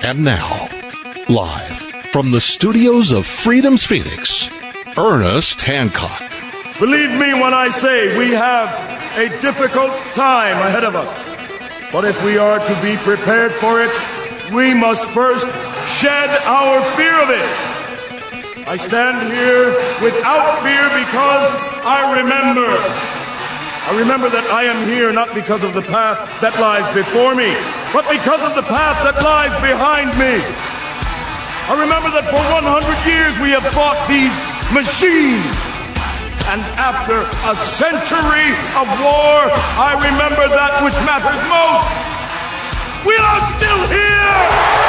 And now, live from the studios of Freedom's Phoenix, Ernest Hancock. Believe me when I say we have a difficult time ahead of us. But if we are to be prepared for it, we must first shed our fear of it. I stand here without fear because I remember that I am here not because of the path that lies before me, but because of the path that lies behind me. I remember that for 100 years we have fought these machines. And after a century of war, I remember that which matters most. We are still here!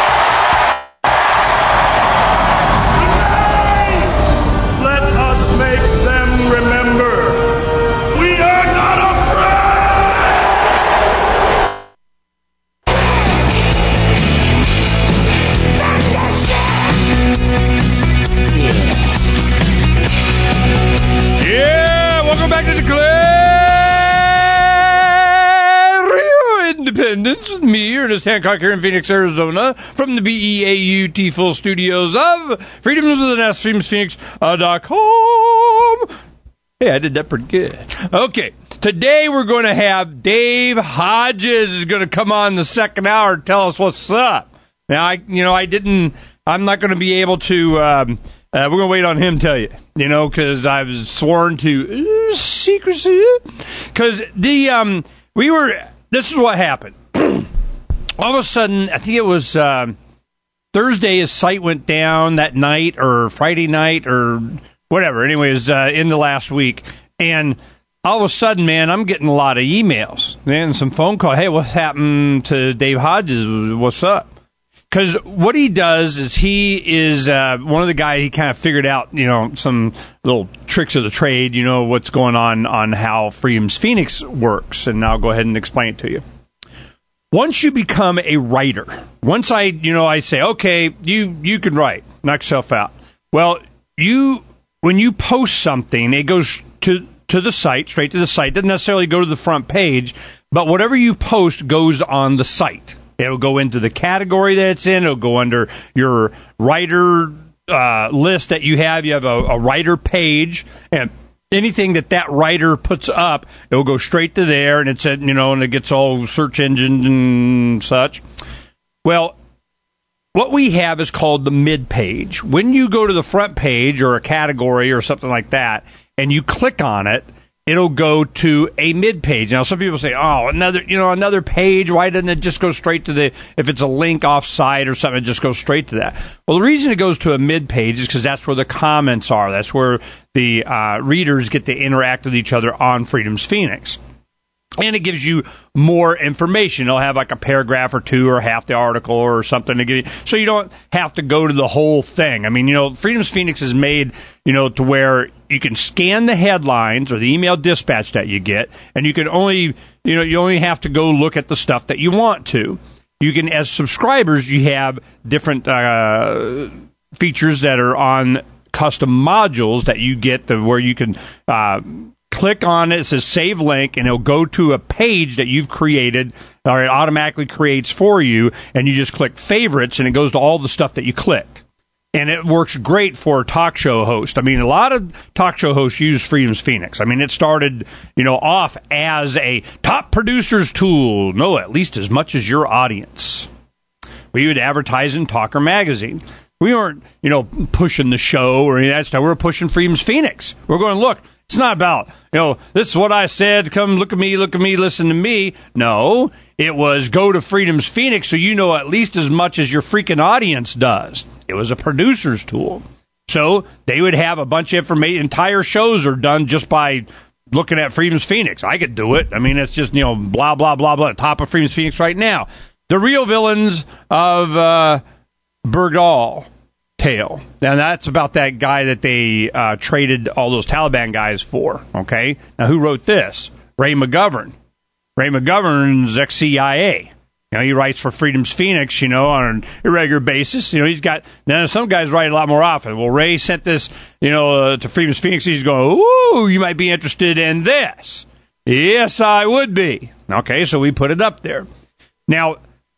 Let us make them remember. We are not Yeah, welcome back to Declare Independence with me, Ernest Hancock, here in Phoenix, Arizona, from the BEAUT full studios of Freedoms with an S, freedomsphoenix.com. Hey, I did that pretty good. Okay, today we're going to have Dave Hodges is going to come on the second hour and tell us what's up. Now, I'm not going to be able to, we're going to wait on him to tell you, because I was sworn to secrecy. Because this is what happened. All of a sudden, I think it was Thursday, his site went down that night, or Friday night, or whatever. Anyways, in the last week. And all of a sudden, man, I'm getting a lot of emails and some phone calls. Hey, what's happened to Dave Hodges? What's up? Because what he does is he is one of the guys, he kind of figured out, some little tricks of the trade, what's going on how Freedom's Phoenix works. And I'll go ahead and explain it to you. Once you become a writer, once I say, okay, you can write, knock yourself out. Well, when you post something, it goes to the site, straight to the site. It doesn't necessarily go to the front page, but whatever you post goes on the site. It'll go into the category that it's in. It'll go under your writer list that you have. You have a writer page, and anything that writer puts up, it'll go straight to there, and it's and it gets all search engines and such. Well, what we have is called the mid page. When you go to the front page or a category or something like that, and you click on it, it'll go to a mid page. Now, some people say, "Oh, another page. Why doesn't it just go straight to if it's a link off site or something, it just goes straight to that?" Well, the reason it goes to a mid page is because that's where the comments are. That's where the readers get to interact with each other on Freedom's Phoenix. And it gives you more information. It'll have like a paragraph or two or half the article or something to give you, so you don't have to go to the whole thing. I mean, Freedom's Phoenix is made, to where you can scan the headlines or the email dispatch that you get, and you can only, you only have to go look at the stuff that you want to. You can, as subscribers, you have different features that are on custom modules that you get where you can click on it. It says save link, and it'll go to a page that you've created, or it automatically creates for you, and you just click favorites, and it goes to all the stuff that you clicked. And it works great for a talk show host. I mean, a lot of talk show hosts use Freedom's Phoenix. I mean, it started, off as a top producer's tool. No, at least as much as your audience. We would advertise in Talker magazine. We weren't, pushing the show or any of that stuff. We were pushing Freedom's Phoenix. We're going, look, it's not about, this is what I said, come look at me, listen to me. No, it was go to Freedom's Phoenix so you know at least as much as your freaking audience does. It was a producer's tool. So they would have a bunch of information. Entire shows are done just by looking at Freedom's Phoenix. I could do it. I mean, it's just, blah, blah, blah, blah. Top of Freedom's Phoenix right now. The real villains of Bergdahl tale. Now, that's about that guy that they traded all those Taliban guys for, okay? Now, who wrote this? Ray McGovern. Ray McGovern's ex-CIA. He writes for Freedom's Phoenix, on an irregular basis. He's got, now some guys write a lot more often. Well, Ray sent this, to Freedom's Phoenix. He's going, ooh, you might be interested in this. Yes, I would be. Okay, so we put it up there. Now,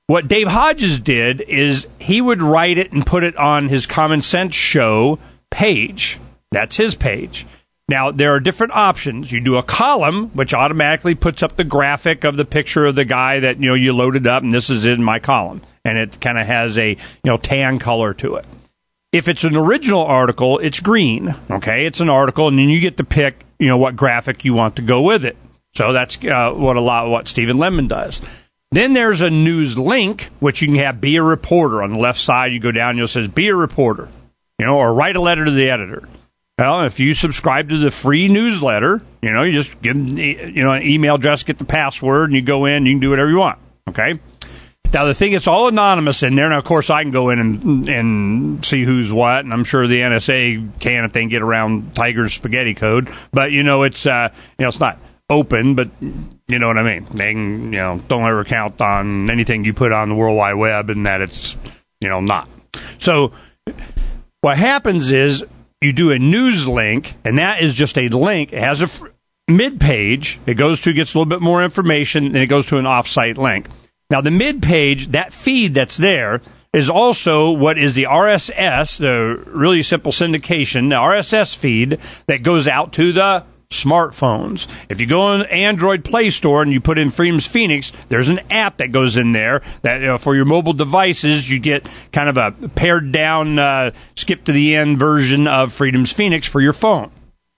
What Dave Hodges did is he would write it and put it on his Common Sense Show page. That's his page. Now, there are different options. You do a column, which automatically puts up the graphic of the picture of the guy that, you loaded up, and this is in my column. And it kind of has a, tan color to it. If it's an original article, it's green. Okay, it's an article, and then you get to pick, what graphic you want to go with it. So that's what Stephen Lemon does. Then there's a news link, which you can have be a reporter. On the left side, you go down, it says be a reporter, or write a letter to the editor. Well, if you subscribe to the free newsletter, you just give them, an email address, get the password, and you go in, you can do whatever you want. Okay. Now, the thing, it's all anonymous in there. Now, of course, I can go in and see who's what, and I'm sure the NSA can if they can get around Tiger's spaghetti code. But, it's not open, but you know what I mean. They can, don't ever count on anything you put on the World Wide Web and that it's, not. So what happens is you do a news link, and that is just a link. It has a mid-page. It gets a little bit more information, and it goes to an off-site link. Now, the mid-page, that feed that's there, is also what is the RSS, the really simple syndication, the RSS feed that goes out to the smartphones. If you go on the Android Play Store and you put in Freedom's Phoenix, there's an app that goes in there that for your mobile devices, you get kind of a pared down, skip to the end version of Freedom's Phoenix for your phone.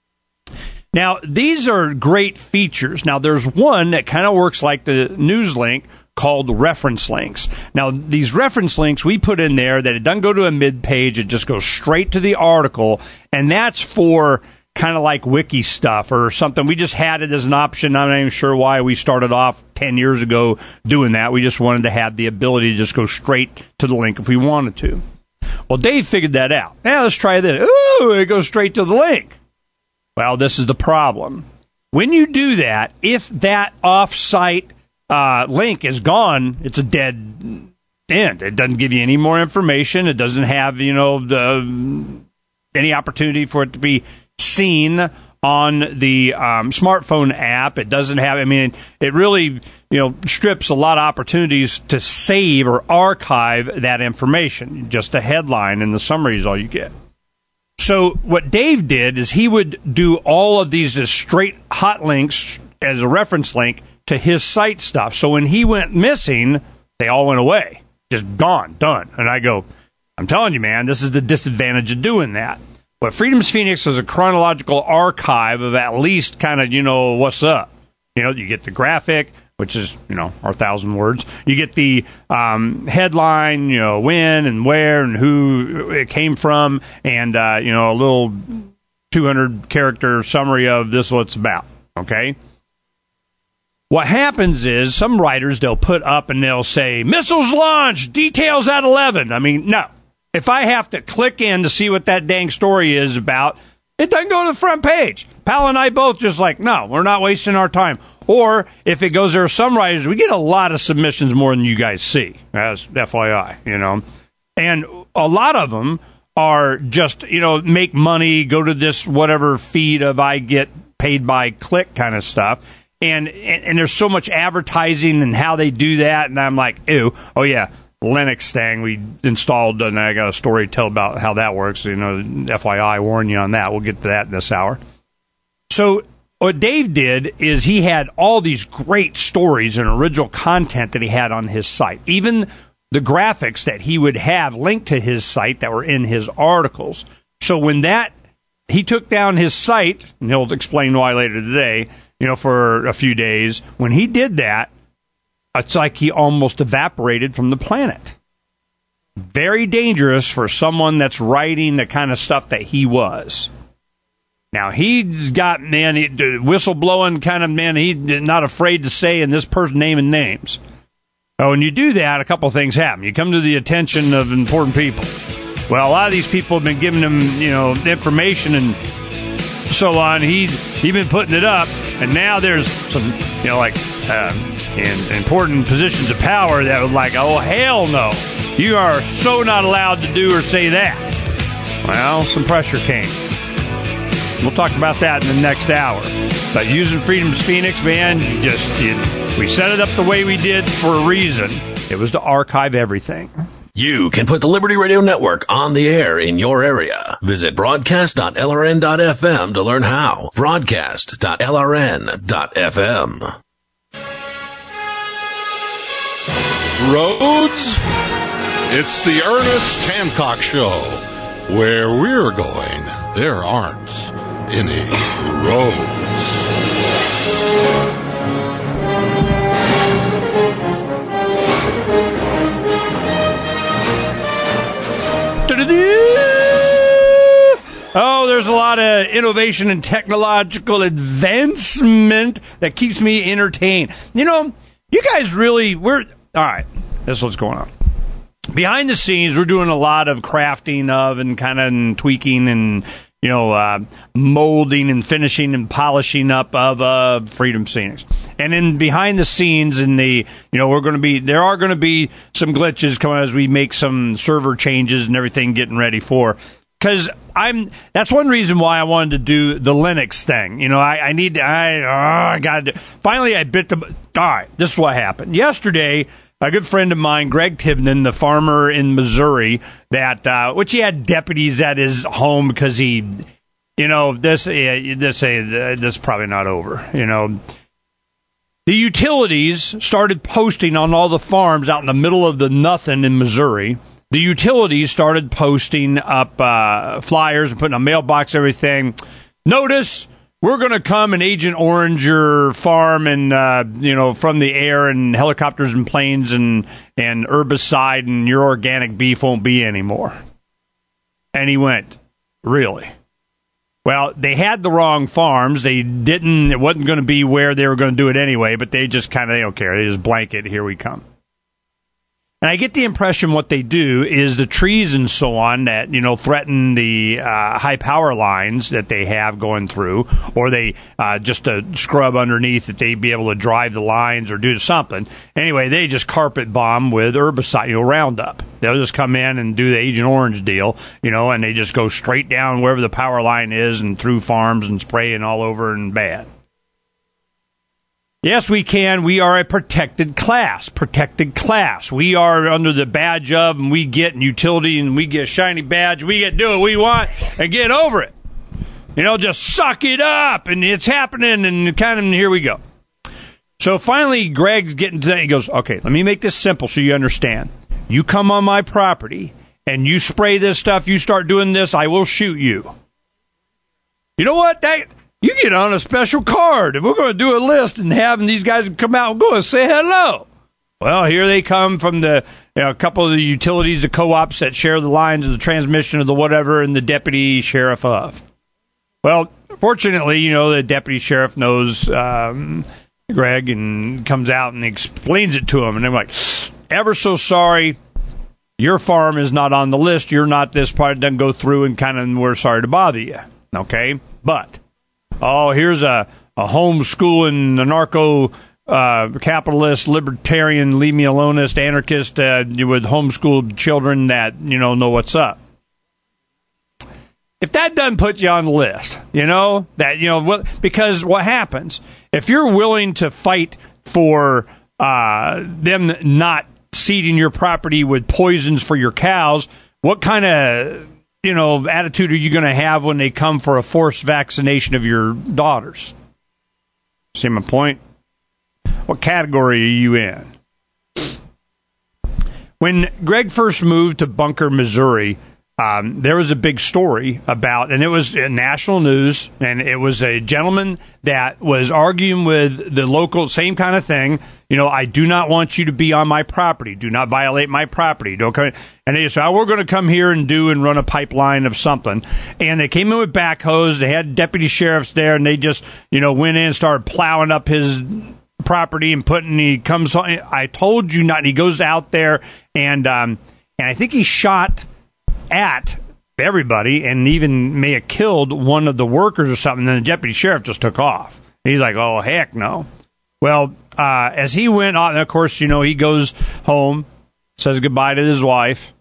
Now, these are great features. Now, there's one that kind of works like the news link called reference links. Now, these reference links we put in there that it doesn't go to a mid-page, it just goes straight to the article, and that's for kind of like wiki stuff or something. We just had it as an option. I'm not even sure why we started off 10 years ago doing that. We just wanted to have the ability to just go straight to the link if we wanted to. Well, Dave figured that out. Now, let's try this. Ooh, it goes straight to the link. Well, this is the problem. When you do that, if that off-site link is gone, it's a dead end. It doesn't give you any more information. It doesn't have, any opportunity for it to be seen on the smartphone app. It doesn't have, it really, strips a lot of opportunities to save or archive that information. Just a headline and the summary is all you get. So what Dave did is he would do all of these as straight hot links as a reference link to his site stuff. So when he went missing, they all went away. Just gone, done. And I go, I'm telling you, man, this is the disadvantage of doing that. But Freedom's Phoenix is a chronological archive of at least kind of, what's up. You get the graphic, which is, our 1,000 words. You get the headline, when and where and who it came from, and, a little 200-character summary of this what it's about, okay? What happens is some writers, they'll put up and they'll say, missiles launched, details at 11. No. If I have to click in to see what that dang story is about, it doesn't go to the front page. Pal and I both just no, we're not wasting our time. Or if it goes there, some writers, we get a lot of submissions more than you guys see, as FYI, And a lot of them are just, make money, go to this whatever feed of I get paid by click kind of stuff. And there's so much advertising and how they do that. And I'm like, ew, oh yeah. Linux thing we installed, and I got a story to tell about how that works. FYI, warn you on that. We'll get to that in this hour. So what Dave did is he had all these great stories and original content that he had on his site. Even the graphics that he would have linked to his site that were in his articles. So when he took down his site, and he'll explain why later today, for a few days, when he did that, it's like he almost evaporated from the planet. Very dangerous for someone that's writing the kind of stuff that he was. Now, he's got, whistleblowing kind of, he's not afraid to say, and this person naming names. Oh, when you do that, a couple of things happen. You come to the attention of important people. Well, a lot of these people have been giving him, information and so on. He's been putting it up, and now there's some, in important positions of power that was like, oh, hell no. You are so not allowed to do or say that. Well, some pressure came. We'll talk about that in the next hour. But using Freedom's Phoenix, man, we set it up the way we did for a reason. It was to archive everything. You can put the Liberty Radio Network on the air in your area. Visit broadcast.lrn.fm to learn how. Broadcast.lrn.fm. Roads? It's the Ernest Hancock Show. Where we're going, there aren't any roads. Oh, there's a lot of innovation and technological advancement that keeps me entertained. You know, you guys really, all right, this is what's going on. Behind the scenes, we're doing a lot of crafting of and kind of tweaking and, you know, molding and finishing and polishing up of Freedom Phoenix. And then behind the scenes in the, you know, there are going to be some glitches coming as we make some server changes and everything getting ready for. Because that's one reason why I wanted to do the Linux thing. You know, finally I bit the, all right, this is what happened. Yesterday, a good friend of mine, Greg Tivnan, the farmer in Missouri, which he had deputies at his home because he, you know, this probably not over, you know. The utilities started posting on all the farms out in the middle of the nothing in Missouri. The utilities started posting up flyers and putting a mailbox, everything. Notice, we're going to come and Agent Orange your farm and, you know, from the air and helicopters and planes and herbicide and your organic beef won't be anymore. And he went, really? Well, they had the wrong farms. It wasn't going to be where they were going to do it anyway, but they just they don't care. They just blanket, here we come. And I get the impression what they do is the trees and so on that, you know, threaten the high power lines that they have going through, or they just scrub underneath that they'd be able to drive the lines or do something. Anyway, they just carpet bomb with herbicide, you know, Roundup. They'll just come in and do the Agent Orange deal, you know, and they just go straight down wherever the power line is and through farms and spraying all over and bad. Yes, we can. We are a protected class. We are under the badge of, and we get utility, and we get a shiny badge. We get do what we want and get over it. You know, just suck it up, and it's happening, and here we go. So finally, Greg's getting to that. He goes, okay, let me make this simple so you understand. You come on my property, and you spray this stuff, you start doing this, I will shoot you. You know what? You get on a special card. If we're going to do a list and having these guys come out and go and say hello. Well, here they come from a couple of the utilities, the co-ops that share the lines of the transmission of the whatever, and the deputy sheriff of. Well, fortunately, you know, the deputy sheriff knows Greg and comes out and explains it to him. And they're like, ever so sorry, your farm is not on the list. You're not this part. It doesn't go through, and we're sorry to bother you. Okay? But here's a homeschooling, anarcho-capitalist, libertarian, leave-me-alonist, anarchist with homeschooled children that, you know what's up. If that doesn't put you on the list, because what happens, if you're willing to fight for them not seeding your property with poisons for your cows, what kind of attitude are you going to have when they come for a forced vaccination of your daughters? See my point? What category are you in? When Greg first moved to Bunker, Missouri, there was a big story about, and it was national news, and it was a gentleman that was arguing with the local, same kind of thing. I do not want you to be on my property. Do not violate my property. Don't come in. And they said, we're going to come here and run a pipeline of something. And they came in with backhoes. They had deputy sheriffs there, and they just, went in and started plowing up his property and he comes, I told you not. And he goes out there, and I think he shot at everybody and even may have killed one of the workers or something. And the deputy sheriff just took off. He's like, oh, heck no. Well, as he went on, of course, he goes home, says goodbye to his wife,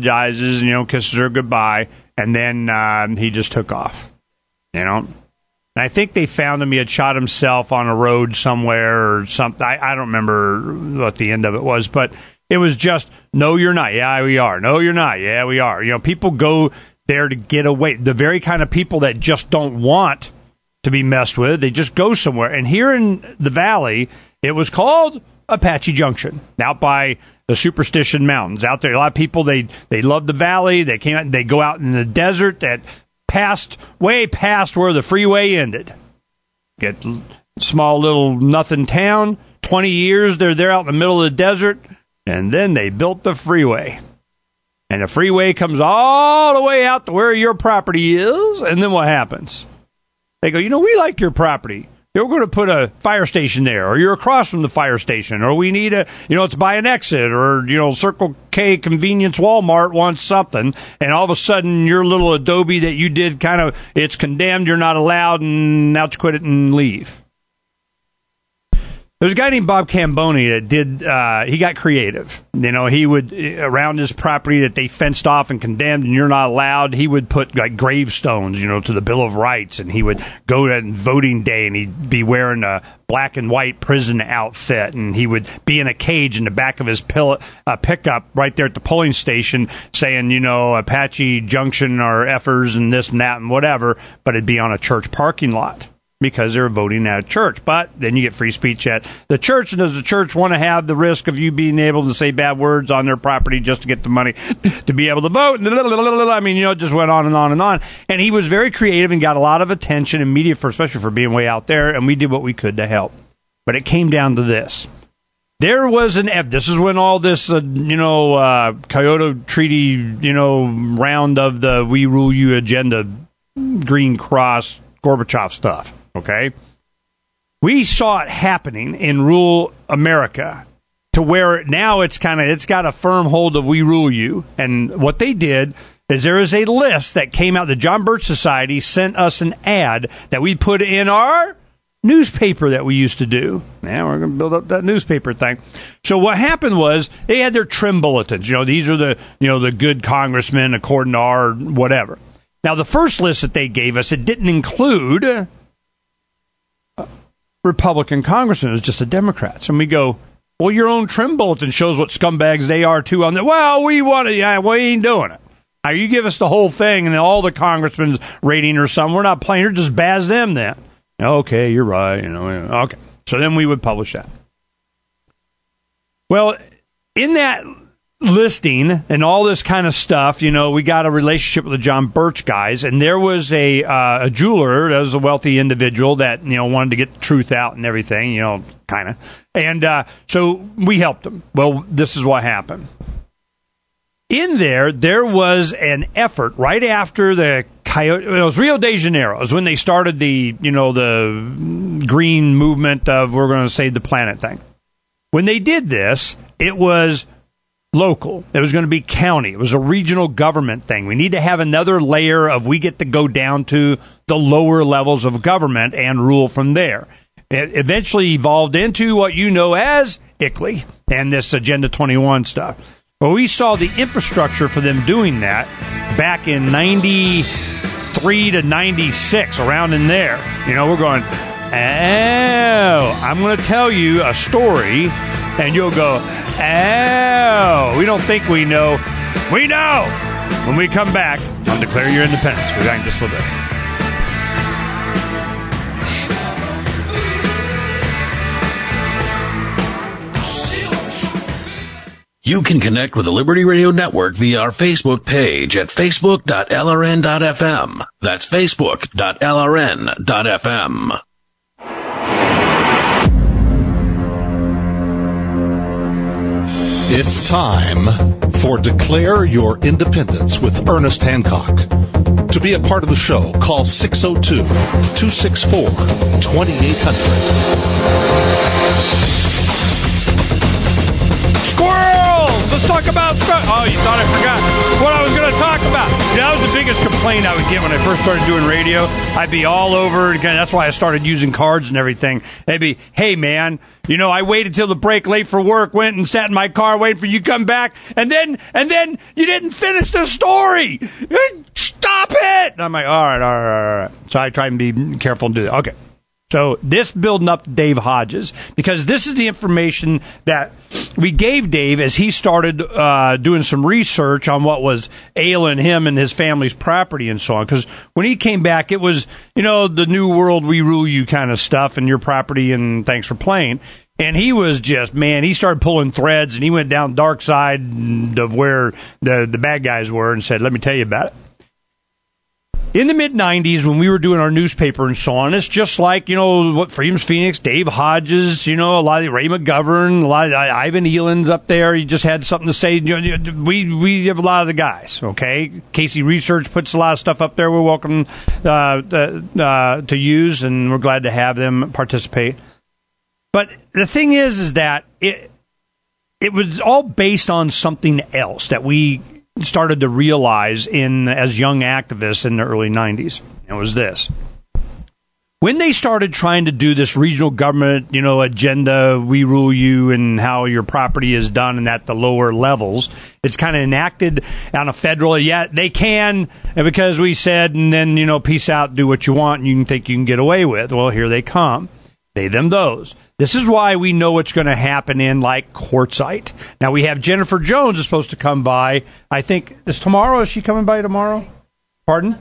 apologizes, kisses her goodbye, and then he just took off, And I think they found him. He had shot himself on a road somewhere or something. I don't remember what the end of it was, but it was just, no, you're not. Yeah, we are. No, you're not. Yeah, we are. You know, people go there to get away. The very kind of people that just don't want to be messed with, they just go somewhere. And here in the valley, it was called Apache Junction, out by the Superstition Mountains. Out there, a lot of people, they love the valley. They go out in the desert that way past where the freeway ended. Get small little nothing town. 20 years they're there out in the middle of the desert, and then they built the freeway. And the freeway comes all the way out to where your property is, and then what happens? They go, we like your property. We're going to put a fire station there, or you're across from the fire station, or we need it's by an exit, or, Circle K convenience Walmart wants something, and all of a sudden your little Adobe that you did it's condemned, you're not allowed, and now to quit it and leave. There's a guy named Bob Camboni that he got creative. He would, around his property that they fenced off and condemned and you're not allowed, he would put like gravestones, to the Bill of Rights, and he would go to voting day and he'd be wearing a black and white prison outfit, and he would be in a cage in the back of his pickup right there at the polling station saying, Apache Junction are effers and this and that and whatever, but it'd be on a church parking lot, because they're voting at a church. But then you get free speech at the church, and does the church want to have the risk of you being able to say bad words on their property just to get the money to be able to vote? I mean, it just went on and on and on. And he was very creative and got a lot of attention in media, especially for being way out there, and we did what we could to help. But it came down to this. There was this is when all this, Kyoto Treaty, round of the We Rule You agenda, Green Cross, Gorbachev stuff. Okay, we saw it happening in rural America to where now it's got a firm hold of We Rule You. And what they did is there is a list that came out. The John Birch Society sent us an ad that we put in our newspaper that we used to do. Now we're going to build up that newspaper thing. So what happened was they had their trim bulletins. These are the good congressmen according to our whatever. Now the first list that they gave us, it didn't include Republican congressmen. It was just the Democrats. And we go, well, your own trim bulletin shows what scumbags they are too. On the we ain't doing it. Now you give us the whole thing and all the congressmen's rating or something. We're not playing. You're just baz them then. Okay, you're right. Okay. So then we would publish that. Well, in that listing and all this kind of stuff, we got a relationship with the John Birch guys, and there was a jeweler that was a wealthy individual that wanted to get the truth out and everything, kind of, and so we helped him. Well, this is what happened. In there was an effort right after it was Rio de Janeiro. It was when they started the green movement of we're going to save the planet thing. When they did this, it was local. It was going to be county. It was a regional government thing. We need to have another layer of we get to go down to the lower levels of government and rule from there. It eventually evolved into what you know as ICLEI and this Agenda 21 stuff. Well, we saw the infrastructure for them doing that back in 93 to 96, around in there. We're going, I'm going to tell you a story, and you'll go, we don't think we know. We know! When we come back on Declare Your Independence. We're back in just a little bit. You can connect with the Liberty Radio Network via our Facebook page at facebook.lrn.fm. That's facebook.lrn.fm. It's time for Declare Your Independence with Ernest Hancock. To be a part of the show, call 602-264-2800. Squirrels! Let's talk about... Oh, you thought I forgot what I was going to talk That was the biggest complaint I would get when I first started doing radio. I'd be all over again. That's why I started using cards and everything. They'd be, hey, man, I waited till the break late for work, went and sat in my car waiting for you to come back, and then you didn't finish the story. Stop it! And I'm like, all right. So I try and be careful and do that. Okay. So this building up to Dave Hodges, because this is the information that we gave Dave as he started doing some research on what was ailing him and his family's property and so on. Because when he came back, it was, the new world, we rule you kind of stuff and your property and thanks for playing. And he was just, he started pulling threads and he went down the dark side of where the bad guys were and said, let me tell you about it. In the mid-'90s, when we were doing our newspaper and so on, it's just like, what Freedom's Phoenix, Dave Hodges, a lot of Ray McGovern, a lot of Ivan Eland's up there. He just had something to say. We have a lot of the guys, okay? Casey Research puts a lot of stuff up there we're welcome to use, and we're glad to have them participate. But the thing is that it was all based on something else that we started to realize as young activists in the early 90s. It was this. When they started trying to do this regional government, agenda, we rule you and how your property is done and at the lower levels, it's kind of enacted on a federal, they can, and because we said, and then, peace out, do what you want, and you can think you can get away with. Well, here they come. They, them, those. This is why we know what's going to happen in, Quartzsite. Now, we have Jennifer Jones is supposed to come by. I think, is she coming by tomorrow? Pardon?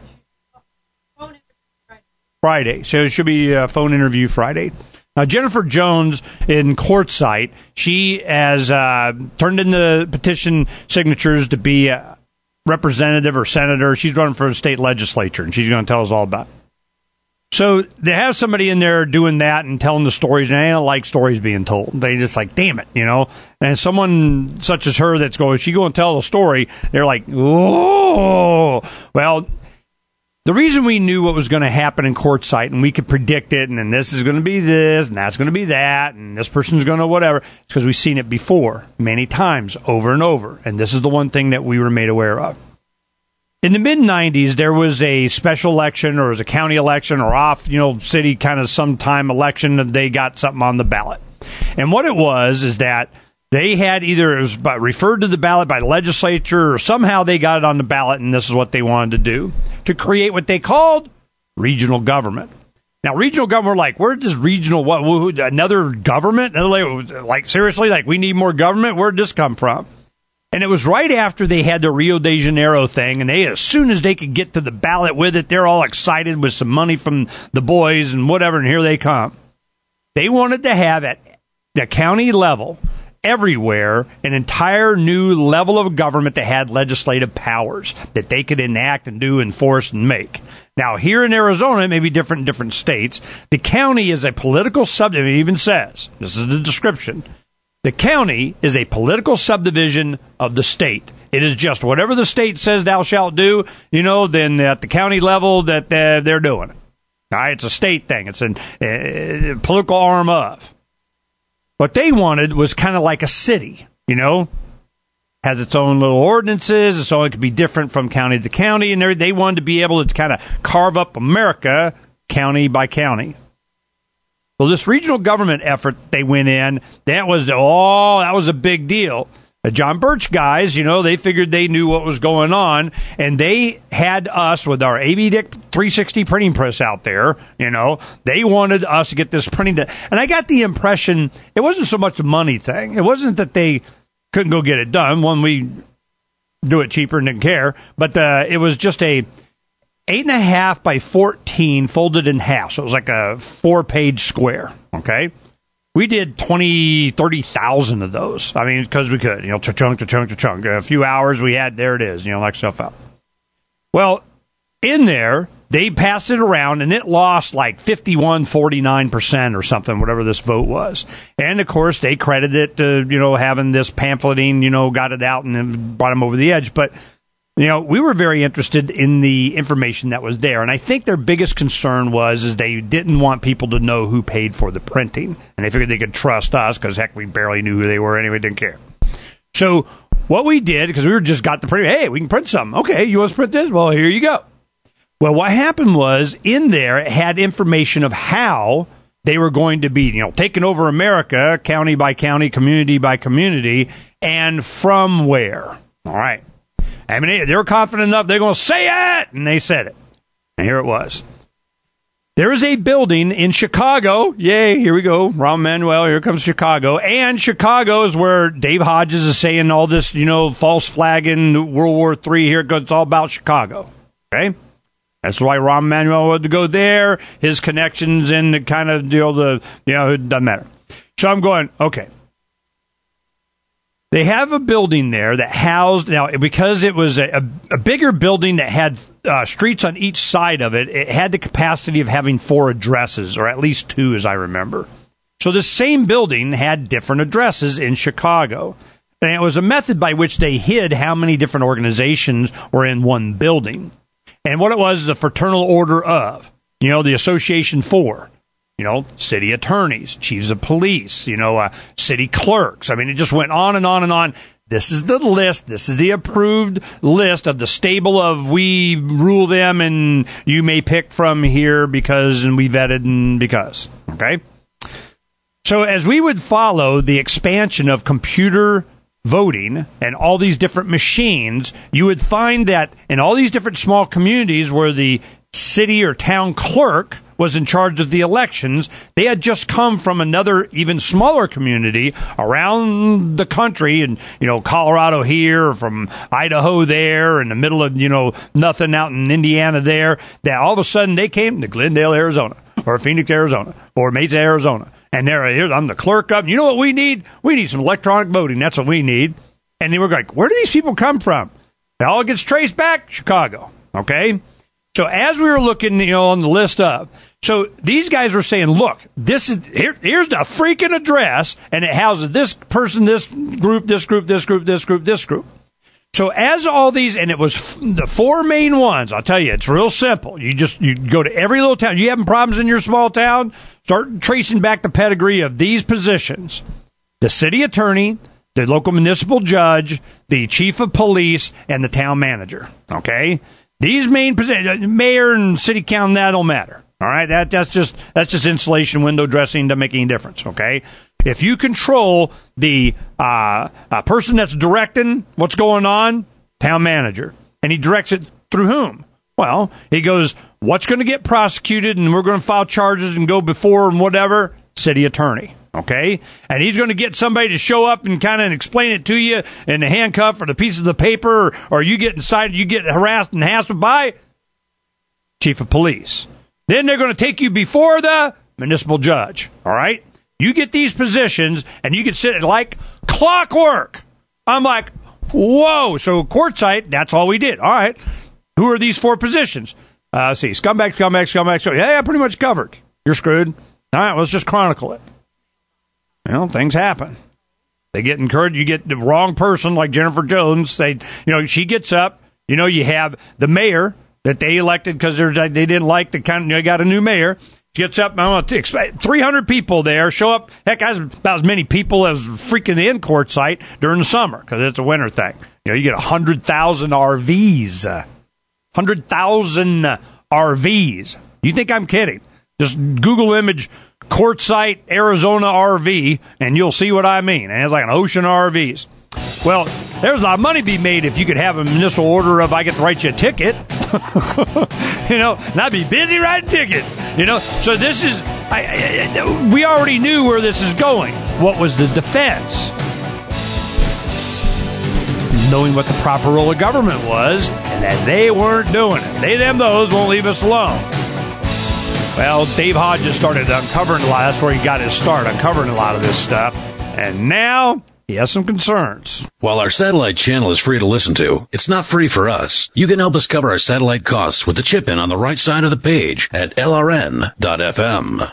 Friday. So it should be a phone interview Friday. Now, Jennifer Jones in Quartzsite, she has turned in the petition signatures to be a representative or senator. She's running for the state legislature, and she's going to tell us all about it. So they have somebody in there doing that and telling the stories, and they don't like stories being told. They just like, damn it, And someone such as her that's going, she go and tell the story, they're like, oh. Well, the reason we knew what was going to happen in Quartzsite, and we could predict it, and then this is going to be this, and that's going to be that, and this person's going to whatever, it's because we've seen it before, many times, over and over. And this is the one thing that we were made aware of. In the mid-'90s, there was a special election, or it was a county election, or city kind of sometime election, and they got something on the ballot. And what it was is that they had either it was referred to the ballot by the legislature, or somehow they got it on the ballot, and this is what they wanted to do, to create what they called regional government. Now, regional government, where does regional, another government? Seriously, we need more government? Where did this come from? And it was right after they had the Rio de Janeiro thing, and as soon as they could get to the ballot with it, they're all excited with some money from the boys and whatever, and here they come. They wanted to have at the county level, everywhere, an entire new level of government that had legislative powers that they could enact and do, enforce, and make. Now, here in Arizona, it may be different in different states. The county is a political subdivision. It even says, this is the description, the county is a political subdivision of the state. It is just whatever the state says thou shalt do, then at the county level that they're doing it. All right, it's a state thing. It's a political arm of. What they wanted was kind of like a city, has its own little ordinances, so it could be different from county to county, and they wanted to be able to kind of carve up America county by county. Well, this regional government effort they went in, that was a big deal. The John Birch guys, they figured they knew what was going on, and they had us with our AB Dick 360 printing press out there, they wanted us to get this printing done. And I got the impression it wasn't so much a money thing. It wasn't that they couldn't go get it done. One, we do it cheaper and didn't care, but it was just a 8.5 by 14 folded in half. So it was like a 4-page square. Okay. We did 30,000 of those. I mean, because we could, cha-chunk. A few hours we had, there it is, knock stuff out. Well, in there, they passed it around and it lost 51-49% or something, whatever this vote was. And of course, they credited it to, having this pamphleting, got it out and then brought them over the edge. But we were very interested in the information that was there. And I think their biggest concern is they didn't want people to know who paid for the printing. And they figured they could trust us because, heck, we barely knew who they were anyway, didn't care. So what we did, because we were just got the print, hey, we can print something. Okay, you want to print this? Well, here you go. Well, what happened was, in there, it had information of how they were going to be, taking over America, county by county, community by community, and from where. All right. I mean, they were confident enough, they're going to say it, and they said it. And here it was. There is a building in Chicago. Yay, here we go. Rahm Emanuel, here comes Chicago. And Chicago is where Dave Hodges is saying all this, false flagging, World War III here, because it's all about Chicago. Okay? That's why Rahm Emanuel wanted to go there. His connections and the kind of, it doesn't matter. So I'm going, okay. They have a building there that housed, now, because it was a bigger building that had streets on each side of it, it had the capacity of having 4 addresses, or at least 2, as I remember. So this same building had different addresses in Chicago. And it was a method by which they hid how many different organizations were in one building. And what it was, the Fraternal Order of, the Association for, city attorneys, chiefs of police, city clerks. I mean, it just went on and on and on. This is the list. This is the approved list of the stable of we rule them and you may pick from here because, and we vetted and because. Okay? So as we would follow the expansion of computer voting and all these different machines, you would find that in all these different small communities where the city or town clerk was in charge of the elections, they had just come from another even smaller community around the country, and Colorado here, or from Idaho there, in the middle of nothing out in Indiana there, that all of a sudden they came to Glendale, Arizona, or Phoenix, Arizona, or Mesa, Arizona. And I'm the clerk of, you know what we need? We need some electronic voting. That's what we need. And they were like, where do these people come from? It all gets traced back, Chicago. Okay? So as we were looking, on the list up, so these guys were saying, look, here's the freaking address, and it houses this person, this group, this group, this group, this group, this group. So as all these, and it was the 4 main ones, I'll tell you, it's real simple. You go to every little town. You having problems in your small town? Start tracing back the pedigree of these positions. The city attorney, the local municipal judge, the chief of police, and the town manager. Okay? These main positions, mayor and city council, that don't matter. All right? That's just insulation, window dressing, doesn't make any difference. Okay? If you control the person that's directing what's going on, town manager, and he directs it through whom? Well, he goes, what's going to get prosecuted, and we're going to file charges and go before and whatever? City attorney, okay? And he's going to get somebody to show up and kind of explain it to you in the handcuff or the piece of the paper, or you get harassed and hassled by chief of police. Then they're going to take you before the municipal judge, all right? You get these positions, and you can sit like clockwork. I'm like, whoa. So Quartzsite, that's all we did. All right. Who are these 4 positions? Let's see. Scumbag. So, yeah, pretty much covered. You're screwed. All right, let's just chronicle it. Things happen. They get encouraged. You get the wrong person like Jennifer Jones. She gets up. You have the mayor that they elected because they didn't like the kind. They got a new mayor. Gets up, I don't know, expect 300 people there, show up. Heck, that's about as many people as freaking the Quartzsite during the summer, because it's a winter thing. You get 100,000 RVs. 100,000 RVs. You think I'm kidding? Just Google image Quartzsite, Arizona RV, and you'll see what I mean. And it's like an ocean of RVs. Well, there's a lot of money to be made if you could have a municipal order of I get to write you a ticket. And I'd be busy writing tickets. So this is, we already knew where this is going. What was the defense? Knowing what the proper role of government was, and that they weren't doing it. They, them, those won't leave us alone. Well, Dave Hodges started uncovering a lot. That's where he got his start, uncovering a lot of this stuff. And now he has some concerns. While our satellite channel is free to listen to, it's not free for us. You can help us cover our satellite costs with the chip-in on the right side of the page at lrn.fm.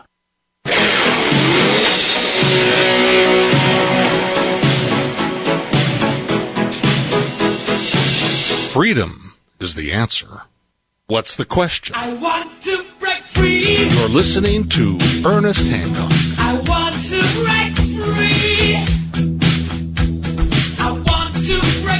Freedom is the answer. What's the question? I want to break free. You're listening to Ernest Hancock. I want to break free. I want to break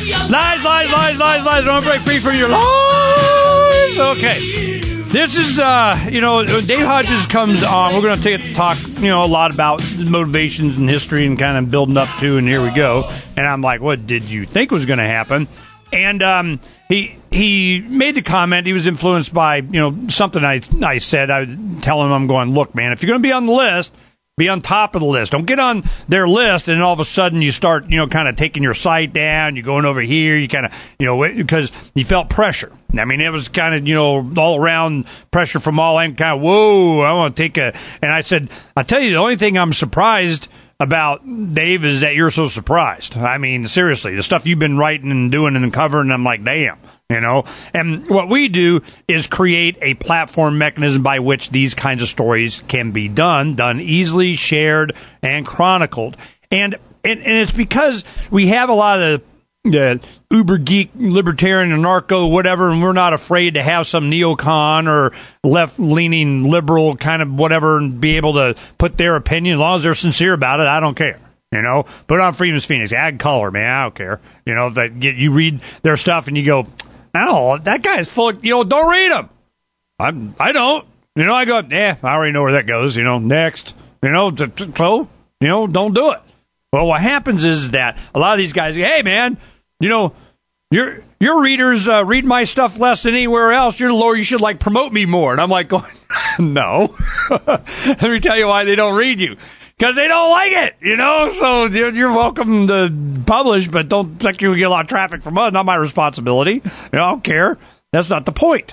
Lies, lies, lies, lies, lies. Don't break free from your lies. Okay. This is, when Dave Hodges comes on, we're going to talk, a lot about motivations and history and kind of building up to, and here we go. And I'm like, what did you think was going to happen? And he made the comment. He was influenced by, something I said. I would tell him, I'm going, look, man, if you're going to be on the list, be on top of the list. Don't get on their list, and all of a sudden you start, kind of taking your site down. You're going over here. You kind of, because you felt pressure. I mean, it was kind of, all around pressure from all ends. Kind of, whoa, I want to take a. And I said, I tell you, the only thing I'm surprised about, Dave, is that you're so surprised. I mean, seriously, the stuff you've been writing and doing and covering, I'm like, damn. And what we do is create a platform mechanism by which these kinds of stories can be done easily, shared, and chronicled. And it's because we have a lot of the uber geek, libertarian, anarcho, whatever, and we're not afraid to have some neocon or left-leaning liberal kind of whatever and be able to put their opinion. As long as they're sincere about it, I don't care. Put it on Freedom's Phoenix, add color, man. I don't care. You read their stuff and you go, oh, that guy's full of, don't read him. I don't. I go, I already know where that goes. Next. So, don't do it. Well, what happens is that a lot of these guys, hey, man, your readers read my stuff less than anywhere else. You're the Lord. You should promote me more. And I'm like, going, no. Let me tell you why they don't read you. Because they don't like it, So you're welcome to publish, but don't expect you to get a lot of traffic from us. Not my responsibility. I don't care. That's not the point.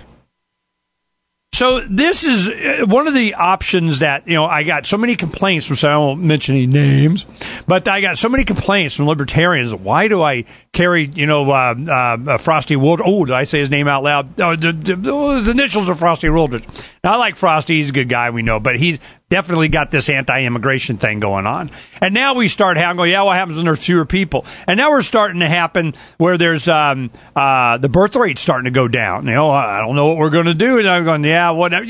So this is one of the options that, I got so many complaints from, so I won't mention any names, but I got so many complaints from libertarians. Why do I carry, Frosty Wooldridge? Oh, did I say his name out loud? Oh, his initials are Frosty Wooldridge. Now, I like Frosty. He's a good guy, we know, but he's definitely got this anti-immigration thing going on. And now we start having, what happens when there's fewer people? And now we're starting to happen where there's the birth rate's starting to go down. I don't know what we're going to do. And I'm going, whatever.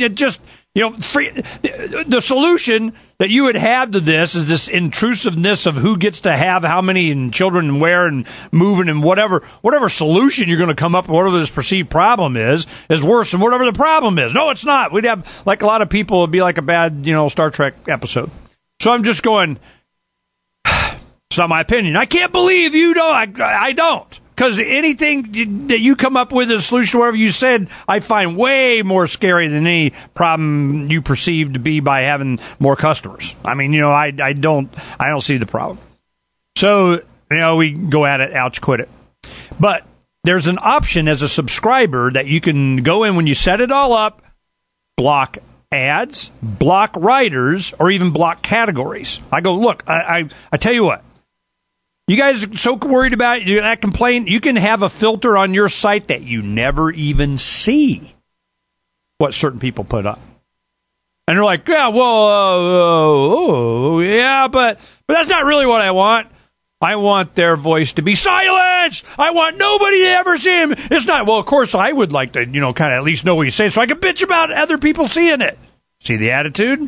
The solution that you would have to this is this intrusiveness of who gets to have how many and children and where and moving and whatever solution you're going to come up with, whatever this perceived problem is worse than whatever the problem is. No, it's not. We'd have, a lot of people, it'd be like a bad, Star Trek episode. So I'm just going, it's not my opinion. I can't believe you don't. I don't. Because anything that you come up with as a solution, whatever you said, I find way more scary than any problem you perceive to be by having more customers. I mean, I don't see the problem. So, we go at it, ouch, quit it. But there's an option as a subscriber that you can go in when you set it all up, block ads, block writers, or even block categories. I go, look, I tell you what. You guys are so worried about that complaint, you can have a filter on your site that you never even see what certain people put up. And they're like, yeah, well, yeah, but that's not really what I want. I want their voice to be silenced. I want nobody to ever see him. It's not, well, of course, I would like to, kind of at least know what you say so I can bitch about other people seeing it. See the attitude?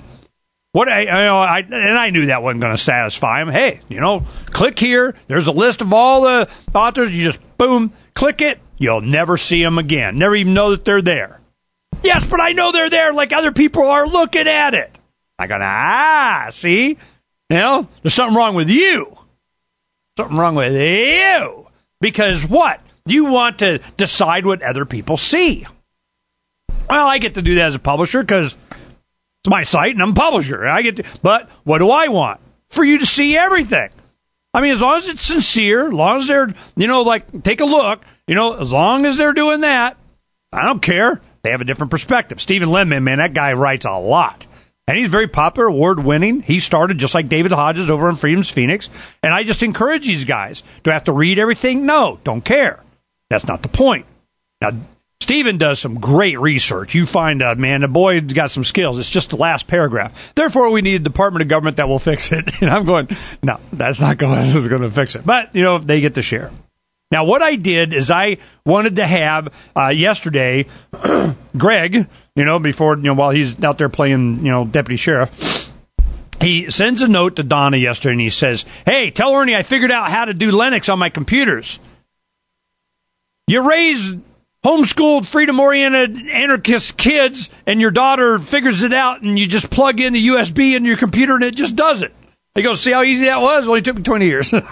I knew that wasn't going to satisfy him. Hey, click here. There's a list of all the authors. You just, boom, click it. You'll never see them again. Never even know that they're there. Yes, but I know they're there like other people are looking at it. I go, see? There's something wrong with you. Something wrong with you. Because what? You want to decide what other people see. Well, I get to do that as a publisher because it's my site, and I'm a publisher. But what do I want? For you to see everything. I mean, as long as it's sincere, as long as they're, take a look, as long as they're doing that, I don't care. They have a different perspective. Stephen Lemon, man, that guy writes a lot. And he's very popular, award-winning. He started just like David Hodges over on Freedom's Phoenix. And I just encourage these guys. Do I have to read everything? No, don't care. That's not the point. Now, Stephen does some great research. You find, man, the boy's got some skills. It's just the last paragraph. Therefore, we need a Department of Government that will fix it. And I'm going, no, that's not going. This is going to fix it. But, they get to share. Now, what I did is I wanted to have yesterday, Greg, before, while he's out there playing, deputy sheriff, he sends a note to Donna yesterday and he says, hey, tell Ernie I figured out how to do Linux on my computers. You raise homeschooled, freedom-oriented, anarchist kids, and your daughter figures it out, and you just plug in the USB in your computer, and it just does it. He goes, see how easy that was? Well, it took me 20 years. And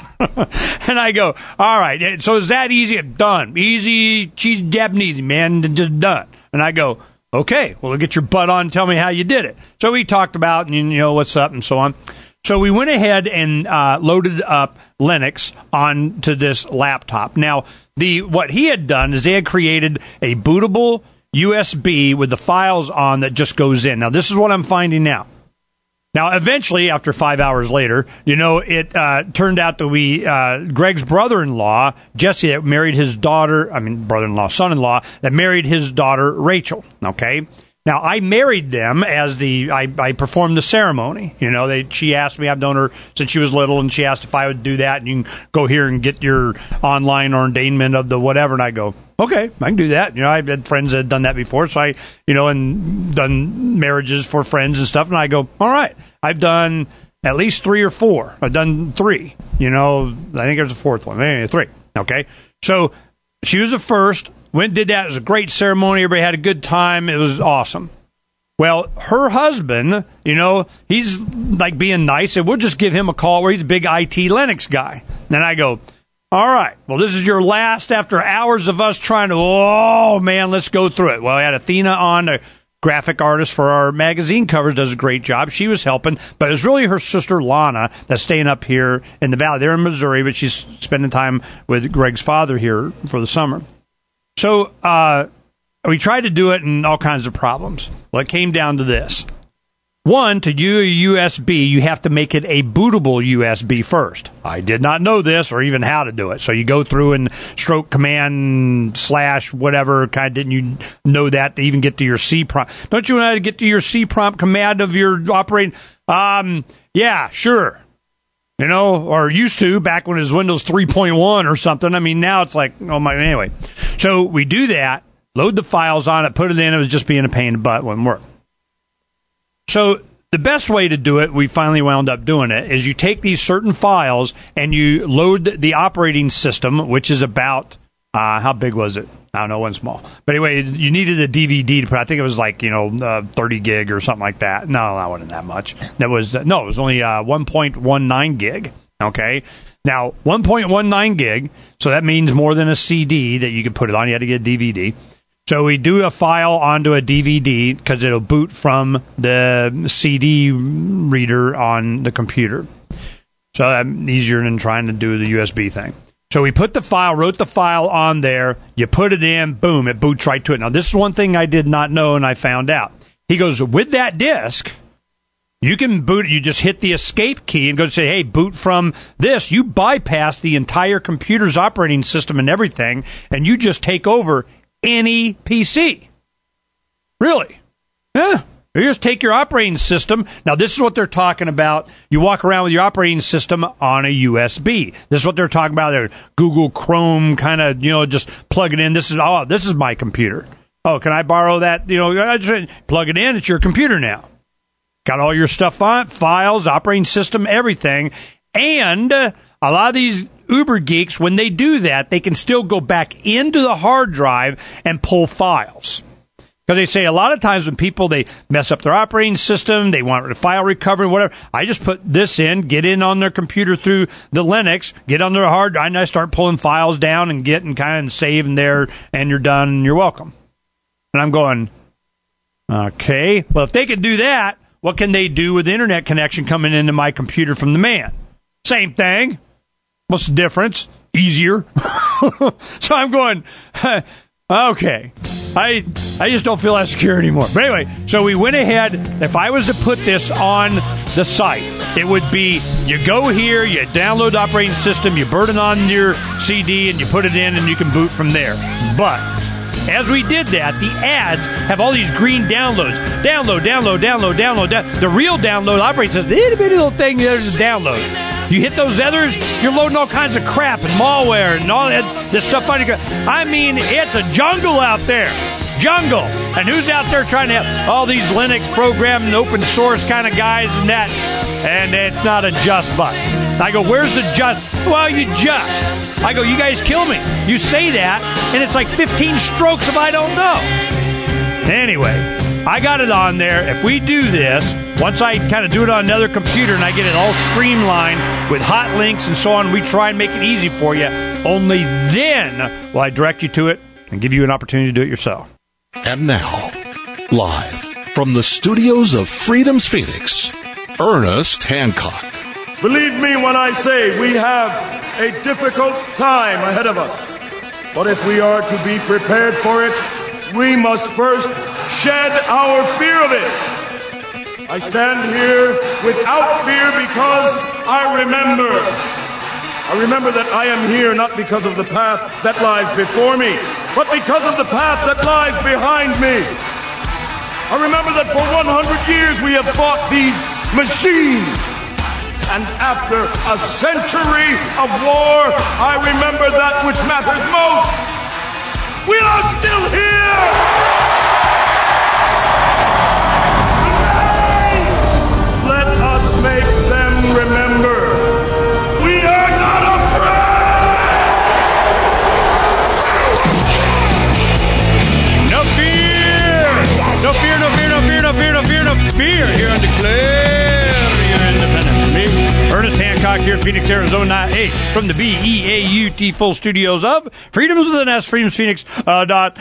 I go, all right, so is that easy? Done. Easy, cheesy Japanese, man, just done. And I go, okay, well, get your butt on and tell me how you did it. So we talked about, what's up and so on. So we went ahead and loaded up Linux onto this laptop. Now, what he had done is they had created a bootable USB with the files on that just goes in. Now, this is what I'm finding out. Now, eventually, after 5 hours later, it turned out that Greg's brother-in-law, Jesse, that married his son-in-law, that married his daughter, Rachel, okay? Now, I married them as I performed the ceremony. She asked me, I've known her since she was little, and she asked if I would do that, and you can go here and get your online ordainment of the whatever, and I go, okay, I can do that. I've had friends that had done that before, so I, and done marriages for friends and stuff, and I go, all right, I've done at least 3 or 4. I've done 3. I think there's a 4th one. Anyway, 3, okay? So she was the first. Went and did that. It was a great ceremony. Everybody had a good time. It was awesome. Well, her husband, he's like being nice, and we'll just give him a call where he's a big IT Linux guy. Then I go, all right, well, this is your last after hours of us trying to, let's go through it. Well, I had Athena on, a graphic artist for our magazine covers, does a great job. She was helping, but it was really her sister Lana that's staying up here in the valley. They're in Missouri, but she's spending time with Greg's father here for the summer. So we tried to do it and all kinds of problems. Well, it came down to this. One, to do a USB, you have to make it a bootable USB first. I did not know this or even how to do it. So you go through and stroke command / whatever, kind of didn't you know that to even get to your C prompt. Don't you know how to get to your C prompt command of your operating? Yeah, sure. Or used to back when it was Windows 3.1 or something. I mean, now it's like, anyway. So we do that, load the files on it, put it in. It was just being a pain in the butt. It wouldn't work. So the best way to do it, we finally wound up doing it, is you take these certain files and you load the operating system, which is about, how big was it? I don't know, one small. But anyway, you needed a DVD to put. I think it was like, 30 gig or something like that. No, that wasn't that much. It was only 1.19 gig. Okay. Now, 1.19 gig, so that means more than a CD that you could put it on. You had to get a DVD. So we do a file onto a DVD because it'll boot from the CD reader on the computer. So that's easier than trying to do the USB thing. So we put wrote the file on there, you put it in, boom, it boots right to it. Now, this is one thing I did not know and I found out. He goes, with that disk, you can boot, you just hit the escape key and go say, hey, boot from this. You bypass the entire computer's operating system and everything, and you just take over any PC. Really? Yeah. You just take your operating system. Now, this is what they're talking about. You walk around with your operating system on a USB. This is what they're talking about. They're Google Chrome kind of, just plug it in. This is my computer. Oh, can I borrow that? I just plug it in. It's your computer now. Got all your stuff on it, files, operating system, everything. And a lot of these Uber geeks, when they do that, they can still go back into the hard drive and pull files. Because they say a lot of times when people, they mess up their operating system, they want file recovery, whatever, I just put this in, get in on their computer through the Linux, get on their hard drive, and I start pulling files down and get and kind of save in there, and you're done, and you're welcome. And I'm going, okay, well, if they can do that, what can they do with the internet connection coming into my computer from the man? Same thing. What's the difference? Easier. So I'm going, okay. I just don't feel that secure anymore. But anyway, so we went ahead. If I was to put this on the site, it would be, you go here, you download the operating system, you burn it on your CD, and you put it in, and you can boot from there. But as we did that, the ads have all these green downloads. Download. The real download operating system, the itty bitty little thing, there's a download. You hit those others, you're loading all kinds of crap and malware and all that stuff on your... I mean, it's a jungle out there. Jungle. And who's out there trying to help? All these Linux programming, open source kind of guys and that. And it's not a just button. I go, where's the just? Well, you just. I go, you guys kill me. You say that, and it's like 15 strokes if I don't know. Anyway, I got it on there. If we do this, once I kind of do it on another computer and I get it all streamlined with hot links and so on, we try and make it easy for you. Only then will I direct you to it and give you an opportunity to do it yourself. And now, live from the studios of Freedom's Phoenix, Ernest Hancock. Believe me when I say we have a difficult time ahead of us. But if we are to be prepared for it, we must first shed our fear of it. I stand here without fear because I remember that I am here not because of the path that lies before me, but because of the path that lies behind me. I remember that for 100 years we have fought these machines. And after a century of war, I remember that which matters most. We are still here! Let us make them remember. We are not afraid! No fear! No fear, no fear, no fear, no fear, no fear, no fear! Here on Declare Your Independence. Me, Ernest Hancock here in Phoenix, Arizona, from the BEAUT full studios of Freedoms with an S, freedomsphoenix.com.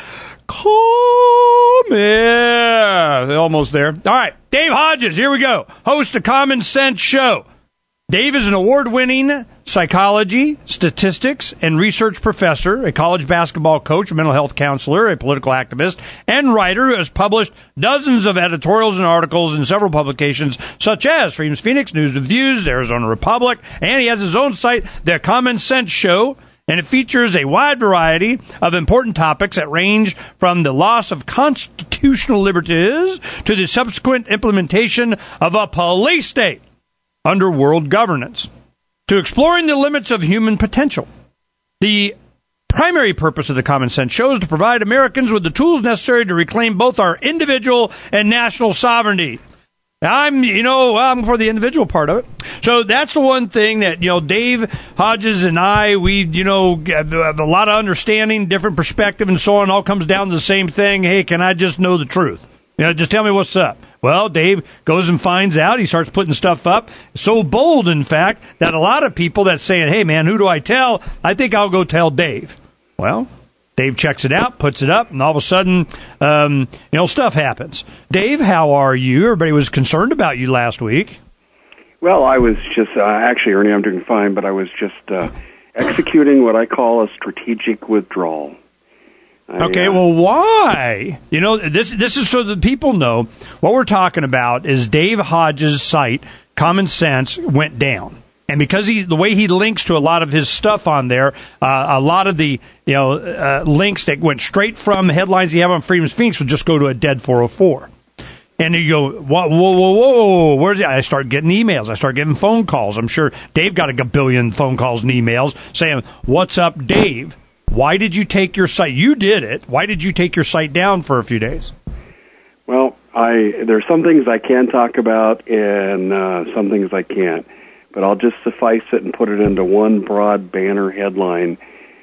Yeah, almost there. All right, Dave Hodges, here we go. Host of Common Sense Show. Dave is an award-winning psychology, statistics, and research professor, a college basketball coach, a mental health counselor, a political activist, and writer who has published dozens of editorials and articles in several publications, such as Freedom's Phoenix, News with Views, Arizona Republic, and he has his own site, The Common Sense Show, and it features a wide variety of important topics that range from the loss of constitutional liberties to the subsequent implementation of a police state under world governance, to exploring the limits of human potential. The primary purpose of the Common Sense Show is to provide Americans with the tools necessary to reclaim both our individual and national sovereignty. I'm for the individual part of it. So that's the one thing that, Dave Hodges and I, we, have a lot of understanding, different perspective and so on. All comes down to the same thing. Hey, can I just know the truth? Just tell me what's up. Well, Dave goes and finds out. He starts putting stuff up. So bold, in fact, that a lot of people that's saying, hey, man, who do I tell? I think I'll go tell Dave. Well, Dave checks it out, puts it up, and all of a sudden, stuff happens. Dave, how are you? Everybody was concerned about you last week. Well, I was just, actually, Ernie, I'm doing fine, but I was just executing what I call a strategic withdrawal. Okay, well, why? This is so that people know what we're talking about is Dave Hodges' site, Common Sense, went down. And because the way he links to a lot of his stuff on there, a lot of the links that went straight from headlines you have on Freedom's Phoenix would just go to a dead 404. And you go, whoa, where's it? I start getting emails. I start getting phone calls. I'm sure Dave got a billion phone calls and emails saying, what's up, Dave? Why did you take your site? You did it. Why did you take your site down for a few days? Well, there's some things I can talk about and some things I can't. But I'll just suffice it and put it into one broad banner headline.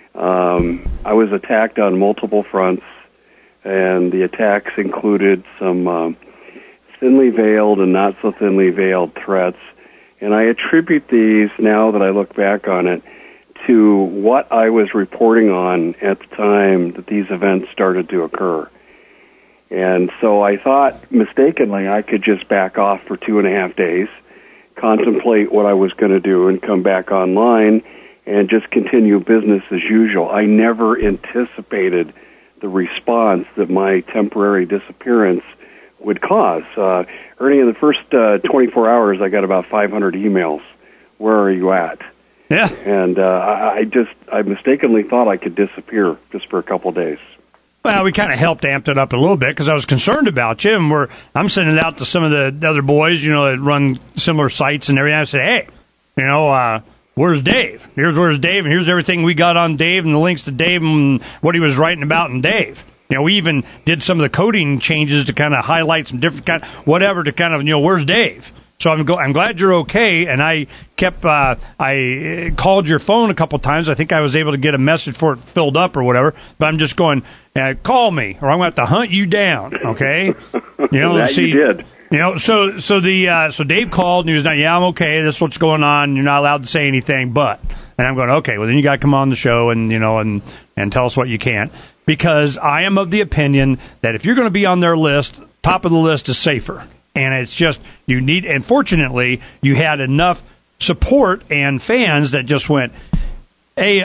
I was attacked on multiple fronts, and the attacks included some thinly veiled and not so thinly veiled threats. And I attribute these, now that I look back on it, to what I was reporting on at the time that these events started to occur. And so I thought, mistakenly, I could just back off for 2.5 days, contemplate what I was going to do, and come back online and just continue business as usual. I never anticipated the response that my temporary disappearance would cause. Ernie, in the first 24 hours, I got about 500 emails. Where are you at? Yeah. And I mistakenly thought I could disappear just for a couple of days. Well, we kind of helped amp it up a little bit because I was concerned about you, and I'm sending it out to some of the other boys, that run similar sites and everything. I said, hey, where's Dave? Where's Dave, and here's everything we got on Dave and the links to Dave and what he was writing about in Dave. We even did some of the coding changes to kind of highlight some different whatever to kind of, where's Dave? So I'm glad you're okay. And I called your phone a couple times. I think I was able to get a message for it filled up or whatever. But I'm just going, call me, or I'm going to have to hunt you down. Okay, that see, you did. So Dave called and he was like, yeah, I'm okay. This is what's going on. You're not allowed to say anything, but. And I'm going, okay, well, then you got to come on the show and tell us what you can. Because I am of the opinion that if you're going to be on their list, top of the list is safer. And it's just, you need, and fortunately, you had enough support and fans that just went, hey,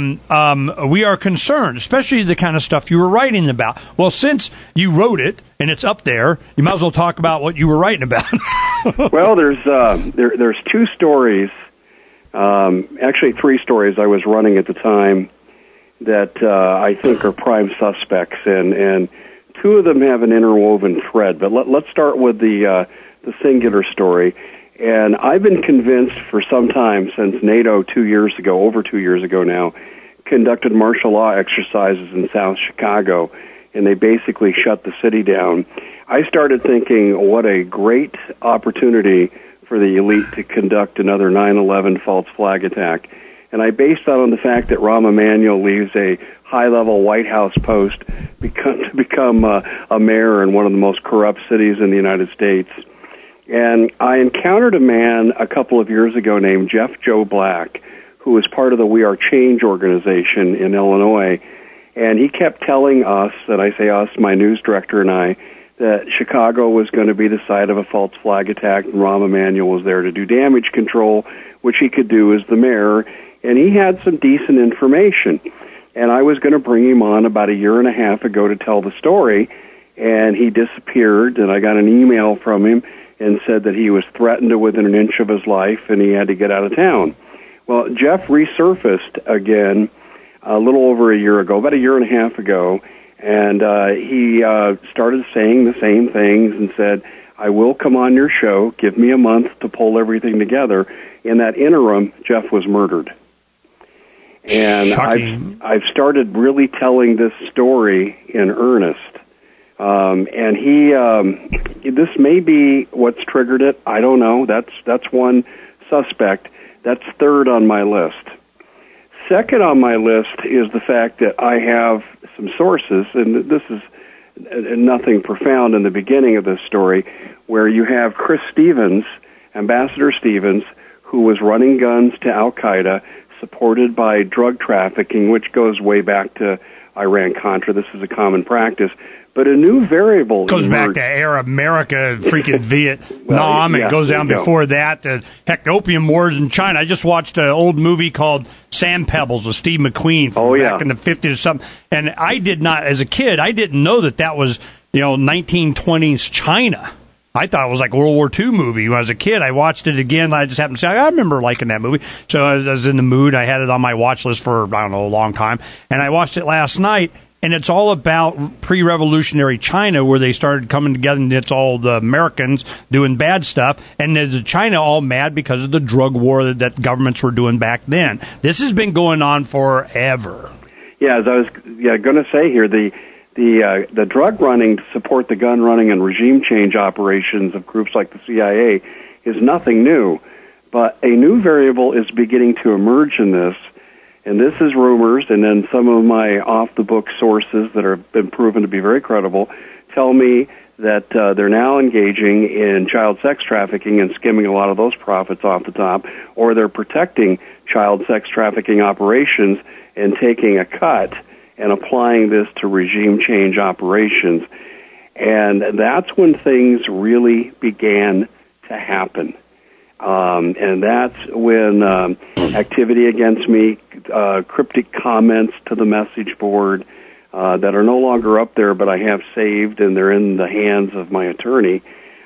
we are concerned, especially the kind of stuff you were writing about. Well, since you wrote it and it's up there, you might as well talk about what you were writing about. Well, there's two stories. Actually, three stories I was running at the time that I think are prime suspects, and two of them have an interwoven thread. But let's start with the singular story. And I've been convinced for some time, since NATO over 2 years ago now, conducted martial law exercises in South Chicago, and they basically shut the city down. I started thinking, what a great opportunity for the elite to conduct another 9/11 false flag attack. And I based that on the fact that Rahm Emanuel leaves a high-level White House post to become a mayor in one of the most corrupt cities in the United States. And I encountered a man a couple of years ago named Jeff Joe Black, who was part of the We Are Change organization in Illinois. And he kept telling us, and I say us, my news director and I, that Chicago was going to be the site of a false flag attack, and Rahm Emanuel was there to do damage control, which he could do as the mayor, and he had some decent information. And I was going to bring him on about a year and a half ago to tell the story, and he disappeared, and I got an email from him and said that he was threatened to within an inch of his life, and he had to get out of town. Well, Jeff resurfaced again a little over a year ago, about a year and a half ago, and he started saying the same things and said, I will come on your show, give me a month to pull everything together. In that interim, Jeff was murdered. And I've started really telling this story in earnest. And he, this may be what's triggered it. I don't know. That's one suspect. That's third on my list. Second on my list is the fact that I have some sources, and this is nothing profound in the beginning of this story, where you have Chris Stevens, Ambassador Stevens, who was running guns to Al-Qaeda, supported by drug trafficking, which goes way back to Iran-Contra. This is a common practice. But a new variable goes emerged. back to Arab America, freaking Vietnam, and goes down before that to, heck, opium wars in China. I just watched an old movie called Sand Pebbles with Steve McQueen from back in the 50s or something. And I did not, as a kid, I didn't know that was, 1920s China. I thought it was like a World War II movie. When I was a kid, I watched it again. I just happened to say, I remember liking that movie. So I was in the mood. I had it on my watch list for, a long time. And I watched it last night. And it's all about pre-revolutionary China, where they started coming together, and it's all the Americans doing bad stuff. And is China all mad because of the drug war that governments were doing back then? This has been going on forever. Yeah, as I was going to say here, the drug running to support the gun running and regime change operations of groups like the CIA is nothing new. But a new variable is beginning to emerge in this. And this is rumors, and then some of my off-the-book sources that have been proven to be very credible tell me that they're now engaging in child sex trafficking and skimming a lot of those profits off the top, or they're protecting child sex trafficking operations and taking a cut and applying this to regime change operations. And that's when things really began to happen. And that's when activity against me, cryptic comments to the message board that are no longer up there, but I have saved, and they're in the hands of my attorney.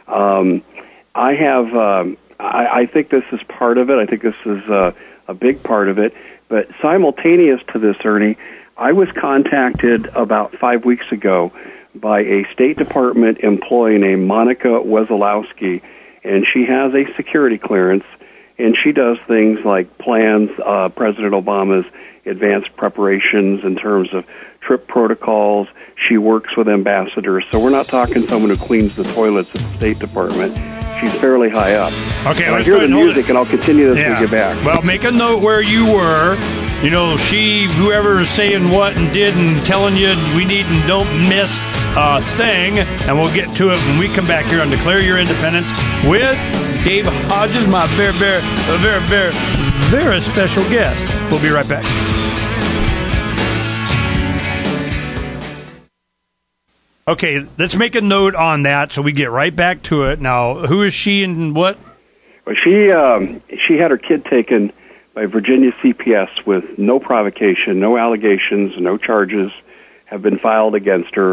I think this is part of it. I think this is a big part of it. But simultaneous to this, Ernie, I was contacted about 5 weeks ago by a State Department employee named Monica Wesolowski, and she has a security clearance, and she does things like plans President Obama's advanced preparations in terms of trip protocols. She works with ambassadors, so we're not talking someone who cleans the toilets at the State Department. she's fairly high up. Okay, and I let's hear go the ahead and hold music, it. and I'll continue this when we get back. Well, make a note where you were. You know, whoever is saying what and did and telling you we need and don't miss a thing. And we'll get to it when we come back here on Declare Your Independence with Dave Hodges, my very, very special guest. We'll be right back. Okay, let's make a note on that so we get right back to it. Now, who is she and what? Well, she had her kid taken by Virginia CPS with no provocation, no allegations, no charges have been filed against her.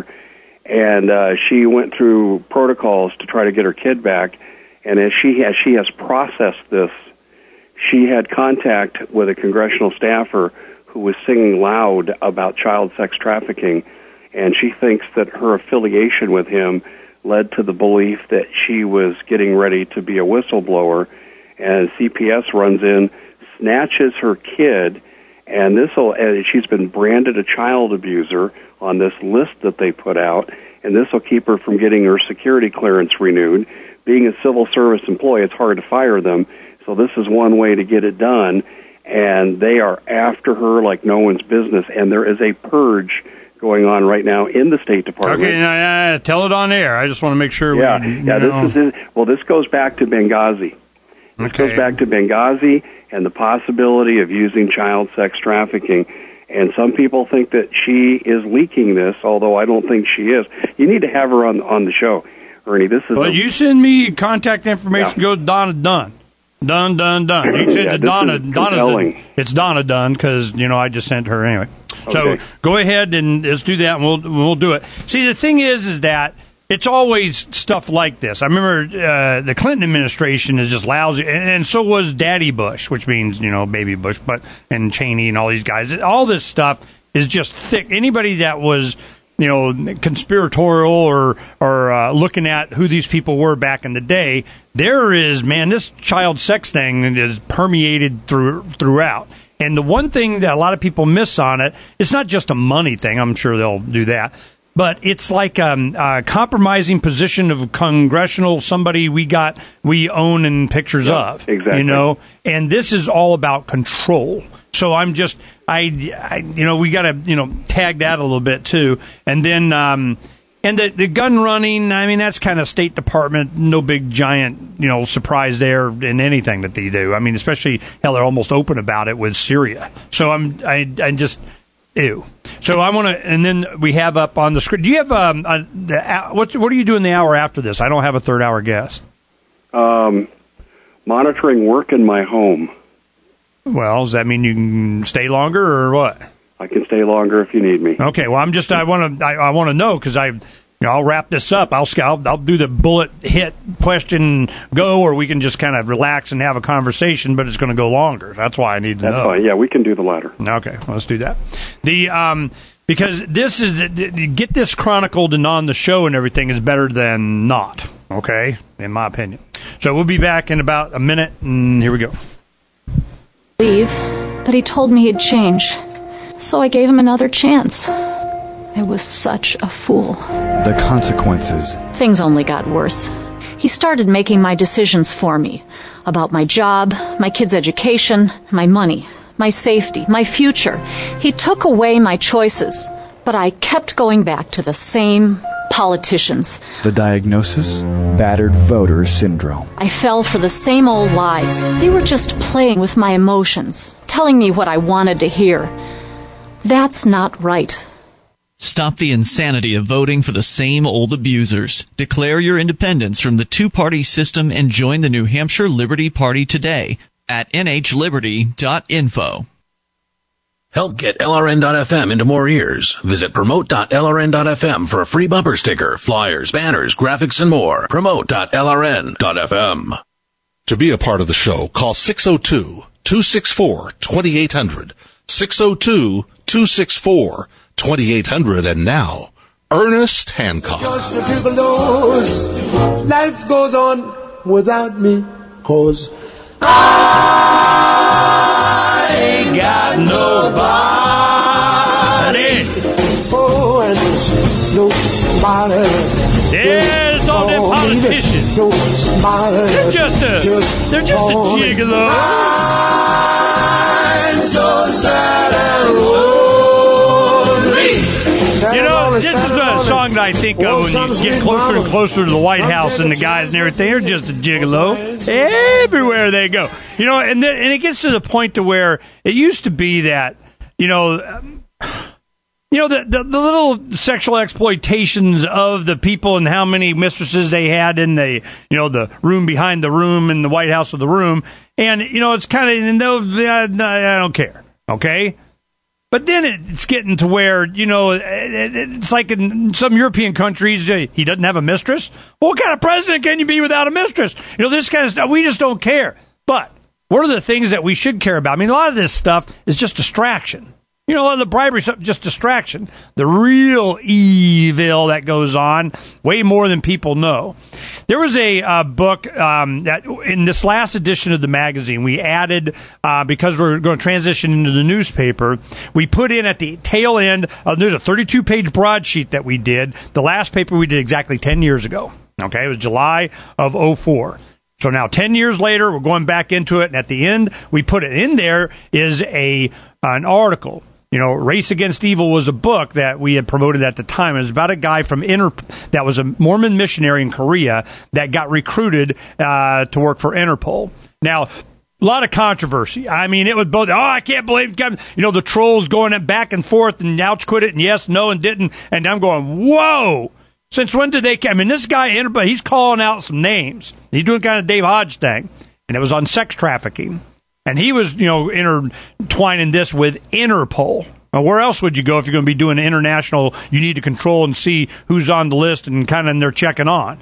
And she went through protocols to try to get her kid back. And as she has processed this, she had contact with a congressional staffer who was singing loud about child sex trafficking. And she thinks that her affiliation with him led to the belief that she was getting ready to be a whistleblower. And CPS runs in, snatches her kid, and she's been branded a child abuser on this list that they put out, and this will keep her from getting her security clearance renewed. Being a civil service employee, it's hard to fire them, so this is one way to get it done, and they are after her like no one's business, and there is a purge going on right now in the State Department. Okay, tell it on air. I just want to make sure. This goes back to Benghazi. This goes back to Benghazi and the possibility of using child sex trafficking. And some people think that she is leaking this, although I don't think she is. You need to have her on the show, Ernie. You send me contact information. Go to Donna Dunn. Done. You can send to Donna. It's Donna Dunn because I just sent her anyway. So go ahead and let's do that, and we'll do it. See, the thing is that it's always stuff like this. I remember the Clinton administration is just lousy, and so was Daddy Bush, which means Baby Bush, and Cheney and all these guys. All this stuff is just thick. Anybody that was conspiratorial or looking at who these people were back in the day, this child sex thing is permeated throughout. And the one thing that a lot of people miss on it, it's not just a money thing. I'm sure they'll do that. But it's like a compromising position of congressional somebody we own in pictures of. Exactly. And this is all about control. So we got to, tag that a little bit too. And then, and the gun running, I mean, that's kind of State Department, no big giant, surprise there in anything that they do. I mean, especially, hell, they're almost open about it with Syria. So I just, ew. So I want to, and then we have up on the screen. Do you have what are you doing the hour after this? I don't have a third hour guest. Monitoring work in my home. Well, does that mean you can stay longer or what? I can stay longer if you need me. Okay. Well, I want to know because I'll wrap this up. I'll do the bullet hit question go, or we can just kind of relax and have a conversation, but it's going to go longer. That's why I need to know. That's fine. Yeah, we can do the latter. Okay, let's do that. Because this is get this chronicled and on the show and everything is better than not. Okay, in my opinion. So we'll be back in about a minute, and here we go. Leave, but he told me he'd change, so I gave him another chance. I was such a fool. The consequences. Things only got worse. He started making my decisions for me. About my job, my kids' education, my money, my safety, my future. He took away my choices, but I kept going back to the same politicians. The diagnosis? Battered voter syndrome. I fell for the same old lies. They were just playing with my emotions, telling me what I wanted to hear. That's not right. Stop the insanity of voting for the same old abusers. Declare your independence from the two-party system and join the New Hampshire Liberty Party today at nhliberty.info. Help get LRN.FM into more ears. Visit promote.lrn.fm for a free bumper sticker, flyers, banners, graphics, and more. Promote.lrn.fm. To be a part of the show, call 602-264-2800. 602-264-2800. And now, Ernest Hancock. Just the people knows life goes on without me, 'cause I ain't got nobody. Oh, and there's nobody. There's all them politicians. Don't smile. They're just a gigolo. I'm so sad and lonely. You know, this is a song that I think of when you get closer and closer to the White House and the guys and everything. They're just a gigolo everywhere they go. You know, and it gets to the point to where it used to be that, the little sexual exploitations of the people and how many mistresses they had in the room behind the room in the White House of the room. And, it's kind of, I don't care. Okay. But then it's getting to where, it's like in some European countries, he doesn't have a mistress. Well, what kind of president can you be without a mistress? This kind of stuff, we just don't care. But what are the things that we should care about? I mean, a lot of this stuff is just distraction. A lot of the bribery stuff, just distraction. The real evil that goes on, way more than people know. There was a book that in this last edition of the magazine, we added, because we're going to transition into the newspaper, we put in at the tail end, there's a 32-page broadsheet that we did. The last paper we did exactly 10 years ago. Okay, it was July of 2004. So now 10 years later, we're going back into it, and at the end, we put it in there is an article. Race Against Evil was a book that we had promoted at the time. It was about a guy from that was a Mormon missionary in Korea that got recruited to work for Interpol. Now, a lot of controversy. I mean, it was both, I can't believe, the trolls going back and forth and ouch quit it and yes, no, and didn't. And I'm going, whoa. Since when did they? I mean, this guy, he's calling out some names. He's doing kind of Dave Hodge thing. And it was on sex trafficking. And he was, intertwining this with Interpol. Now, where else would you go if you're going to be doing international, you need to control and see who's on the list and kind of they're checking on,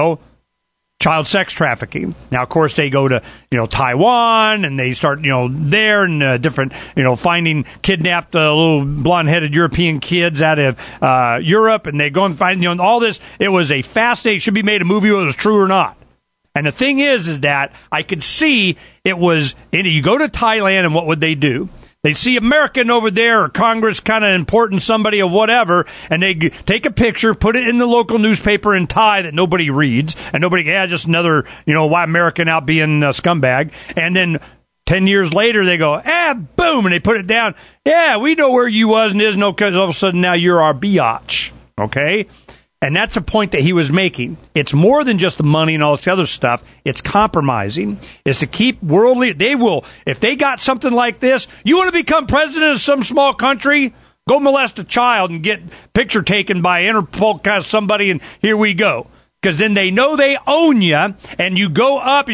child sex trafficking. Now, of course, they go to, Taiwan and they start, there and different, finding kidnapped little blonde-headed European kids out of Europe. And they go and find, all this. It was a fascinating, should be made a movie whether it was true or not. And the thing is that I could see it was, you go to Thailand and what would they do? They'd see American over there or Congress kind of important somebody or whatever, and they take a picture, put it in the local newspaper in Thai that nobody reads, and just another, why American out being a scumbag. And then 10 years later, they go, boom, and they put it down. Yeah, we know where you was and is no, because all of a sudden now you're our biatch. Okay? And that's a point that he was making. It's more than just the money and all this other stuff. It's compromising. It's to keep worldly. They will, if they got something like this, you want to become president of some small country? Go molest a child and get picture taken by Interpol kind of somebody, and here we go. Because then they know they own you, and you go up,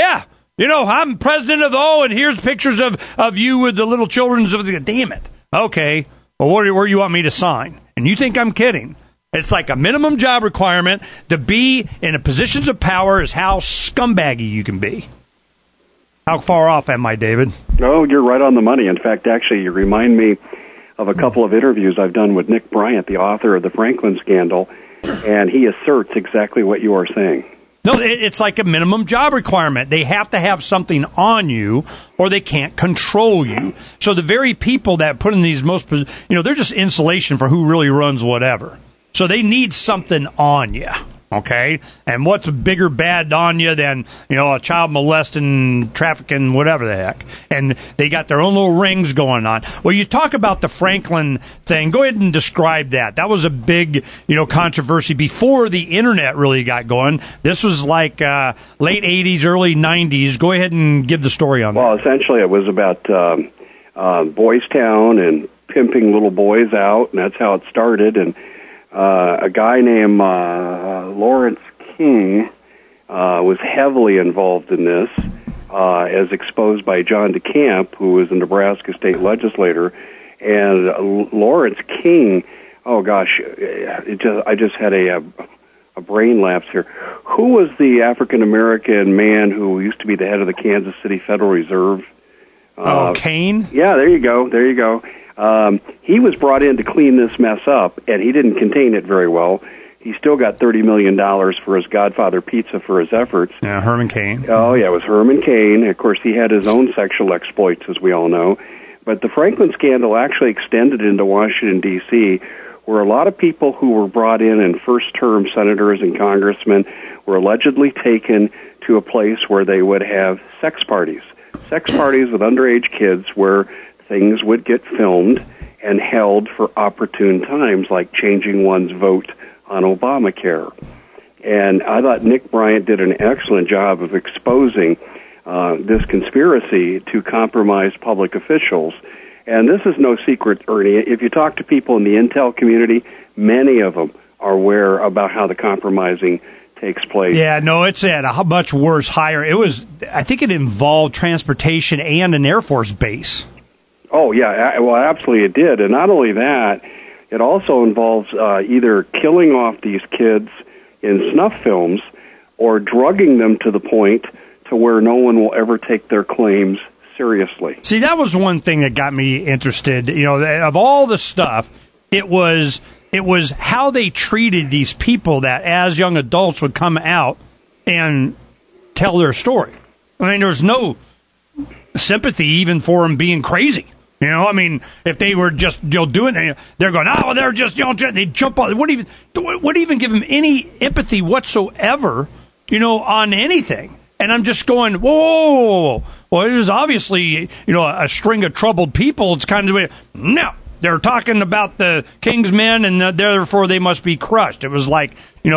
I'm president of and here's pictures of you with the little children. Damn it. Okay. Well, where do you want me to sign? And you think I'm kidding. It's like a minimum job requirement to be in a positions of power is how scumbaggy you can be. How far off am I, David? Oh, you're right on the money. In fact, actually, you remind me of a couple of interviews I've done with Nick Bryant, the author of the Franklin Scandal, and he asserts exactly what you are saying. No, it's like a minimum job requirement. They have to have something on you or they can't control you. So the very people that put in these they're just insulation for who really runs whatever. So they need something on you, okay? And what's a bigger bad on you than, a child molesting, trafficking, whatever the heck? And they got their own little rings going on. Well, you talk about the Franklin thing. Go ahead and describe that. That was a big, controversy before the Internet really got going. This was like late 80s, early 90s. Go ahead and give the story on that. Well, essentially it was about Boys Town and pimping little boys out, and that's how it started. And a guy named Lawrence King was heavily involved in this, as exposed by John DeCamp, who was a Nebraska state legislator. And Lawrence King, oh gosh, I just had a brain lapse here. Who was the African American man who used to be the head of the Kansas City Federal Reserve? Kane? Yeah, there you go. He was brought in to clean this mess up, and he didn't contain it very well. He still got $30 million for his Godfather Pizza for his efforts. Yeah, Herman Cain. Oh, yeah, it was Herman Cain. Of course, he had his own sexual exploits, as we all know. But the Franklin scandal actually extended into Washington, D.C., where a lot of people who were brought in first-term senators and congressmen were allegedly taken to a place where they would have sex parties with underage kids where things would get filmed and held for opportune times, like changing one's vote on Obamacare. And I thought Nick Bryant did an excellent job of exposing this conspiracy to compromise public officials. And this is no secret, Ernie. If you talk to people in the intel community, many of them are aware about how the compromising takes place. Yeah, no, it's at a much worse, higher. I think it involved transportation and an Air Force base. Oh, yeah, well, absolutely it did. And not only that, it also involves either killing off these kids in snuff films or drugging them to the point to where no one will ever take their claims seriously. See, that was one thing that got me interested. You know, of all the stuff, it was how they treated these people that, as young adults, would come out and tell their story. I mean, there's no sympathy even for them being crazy. You know, I mean, if they were just doing it, they're going, oh, they're just they jump on. It wouldn't even give them any empathy whatsoever, on anything. And I'm just going, whoa. Well, it is obviously, a string of troubled people. It's kind of the way, no. They're talking about the king's men, and therefore they must be crushed. It was like,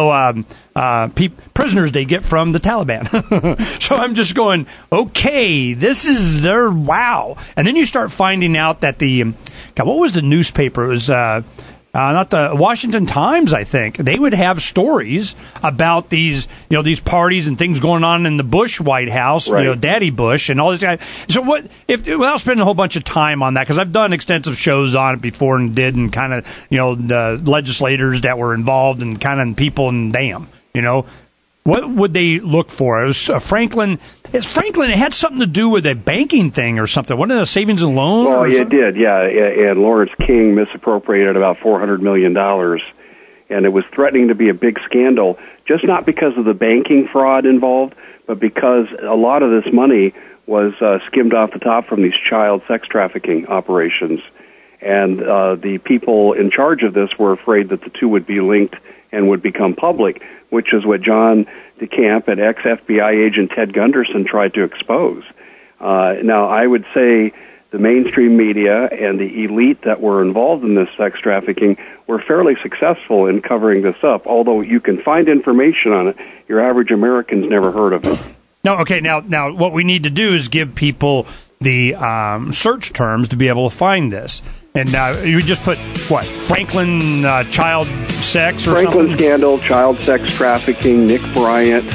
prisoners they get from the Taliban. So I'm just going, okay, this is their wow. And then you start finding out that what was the newspaper? It was not the Washington Times, I think. They would have stories about these, these parties and things going on in the Bush White House, right. Daddy Bush and all this guy. So without spending a whole bunch of time on that, because I've done extensive shows on it before and kind of, the legislators that were involved and kind of people and damn, what would they look for? It was Franklin. It had something to do with a banking thing or something. One of the savings and loans? Well, it did, yeah. And Lawrence King misappropriated about $400 million. And it was threatening to be a big scandal, just not because of the banking fraud involved, but because a lot of this money was skimmed off the top from these child sex trafficking operations. And the people in charge of this were afraid that the two would be linked and would become public, which is what John DeCamp and ex-FBI agent Ted Gunderson tried to expose. Now, I would say the mainstream media and the elite that were involved in this sex trafficking were fairly successful in covering this up, although you can find information on it. Your average American's never heard of it. No, okay, now what we need to do is give people the search terms to be able to find this. And you just put, what, Franklin child sex or Franklin something? Franklin scandal, child sex trafficking, Nick Bryant,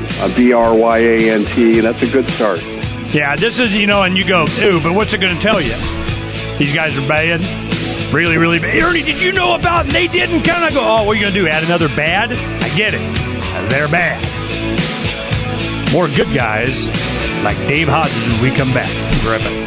Bryant. That's a good start. Yeah, this is, and you go, ooh, but what's it going to tell you? These guys are bad? Really, really bad? Ernie, did you know about it? And they didn't kind of go, oh, what are you going to do, add another bad? I get it. They're bad. More good guys like Dave Hodges when we come back. Griffin.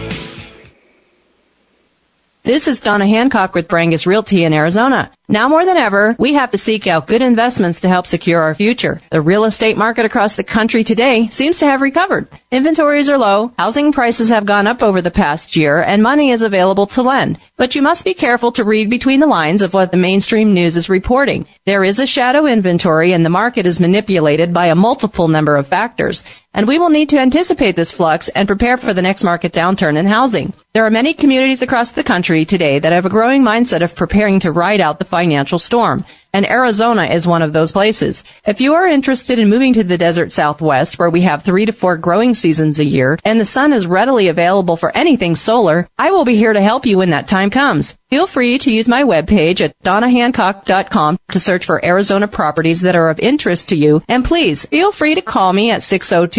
This is Donna Hancock with Brangus Realty in Arizona. Now more than ever, we have to seek out good investments to help secure our future. The real estate market across the country today seems to have recovered. Inventories are low, housing prices have gone up over the past year, and money is available to lend. But you must be careful to read between the lines of what the mainstream news is reporting. There is a shadow inventory, and the market is manipulated by a multiple number of factors. And we will need to anticipate this flux and prepare for the next market downturn in housing. There are many communities across the country today that have a growing mindset of preparing to ride out the financial storm, and Arizona is one of those places. If you are interested in moving to the desert Southwest, where we have 3 to 4 growing seasons a year, and the sun is readily available for anything solar, I will be here to help you when that time comes. Feel free to use my webpage at donnahancock.com to search for Arizona properties that are of interest to you, and please feel free to call me at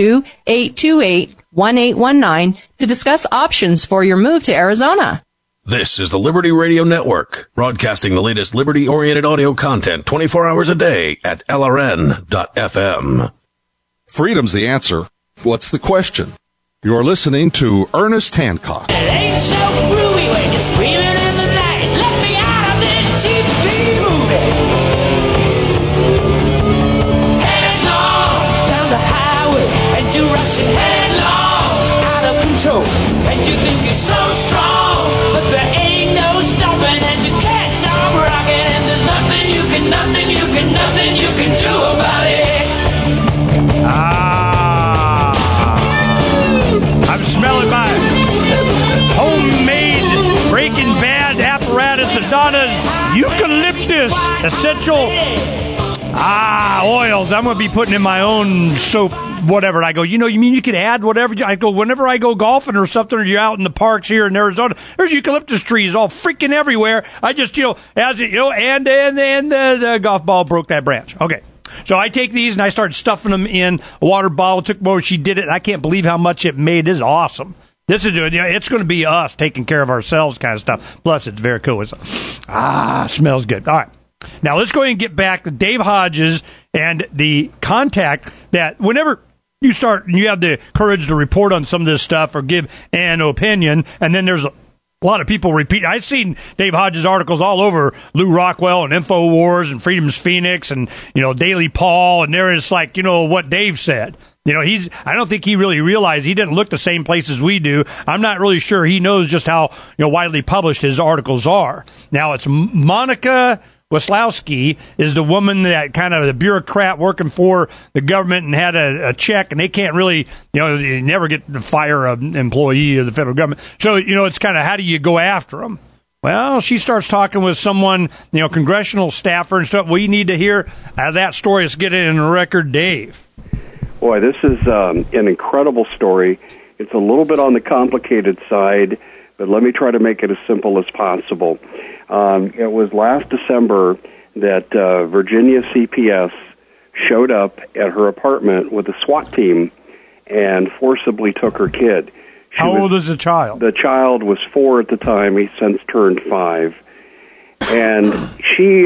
602-828-1819 to discuss options for your move to Arizona. This is the Liberty Radio Network, broadcasting the latest liberty-oriented audio content 24 hours a day at LRN.FM. Freedom's the answer. What's the question? You're listening to Ernest Hancock. It ain't so groovy when you're screaming in the night. Let me out of this cheap movie. Headlong down the highway, and you're rushing headlong out of control. And you think you're so strong, but there ain't no stopping, and you can't stop running. Donna's eucalyptus essential oils. I'm going to be putting in my own soap, whatever. I go, you mean you can add whatever? I go, whenever I go golfing or something, or you're out in the parks here in Arizona, there's eucalyptus trees all freaking everywhere. I just, and the golf ball broke that branch. Okay. So I take these and I started stuffing them in a water bottle. Took more. She did it. I can't believe how much it made. This is awesome. This is it's going to be us taking care of ourselves kind of stuff. Plus, it's very cool. Smells good. All right. Now, let's go ahead and get back to Dave Hodges and the contact that whenever you start and you have the courage to report on some of this stuff or give an opinion, and then there's a lot of people repeat. I've seen Dave Hodges articles all over Lou Rockwell and InfoWars and Freedom's Phoenix and, Daily Paul, and there is like, what Dave said. I don't think he really realized he didn't look the same place as we do. I'm not really sure he knows just how, widely published his articles are. Now, it's Monica Weslowski is the woman that kind of the bureaucrat working for the government and had a check, and they can't really, you never get to fire an employee of the federal government. So, it's kind of how do you go after them? Well, she starts talking with someone, congressional staffer and stuff. We need to hear that story. Let's get it in the record, Dave. Boy, this is an incredible story. It's a little bit on the complicated side, but let me try to make it as simple as possible. It was last December that Virginia CPS showed up at her apartment with a SWAT team and forcibly took her kid. How old is the child? The child was 4 at the time. He's since turned 5. And she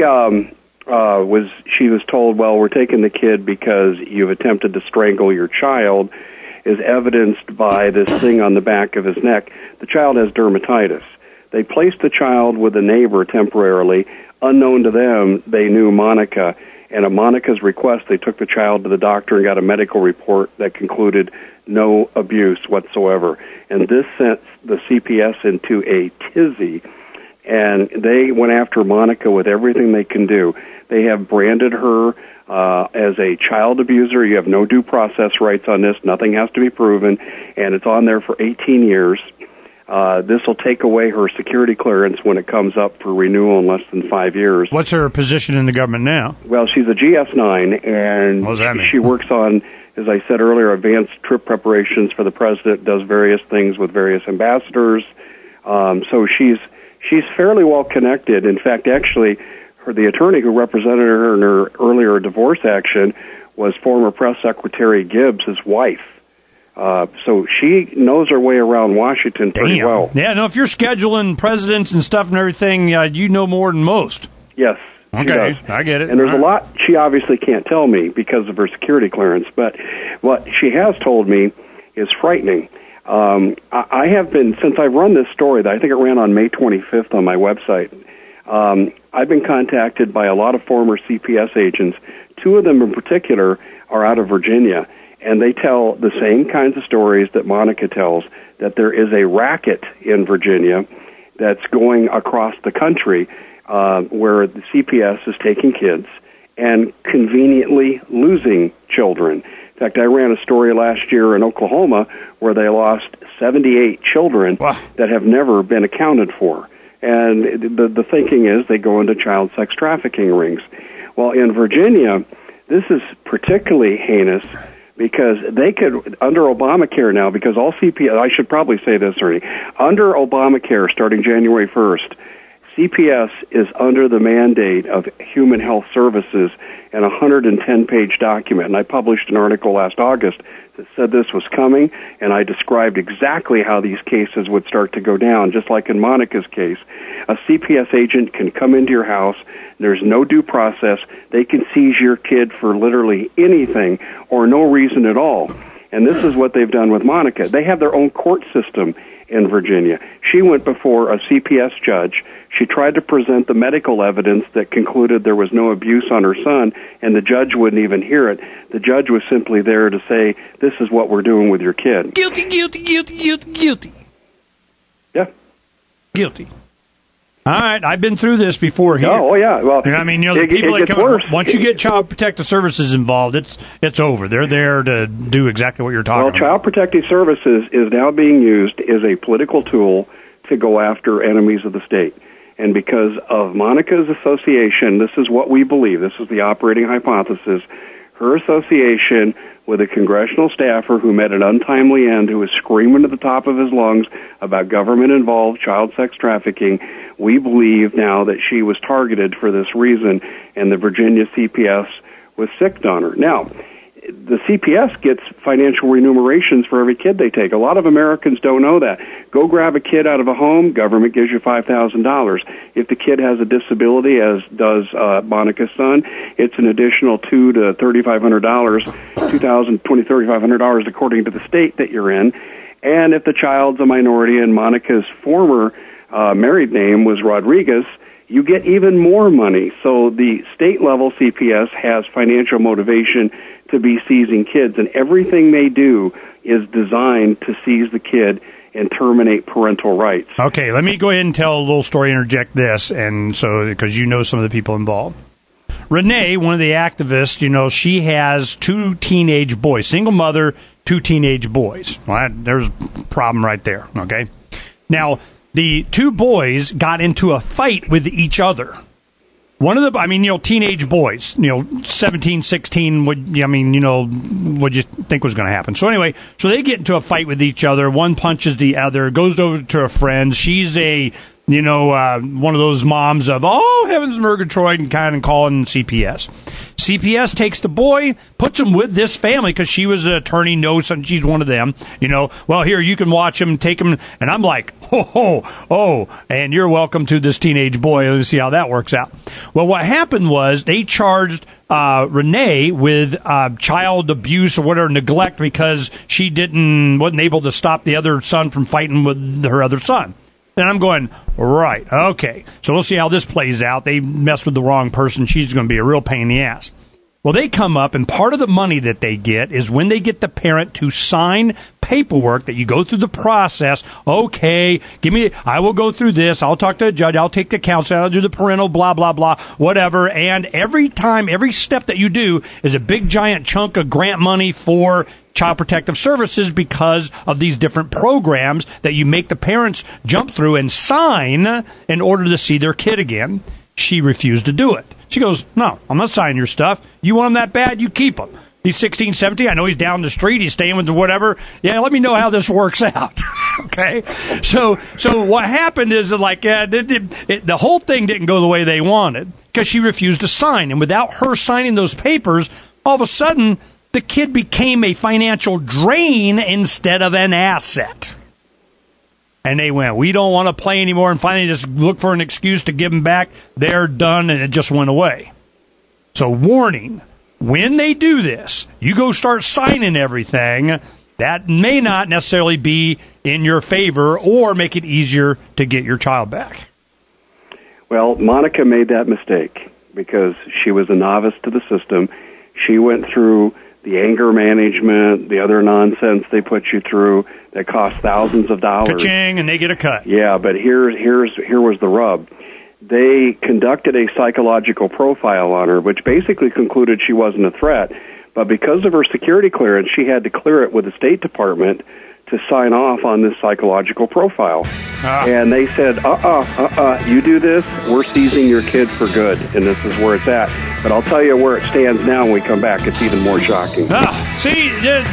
was told, well, we're taking the kid because you've attempted to strangle your child, is evidenced by this thing on the back of his neck. The child has dermatitis. They placed the child with a neighbor temporarily. Unknown to them, they knew Monica, and at Monica's request, they took the child to the doctor and got a medical report that concluded no abuse whatsoever. And this sent the CPS into a tizzy, and they went after Monica with everything they can do. They have branded her as a child abuser. You have no due process rights on this. Nothing has to be proven, and it's on there for 18 years. This will take away her security clearance when it comes up for renewal in less than 5 years. What's her position in the government now? Well, she's a GS-9, and what does that mean? She works on, as I said earlier, advanced trip preparations for the president, does various things with various ambassadors. So she's fairly well connected. In fact, actually, the attorney who represented her in her earlier divorce action was former press secretary Gibbs' wife. So she knows her way around Washington pretty well. Yeah, no, if you're scheduling presidents and stuff and everything, you know more than most. Yes. Okay, I get it. And there's a lot she obviously can't tell me because of her security clearance, but what she has told me is frightening. I have been, since I've run this story, I think it ran on May 25th on my website, I've been contacted by a lot of former CPS agents. 2 of them in particular are out of Virginia, and they tell the same kinds of stories that Monica tells, that there is a racket in Virginia that's going across the country where the CPS is taking kids and conveniently losing children. In fact, I ran a story last year in Oklahoma where they lost 78 children that have never been accounted for. And the thinking is they go into child sex trafficking rings. Well, in Virginia, this is particularly heinous because they could, under Obamacare now, because all CPS, I should probably say this, Ernie, under Obamacare starting January 1st, CPS is under the mandate of Human Health Services and a 110-page document. And I published an article last August that said this was coming, and I described exactly how these cases would start to go down, just like in Monica's case. A CPS agent can come into your house. There's no due process. They can seize your kid for literally anything or no reason at all. And this is what they've done with Monica. They have their own court system in Virginia. She went before a CPS judge. She tried to present the medical evidence that concluded there was no abuse on her son, and the judge wouldn't even hear it. The judge was simply there to say, this is what we're doing with your kid. Guilty, guilty, guilty, guilty, guilty. Yeah. Guilty. All right, I've been through this before here. Oh, yeah. Well, you know, I mean, the people that come once you get Child Protective Services involved, it's over. They're there to do exactly what you're talking about. Well, Child Protective Services is now being used as a political tool to go after enemies of the state. And because of Monica's association, this is what we believe, this is the operating hypothesis, her association with a congressional staffer who met an untimely end, who was screaming at the top of his lungs about government-involved child sex trafficking, we believe now that she was targeted for this reason, and the Virginia CPS was sicked on her. Now, the CPS gets financial remunerations for every kid they take. A lot of Americans don't know that. Go grab a kid out of a home, government gives you $5,000. If the kid has a disability, as does Monica's son, it's an additional $2,000 to $3,500, $3,500 according to the state that you're in. And if the child's a minority and Monica's former married name was Rodriguez, you get even more money. So the state-level CPS has financial motivation to be seizing kids, and everything they do is designed to seize the kid and terminate parental rights. Okay, let me go ahead and tell a little story, interject this, and so because you know some of the people involved. Renee, one of the activists, she has 2 teenage boys, single mother, 2 teenage boys. Well, there's a problem right there, okay? Now, the 2 boys got into a fight with each other. One of the, teenage boys, 17, 16, what'd you think was going to happen? So anyway, they get into a fight with each other. One punches the other, goes over to a friend. She's one of those moms of, oh, heavens, Murgatroyd, and kind of calling CPS. CPS takes the boy, puts him with this family because she was an attorney, knows something, she's one of them. Well, here, you can watch him, take him. And I'm like, oh, and you're welcome to this teenage boy. Let's see how that works out. Well, what happened was they charged Renee with child abuse or whatever, neglect, because she wasn't able to stop the other son from fighting with her other son. And I'm going, right, okay. So we'll see how this plays out. They messed with the wrong person. She's going to be a real pain in the ass. Well, they come up, and part of the money that they get is when they get the parent to sign paperwork that you go through the process. Okay, I will go through this. I'll talk to a judge. I'll take the counselor. I'll do the parental, blah, blah, blah, whatever. And every step that you do is a big, giant chunk of grant money for Child Protective Services because of these different programs that you make the parents jump through and sign in order to see their kid again. She refused to do it. She goes, no, I'm not signing your stuff. You want him that bad, you keep him. He's 16, 17. I know he's down the street. He's staying with the whatever. Yeah, let me know how this works out. Okay? So what happened is the whole thing didn't go the way they wanted because she refused to sign. And without her signing those papers, all of a sudden, the kid became a financial drain instead of an asset. And they went, we don't want to play anymore, and finally just look for an excuse to give them back. They're done, and it just went away. So warning, when they do this, you go start signing everything, that may not necessarily be in your favor or make it easier to get your child back. Well, Monica made that mistake because she was a novice to the system. She went through the anger management, the other nonsense they put you through that cost thousands of dollars. Ka-ching, and they get a cut. Yeah, but here was the rub. They conducted a psychological profile on her, which basically concluded she wasn't a threat. But because of her security clearance, she had to clear it with the State Department to sign off on this psychological profile. And they said, you do this, we're seizing your kid for good, and this is where it's at. But I'll tell you where it stands now when we come back. It's even more shocking. See?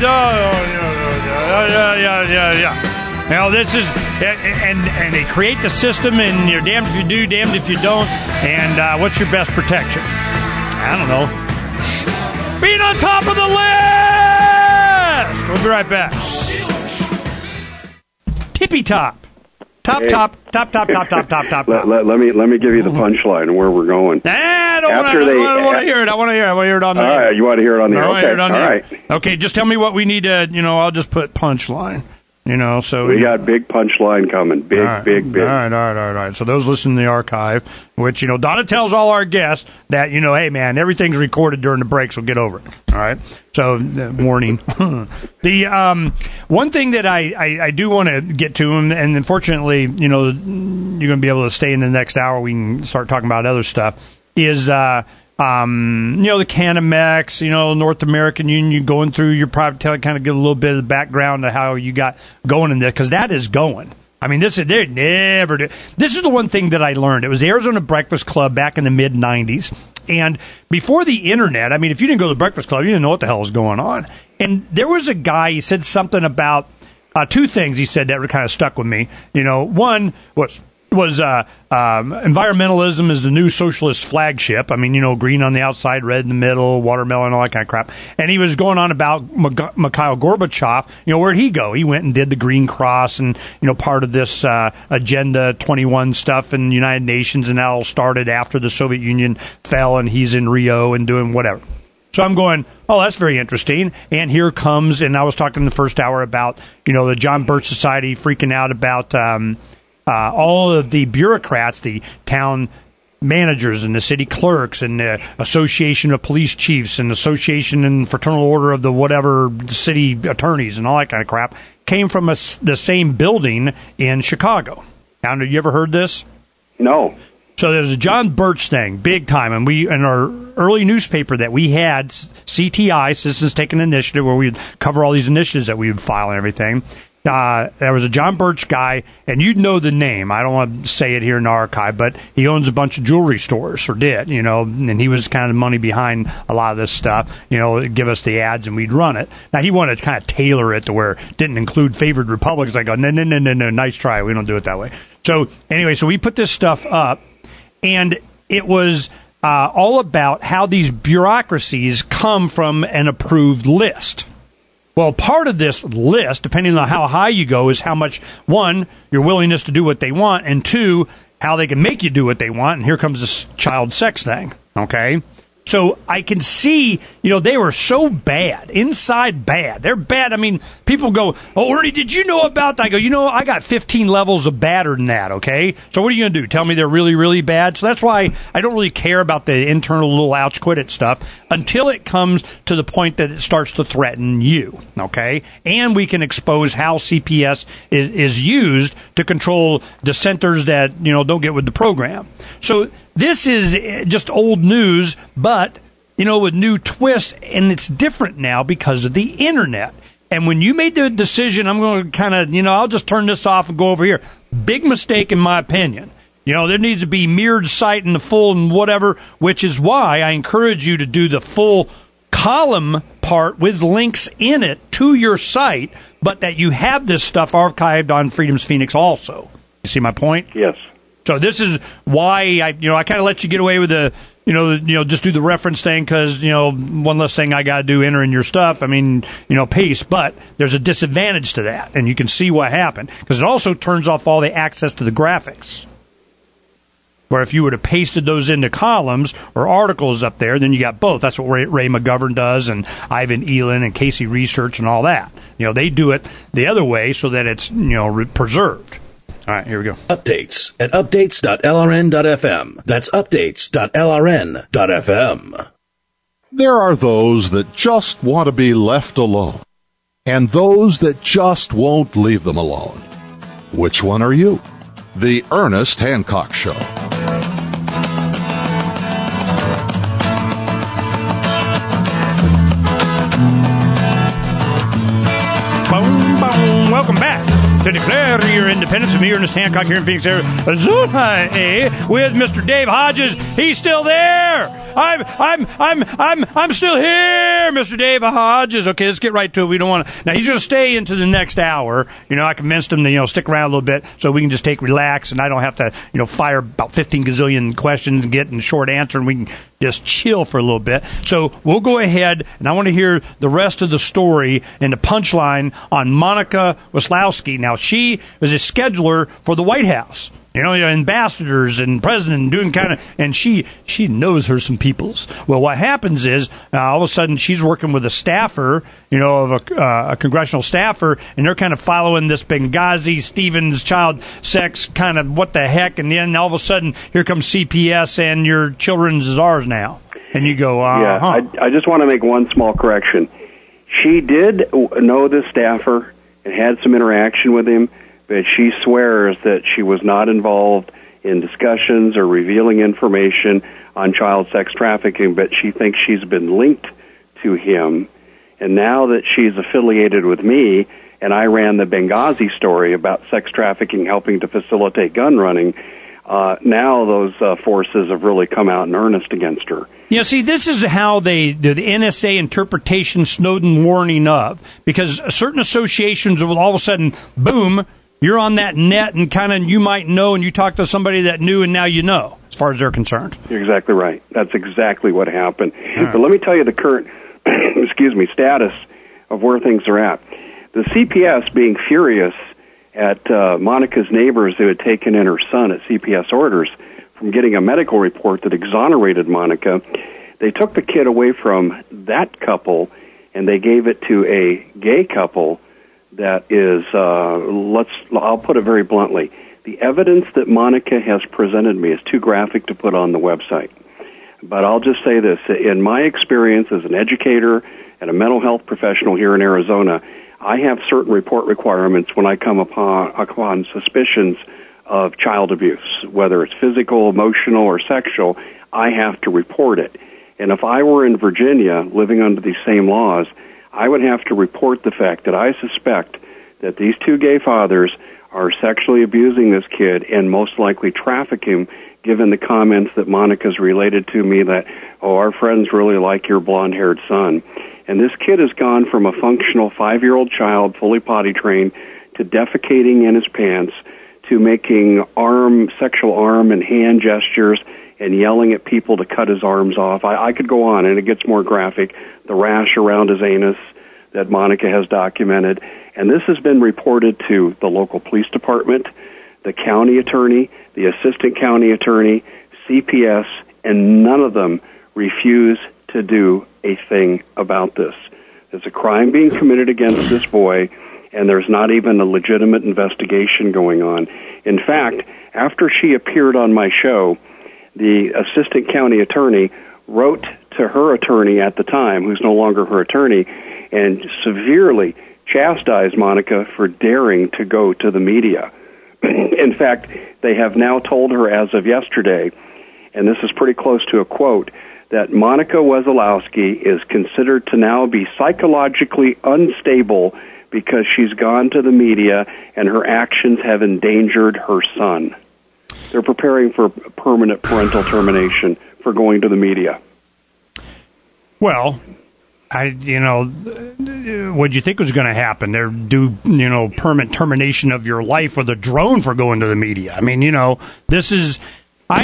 Now, this is, and they create the system, and you're damned if you do, damned if you don't. And what's your best protection? I don't know. Being on top of the list! We'll be right back. Tippy top. Top. Let me give you the punchline and where we're going. I don't want to hear it. I want to hear it on the air. All right, you want to hear it on the air? Okay, all right. Okay, just tell me what we need to, I'll just put punchline. So we got big punchline coming. Big. All right. So those listening to the archive, which, Donna tells all our guests that, hey, man, everything's recorded during the break, so get over it. All right. So, warning. The one thing that I do want to get to, and unfortunately, you're going to be able to stay in the next hour. We can start talking about other stuff. Is the Canamex, North American Union, going through your private tele, kind of give a little bit of the background to how you got going in there, because that is going. I mean, they never do. This is the one thing that I learned. It was the Arizona Breakfast Club back in the mid-'90s. And before the internet, I mean, if you didn't go to the Breakfast Club, you didn't know what the hell was going on. And there was a guy, he said something about two things he said that kind of stuck with me. You know, one was environmentalism is the new socialist flagship. I mean, you know, green on the outside, red in the middle, watermelon, all that kind of crap. And he was going on about Mikhail Gorbachev. You know, where'd he go? He went and did the Green Cross and, you know, part of this Agenda 21 stuff in the United Nations, and that all started after the Soviet Union fell, and he's in Rio and doing whatever. So I'm going, oh, that's very interesting. And here comes, and I was talking in the first hour about, you know, the John Birch Society freaking out about all of the bureaucrats, the town managers and the city clerks and the Association of Police Chiefs and Association and Fraternal Order of the whatever city attorneys and all that kind of crap came from the same building in Chicago. Now, have you ever heard this? No. So there's a John Birch thing, big time, and we in our early newspaper that we had, CTI, Citizens Taking Initiative, where we'd cover all these initiatives that we would file and everything. There was a John Birch guy, and you'd know the name. I don't want to say it here in the archive, but he owns a bunch of jewelry stores, or did, you know, and he was kind of money behind a lot of this stuff, you know, give us the ads and we'd run it. Now, he wanted to kind of tailor it to where it didn't include favored Republicans. I go, no, nice try. We don't do it that way. So, anyway, so we put this stuff up, and it was all about how these bureaucracies come from an approved list. Well, part of this list, depending on how high you go, is how much, one, your willingness to do what they want, and two, how they can make you do what they want. And here comes this child sex thing, okay? So I can see, you know, they were so bad, inside bad. They're bad. I mean, people go, oh, Ernie, did you know about that? I go, you know, I got 15 levels of badder than that, okay? So what are you going to do? Tell me they're really, really bad? So that's why I don't really care about the internal little ouch quit it stuff until it comes to the point that it starts to threaten you, okay? And we can expose how CPS is used to control dissenters that, you know, don't get with the program. So this is just old news, but, you know, with new twists, and it's different now because of the internet. And when you made the decision, I'm going to kind of, you know, I'll just turn this off and go over here. Big mistake in my opinion. You know, there needs to be mirrored site and the full and whatever, which is why I encourage you to do the full column part with links in it to your site, but that you have this stuff archived on Freedom's Phoenix also. You see my point? Yes. So this is why I kind of let you get away with the, just do the reference thing because, one less thing I got to do, enter in your stuff. I mean, peace. But there's a disadvantage to that, and you can see what happened because it also turns off all the access to the graphics. Where if you would have pasted those into columns or articles up there, then you got both. That's what Ray McGovern does, and Ivan Elin and Casey Research and all that. They do it the other way so that it's preserved. All right, here we go. Updates at updates.lrn.fm. That's updates.lrn.fm. There are those that just want to be left alone, and those that just won't leave them alone. Which one are you? The Ernest Hancock Show. Boom, boom. Welcome back to Declare Your Independence with me, Ernest Hancock, here in Phoenix, Arizona, with Mr. Dave Hodges. He's still there. I'm still here, Mr. Dave Hodges. Okay, let's get right to it. We don't want to. Now he's going to stay into the next hour. I convinced him to stick around a little bit so we can just relax, and I don't have to fire about 15 gazillion questions and get a short answer, and we can just chill for a little bit. So we'll go ahead, and I want to hear the rest of the story and the punchline on Monica Weslowski. Now, she was a scheduler for the White House. Ambassadors and president doing and she knows her some peoples. Well, what happens is all of a sudden she's working with a staffer, of a congressional staffer, and they're kind of following this Benghazi, Stevens, child sex kind of what the heck, and then all of a sudden here comes CPS and your children's is ours now. And you go, Yeah, I just want to make one small correction. She did know the staffer and had some interaction with him, but she swears that she was not involved in discussions or revealing information on child sex trafficking, but she thinks she's been linked to him. And now that she's affiliated with me and I ran the Benghazi story about sex trafficking helping to facilitate gun running, now those forces have really come out in earnest against her. Yeah, see, this is how the NSA interpretation Snowden warning of, because certain associations will all of a sudden, boom, you're on that net and kind of you might know, and you talk to somebody that knew and now you know, as far as they're concerned. You're exactly right. That's exactly what happened. Right. But let me tell you the current, status of where things are at. The CPS being furious at Monica's neighbors who had taken in her son at CPS orders from getting a medical report that exonerated Monica, they took the kid away from that couple and they gave it to a gay couple that is, I'll put it very bluntly, the evidence that Monica has presented me is too graphic to put on the website. But I'll just say this, in my experience as an educator and a mental health professional here in Arizona, I have certain report requirements when I come upon suspicions of child abuse, whether it's physical, emotional, or sexual. I have to report it. And if I were in Virginia living under these same laws, I would have to report the fact that I suspect that these two gay fathers are sexually abusing this kid and most likely trafficking, given the comments that Monica's related to me that, oh, our friends really like your blonde-haired son. And this kid has gone from a functional 5-year-old child, fully potty trained, to defecating in his pants, to making sexual arm and hand gestures and yelling at people to cut his arms off. I could go on, and it gets more graphic. The rash around his anus that Monica has documented. And this has been reported to the local police department, the county attorney, the assistant county attorney, CPS, and none of them refuse to do a thing about this. There's a crime being committed against this boy, and there's not even a legitimate investigation going on. In fact, after she appeared on my show, the assistant county attorney wrote to her attorney at the time, who's no longer her attorney, and severely chastised Monica for daring to go to the media. In fact, they have now told her as of yesterday, and this is pretty close to a quote, that Monica Wesolowski is considered to now be psychologically unstable because she's gone to the media and her actions have endangered her son. They're preparing for permanent parental termination for going to the media. Well, what'd you think was going to happen? They're permanent termination of your life with a drone for going to the media. I mean, this is, why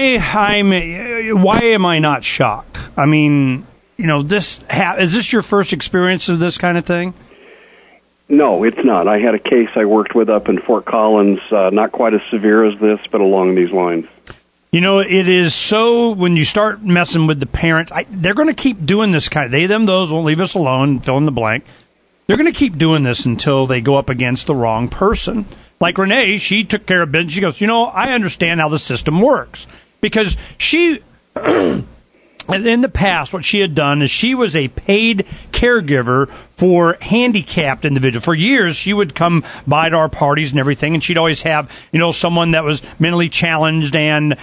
am I not shocked? I mean, is this your first experience of this kind of thing? No, it's not. I had a case I worked with up in Fort Collins, not quite as severe as this, but along these lines. It is so, when you start messing with the parents, they're going to keep doing this kind of, they, them, those won't leave us alone, fill in the blank. They're going to keep doing this until they go up against the wrong person. Like Renee, she took care of business. She goes, I understand how the system works. Because she, in the past, what she had done is she was a paid caregiver for handicapped individuals. For years, she would come by to our parties and everything, and she'd always have, someone that was mentally challenged and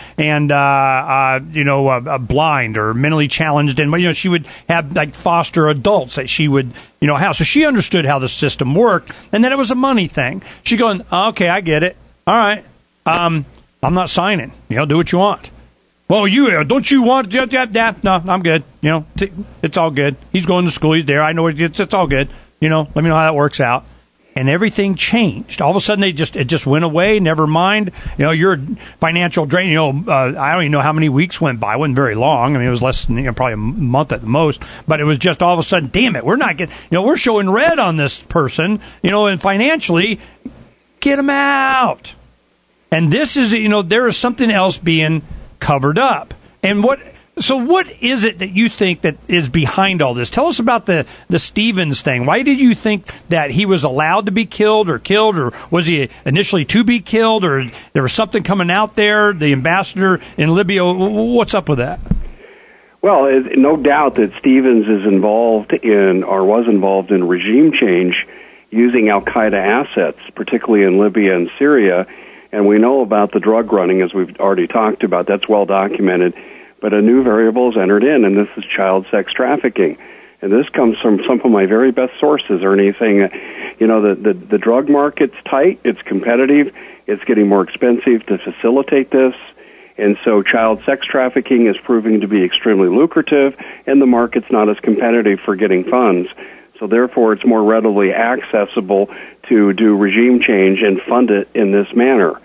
blind or mentally challenged, and she would have like foster adults that she would have. So she understood how the system worked, and then it was a money thing. She's going, okay, I get it. All right, I'm not signing. Do what you want. Well, don't you want that? No, I'm good. It's all good. He's going to school. He's there. I know it's all good. Let me know how that works out. And everything changed. All of a sudden, it just went away. Never mind. Your financial drain. I don't even know how many weeks went by. It wasn't very long. I mean, it was less than probably a month at the most. But it was just all of a sudden, damn it, we're not getting. We're showing red on this person. And financially, get him out. And this is there is something else being covered up. And what is it that you think that is behind all this? Tell us about the Stevens thing. Why did you think that he was allowed to be killed, or was he initially to be killed, or there was something coming out there, the ambassador in Libya? What's up with that? Well, no doubt that Stevens is involved in, or was involved in, regime change using Al-Qaeda assets, particularly in Libya and Syria. And we know about the drug running, as we've already talked about. That's well documented. But a new variable is entered in, and this is child sex trafficking. and this comes from some of my very best sources, Ernie, saying that, the drug market's tight, it's competitive, it's getting more expensive to facilitate this, and so child sex trafficking is proving to be extremely lucrative, and the market's not as competitive for getting funds. So therefore, it's more readily accessible to do regime change and fund it in this manner.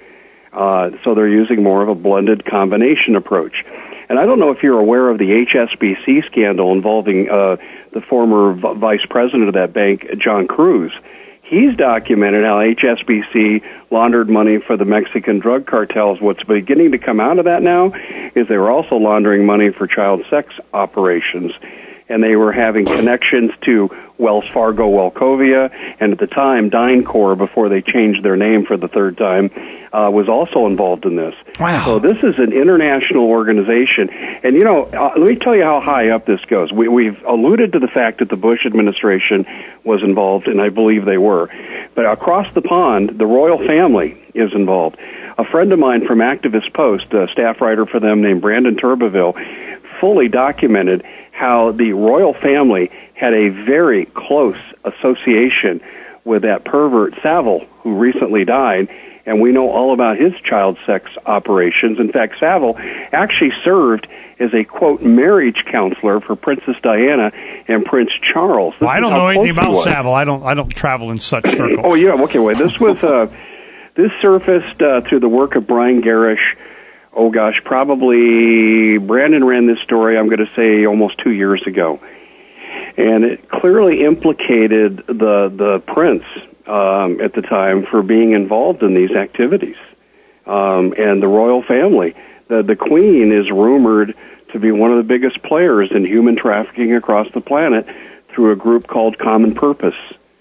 So they're using more of a blended combination approach. And I don't know if you're aware of the HSBC scandal involving the former vice president of that bank, John Cruz. He's documented how HSBC laundered money for the Mexican drug cartels. What's beginning to come out of that now is they were also laundering money for child sex operations. And they were having connections to Wells Fargo, Wellcovia, and at the time, DynCorp, before they changed their name for the third time, was also involved in this. Wow. So this is an international organization. And, let me tell you how high up this goes. We've alluded to the fact that the Bush administration was involved, and I believe they were. But across the pond, the royal family is involved. A friend of mine from Activist Post, a staff writer for them named Brandon Turbeville, fully documented how the royal family had a very close association with that pervert Savile, who recently died, and we know all about his child sex operations. In fact, Savile actually served as a, quote, marriage counselor for Princess Diana and Prince Charles. Well, I don't know anything about Savile. I don't travel in such circles. Oh, yeah, okay, wait, this was, this surfaced through the work of Brian Garish. Oh gosh, probably Brandon ran this story, I'm going to say almost 2 years ago. And it clearly implicated the prince at the time for being involved in these activities. And the royal family. The Queen is rumored to be one of the biggest players in human trafficking across the planet through a group called Common Purpose.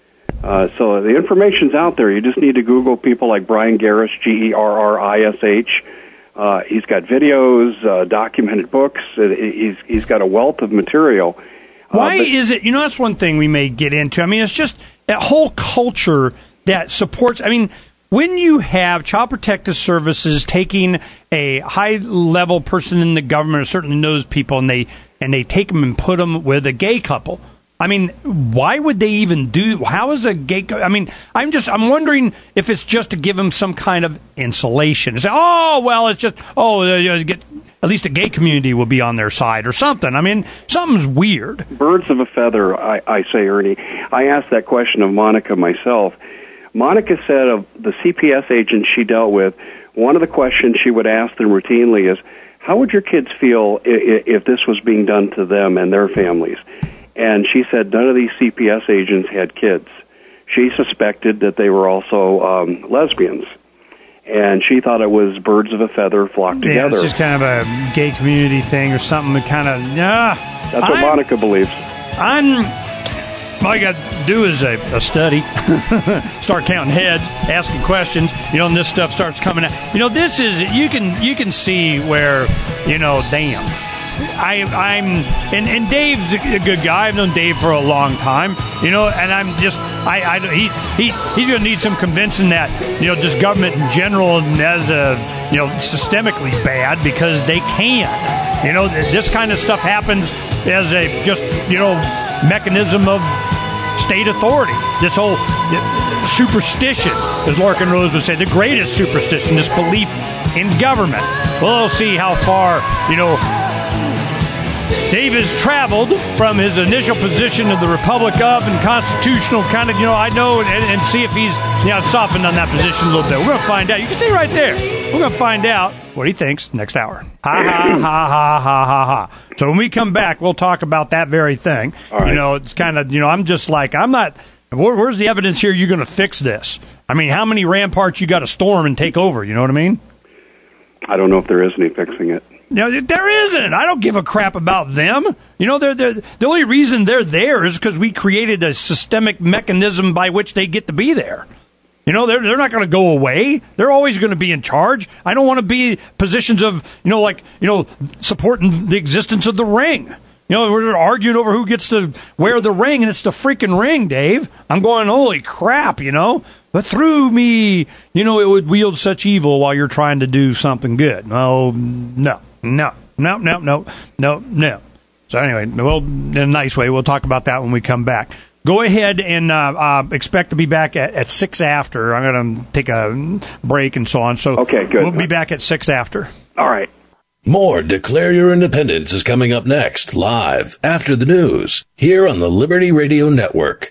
So the information's out there. You just need to Google people like Brian Garish, Gerrish. He's got videos, documented books. He's got a wealth of material. Why is it, that's one thing we may get into. I mean, it's just that whole culture that supports, when you have Child Protective Services taking a high-level person in the government, or certainly knows people, and they take them and put them with a gay couple, why would they even how is a gay, I'm wondering if it's just to give them some kind of insulation. Say, it's just, at least the gay community will be on their side or something. Something's weird. Birds of a feather, I say, Ernie. I asked that question of Monica myself. Monica said of the CPS agents she dealt with, one of the questions she would ask them routinely is, how would your kids feel if this was being done to them and their families? And she said none of these CPS agents had kids. She suspected that they were also lesbians. And she thought it was birds of a feather flocked together. It's just kind of a gay community thing or something that kind of, That's what Monica believes. All you got to do is a study, start counting heads, asking questions, and this stuff starts coming out. This is, you can see where, damn. And Dave's a good guy. I've known Dave for a long time, and I'm just, he's going to need some convincing that, just government in general as systemically bad because they can. This kind of stuff happens as a just, mechanism of state authority. This whole superstition, as Larkin Rose would say, the greatest superstition, this belief in government. Well, we'll see how far, Dave has traveled from his initial position of the Republic of and constitutional kind of, I know, and see if he's, softened on that position a little bit. We're going to find out. You can stay right there. We're going to find out what he thinks next hour. Ha, ha, ha, ha, ha, ha, ha. So when we come back, we'll talk about that very thing. All right. It's kind of, I'm just like, I'm not, where's the evidence here you're going to fix this? How many ramparts you got to storm and take over? You know what I mean? I don't know if there is any fixing it. No, there isn't. I don't give a crap about them. They're the only reason they're there is because we created a systemic mechanism by which they get to be there. They're not going to go away. They're always going to be in charge. I don't want to be positions of, supporting the existence of the ring. We're arguing over who gets to wear the ring, and it's the freaking ring, Dave. I'm going, holy crap, But through me, it would wield such evil while you're trying to do something good. Oh, no. So anyway, in a nice way, we'll talk about that when we come back. Go ahead and expect to be back at 6 after. I'm going to take a break and so on. So okay, good. We'll be back at 6 after. All right. More Declare Your Independence is coming up next, live after the news, here on the Liberty Radio Network,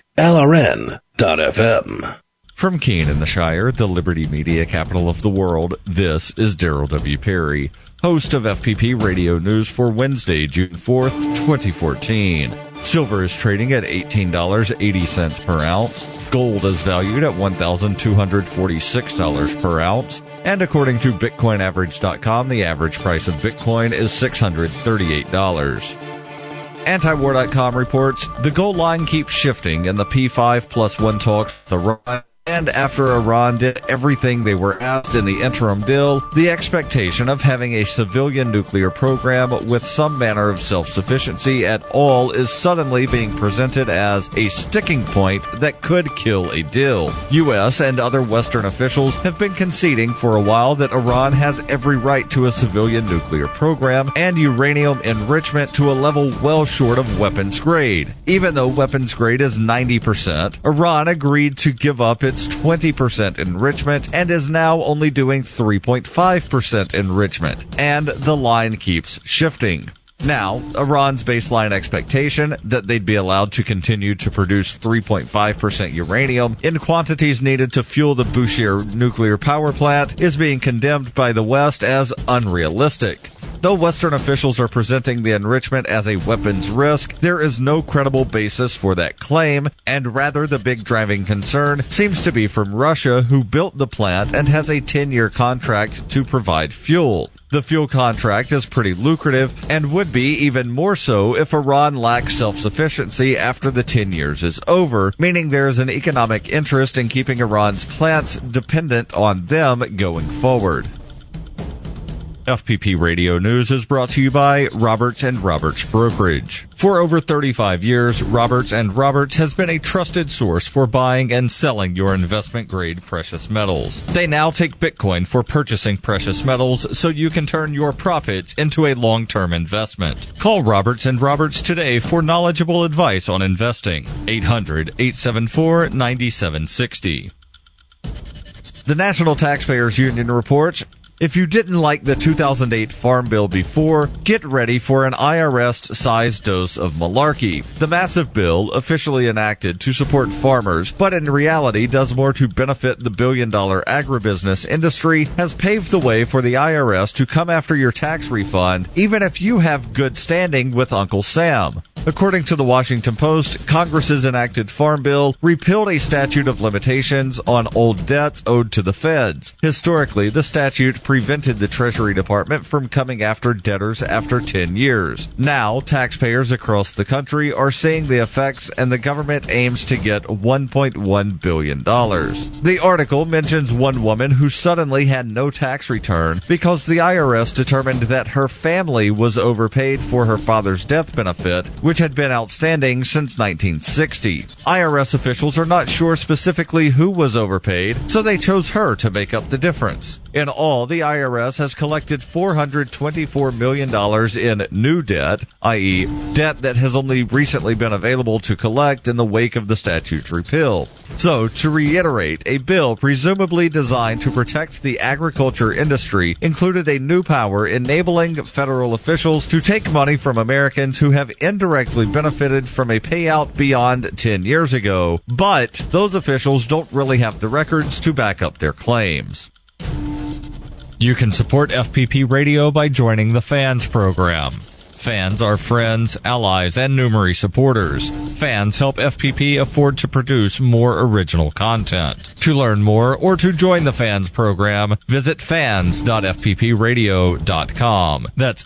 LRN.FM. From Keene in the Shire, the Liberty Media capital of the world, this is Daryl W. Perry, host of FPP Radio News for Wednesday, June 4th, 2014. Silver is trading at $18.80 per ounce. Gold is valued at $1,246 per ounce. And according to BitcoinAverage.com, the average price of Bitcoin is $638. Antiwar.com reports the goal line keeps shifting in the P5+1 talks with Iran. And after Iran did everything they were asked in the interim deal, the expectation of having a civilian nuclear program with some manner of self-sufficiency at all is suddenly being presented as a sticking point that could kill a deal. U.S. and other Western officials have been conceding for a while that Iran has every right to a civilian nuclear program and uranium enrichment to a level well short of weapons grade. Even though weapons grade is 90%, Iran agreed to give up its 20% enrichment and is now only doing 3.5% enrichment, and the line keeps shifting. Now, Iran's baseline expectation that they'd be allowed to continue to produce 3.5% uranium in quantities needed to fuel the Bushehr nuclear power plant is being condemned by the West as unrealistic. Though Western officials are presenting the enrichment as a weapons risk, there is no credible basis for that claim, and rather the big driving concern seems to be from Russia, who built the plant and has a 10-year contract to provide fuel. The fuel contract is pretty lucrative and would be even more so if Iran lacks self-sufficiency after the 10 years is over, meaning there is an economic interest in keeping Iran's plants dependent on them going forward. FPP Radio News is brought to you by Roberts & Roberts Brokerage. For over 35 years, Roberts & Roberts has been a trusted source for buying and selling your investment-grade precious metals. They now take Bitcoin for purchasing precious metals so you can turn your profits into a long-term investment. Call Roberts & Roberts today for knowledgeable advice on investing. 800-874-9760. The National Taxpayers Union reports, if you didn't like the 2008 Farm Bill before, get ready for an IRS-sized dose of malarkey. The massive bill, officially enacted to support farmers, but in reality does more to benefit the billion-dollar agribusiness industry, has paved the way for the IRS to come after your tax refund, even if you have good standing with Uncle Sam. According to the Washington Post, Congress's enacted Farm Bill repealed a statute of limitations on old debts owed to the feds. Historically, the statute prevented the Treasury Department from coming after debtors after 10 years. Now, taxpayers across the country are seeing the effects, and the government aims to get $1.1 billion. The article mentions one woman who suddenly had no tax return because the IRS determined that her family was overpaid for her father's death benefit, which had been outstanding since 1960. IRS officials are not sure specifically who was overpaid, so they chose her to make up the difference. In all, the IRS has collected $424 million in new debt, i.e., debt that has only recently been available to collect in the wake of the statute's repeal. So, to reiterate, a bill presumably designed to protect the agriculture industry included a new power enabling federal officials to take money from Americans who have indirectly benefited from a payout beyond 10 years ago, but those officials don't really have the records to back up their claims. You can support FPP Radio by joining the Fans program. Fans are friends, allies, and Numery supporters. Fans help FPP afford to produce more original content. To learn more or to join the Fans program, visit fans.fppradio.com. That's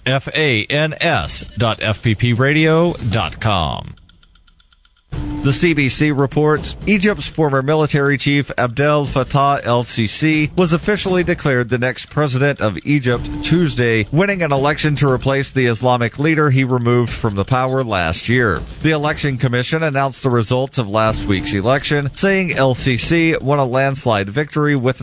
FANS.fppradio.com. The CBC reports Egypt's former military chief Abdel Fattah el-Sisi was officially declared the next president of Egypt Tuesday, winning an election to replace the Islamic leader he removed from the power last year. The Election Commission announced the results of last week's election, saying el-Sisi won a landslide victory with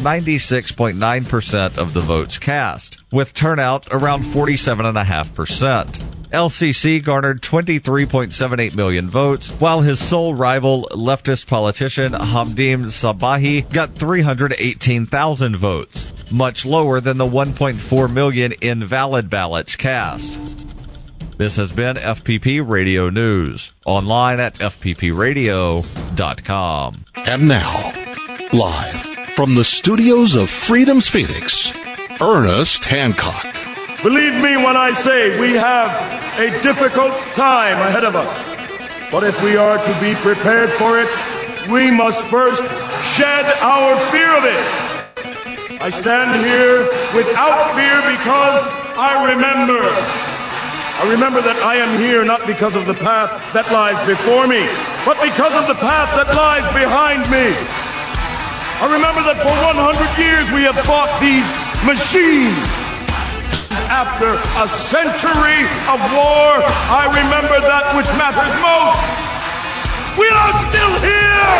96.9% of the votes cast, with turnout around 47.5%. LCC garnered 23.78 million votes, while his sole rival, leftist politician Hamdim Sabahi, got 318,000 votes, much lower than the 1.4 million invalid ballots cast. This has been FPP Radio News, online at fppradio.com. And now, live from the studios of Freedom's Phoenix, Ernest Hancock. Believe me when I say we have a difficult time ahead of us. But if we are to be prepared for it, we must first shed our fear of it. I stand here without fear because I remember that I am here not because of the path that lies before me, but because of the path that lies behind me. I remember that for 100 years we have fought these machines. After a century of war, I remember that which matters most. We are still here!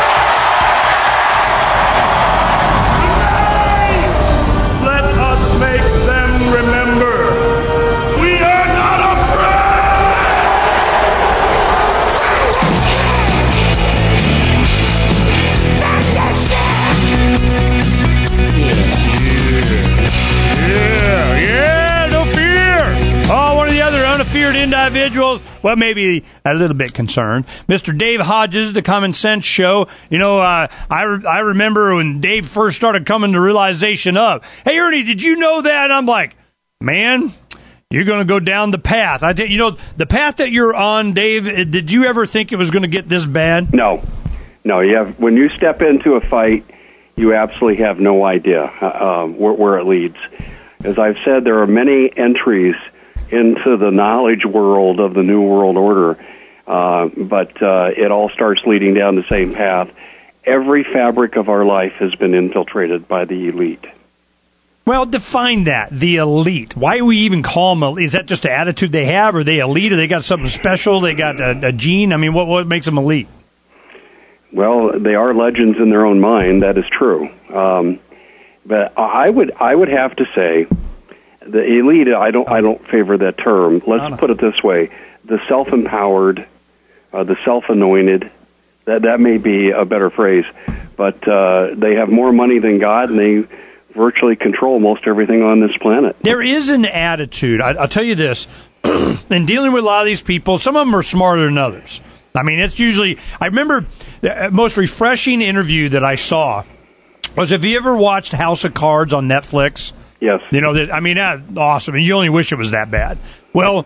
Let us make them remember. We are not Yeah, no fear. Oh, one of the other unafeared individuals, well, maybe a little bit concerned. Mr. Dave Hodges, The Common Sense Show. You know, I remember when Dave first started coming to realization of, hey, Ernie, did you know that? And I'm like, man, you're going to go down the path. You know, the path that you're on, Dave, did you ever think it was going to get this bad? No. When you step into a fight, you absolutely have no idea where it leads. As I've said, there are many entries into the knowledge world of the New World Order, but it all starts leading down the same path. Every fabric of our life has been infiltrated by the elite. Well, define that, the elite. Why do we even call them elite? Is that just the attitude they have? Are they elite? Or they got something special? They got a gene? I mean, what makes them elite? Well, they are legends in their own mind. That is true. But I would have to say the elite. I don't favor that term. Let's put it this way: the self-empowered, the self-anointed. That may be a better phrase. But they have more money than God, and they virtually control most everything on this planet. There is an attitude. I'll tell you this: in dealing with a lot of these people, some of them are smarter than others. I mean, it's usually. I remember the most refreshing interview that I saw was, have you ever watched House of Cards on Netflix? Yes. You know, that's awesome, and you only wish it was that bad. Well,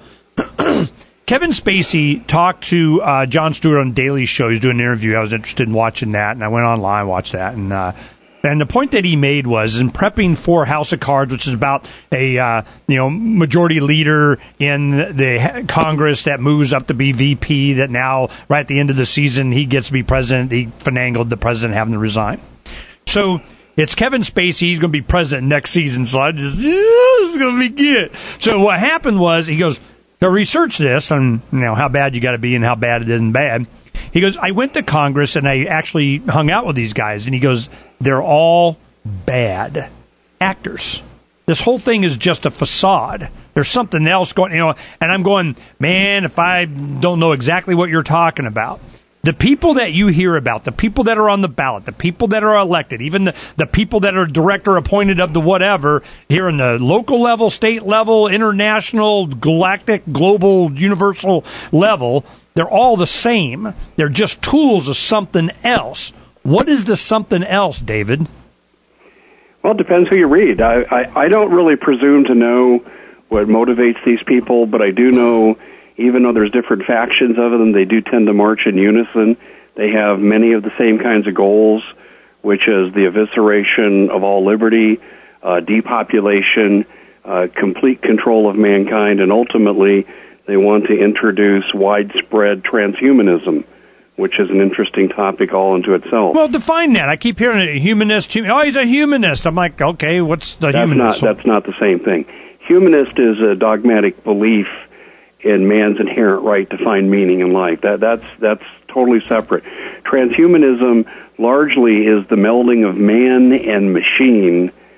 Kevin Spacey talked to Jon Stewart on Daily Show. He's doing an interview. I was interested in watching that, and I went online and watched that. And the point that he made was, in prepping for House of Cards, which is about a majority leader in the Congress that moves up to be VP, that now, right at the end of the season, he gets to be president. He finagled the president having to resign. So it's Kevin Spacey. He's going to be president next season. So this is going to be good. So what happened was, he goes, to research this on how bad you got to be and how bad it isn't bad. He goes, I went to Congress and I actually hung out with these guys. And he goes, they're all bad actors. This whole thing is just a facade. There's something else going, and I'm going, man, if I don't know exactly what you're talking about. The people that you hear about, the people that are on the ballot, the people that are elected, even the people that are director appointed of the whatever, here in the local level, state level, international, galactic, global, universal level, they're all the same. They're just tools of something else. What is the something else, David? Well, it depends who you read. I don't really presume to know what motivates these people, but I do know, even though there's different factions of them, they do tend to march in unison. They have many of the same kinds of goals, which is the evisceration of all liberty, depopulation, complete control of mankind, and ultimately they want to introduce widespread transhumanism, which is an interesting topic all unto itself. Well, define that. I keep hearing a humanist. Oh, he's a humanist. I'm like, okay, what's the humanist? That's not the same thing. Humanist is a dogmatic belief in man's inherent right to find meaning in life. That's totally separate. Transhumanism largely is the melding of man and machine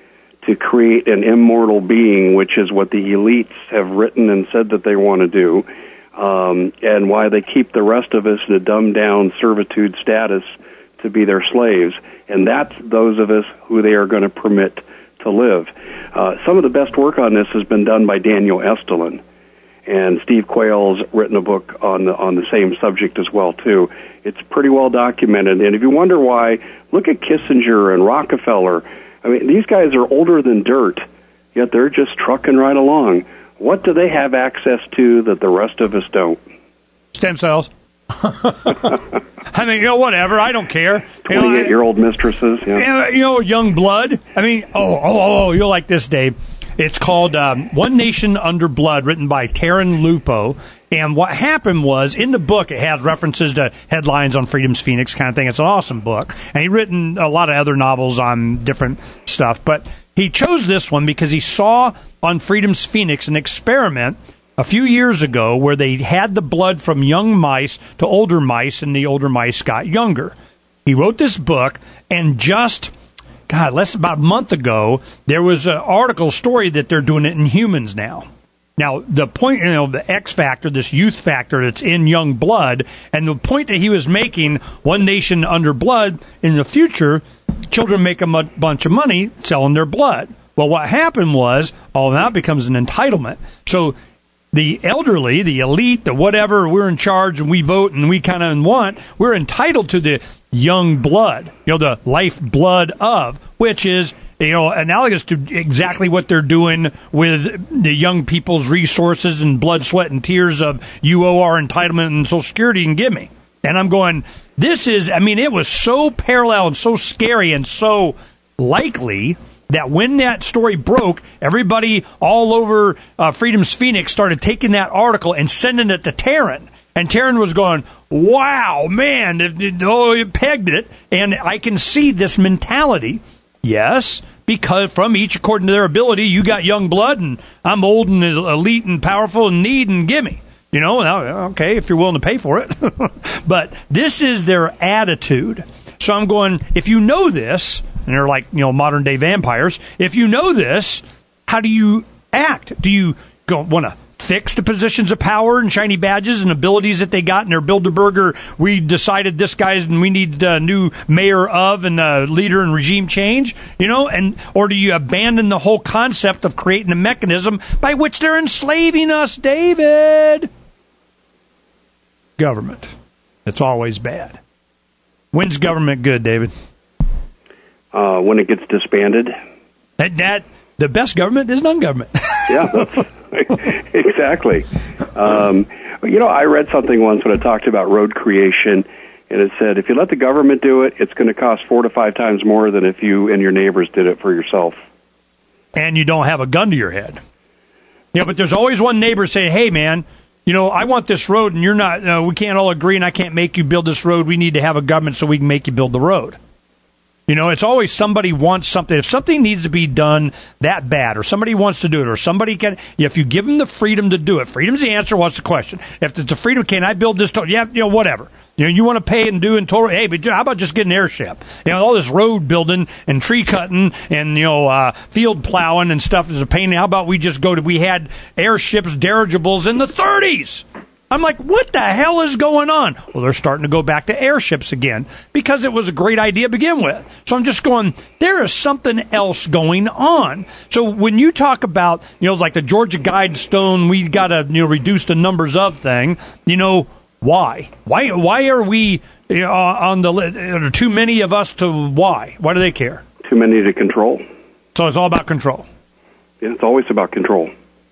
to create an immortal being, which is what the elites have written and said that they want to do, and why they keep the rest of us in a dumbed-down servitude status to be their slaves. And that's those of us who they are going to permit to live. Some of the best work on this has been done by Daniel Estulin, and Steve Quayle's written a book on the same subject as well, too. It's pretty well documented. And if you wonder why, look at Kissinger and Rockefeller. I mean, these guys are older than dirt, yet they're just trucking right along. What do they have access to that the rest of us don't? Stem cells. I mean, whatever. I don't care. 28-year-old mistresses. Yeah. Young blood. I mean, you'll like this, Dave. It's called One Nation Under Blood, written by Karen Lupo. And what happened was, in the book, it has references to headlines on Freedom's Phoenix kind of thing. It's an awesome book. And he's written a lot of other novels on different stuff. But he chose this one because he saw on Freedom's Phoenix an experiment a few years ago where they had the blood from young mice to older mice, and the older mice got younger. He wrote this book, and less about a month ago, there was an article story that they're doing it in humans now. Now, the point, the X factor, this youth factor that's in young blood, and the point that he was making, One Nation Under Blood, in the future, children make a bunch of money selling their blood. Well, what happened was, now it becomes an entitlement. So the elderly, the elite, the whatever, we're in charge and we vote and we kind of want, we're entitled to the young blood, the life blood of, which is, analogous to exactly what they're doing with the young people's resources and blood, sweat, and tears of UOR entitlement and Social Security and give me. And I'm going, it was so parallel and so scary and so likely that when that story broke, everybody all over Freedom's Phoenix started taking that article and sending it to Taryn. And Taryn was going, wow, man, it pegged it. And I can see this mentality. Yes, because from each according to their ability, you got young blood, and I'm old and elite and powerful and need and gimme. Okay, if you're willing to pay for it. But this is their attitude. So I'm going, if you know this, and they're like, modern day vampires, if you know this, how do you act? Do you want to fix the positions of power and shiny badges and abilities that they got in their Bilderberger, we decided this guy's and we need a new mayor of and a leader and regime change, or do you abandon the whole concept of creating a mechanism by which they're enslaving us, David? Government. It's always bad. When's government good, David? When it gets disbanded. The best government is non-government. Yeah, that's exactly. I read something once when I talked about road creation, and it said if you let the government do it, it's going to cost 4 to 5 times more than if you and your neighbors did it for yourself. And you don't have a gun to your head. But there's always one neighbor saying, hey, man, I want this road, and you're not, we can't all agree, and I can't make you build this road. We need to have a government so we can make you build the road. It's always somebody wants something. If something needs to be done that bad, or somebody wants to do it, or somebody can, if you give them the freedom to do it, freedom's the answer. What's the question? If it's a freedom, can I build this? Whatever. You want to pay and do and total. Hey, but how about just get an airship? All this road building and tree cutting and field plowing and stuff is a pain. How about we just we had airships, dirigibles in the 30s. I'm like, what the hell is going on? Well, they're starting to go back to airships again because it was a great idea to begin with. So I'm just going, there is something else going on. So when you talk about, like the Georgia Guidestone, we got to, reduce the numbers of thing, why? Why are we on the list? Too many of us to why? Why do they care? Too many to control. So it's all about control. Yeah, it's always about control.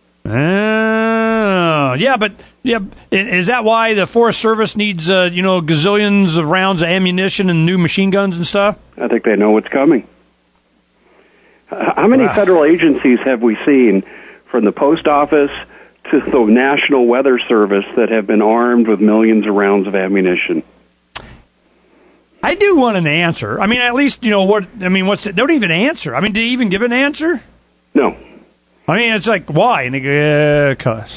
But is that why the Forest Service needs, gazillions of rounds of ammunition and new machine guns and stuff? I think they know what's coming. How many federal agencies have we seen, from the post office to the National Weather Service, that have been armed with millions of rounds of ammunition? I do want an answer. I mean, at least, what's they don't even answer. I mean, did they even give an answer? No. I mean, it's like, why? And they go, cuss.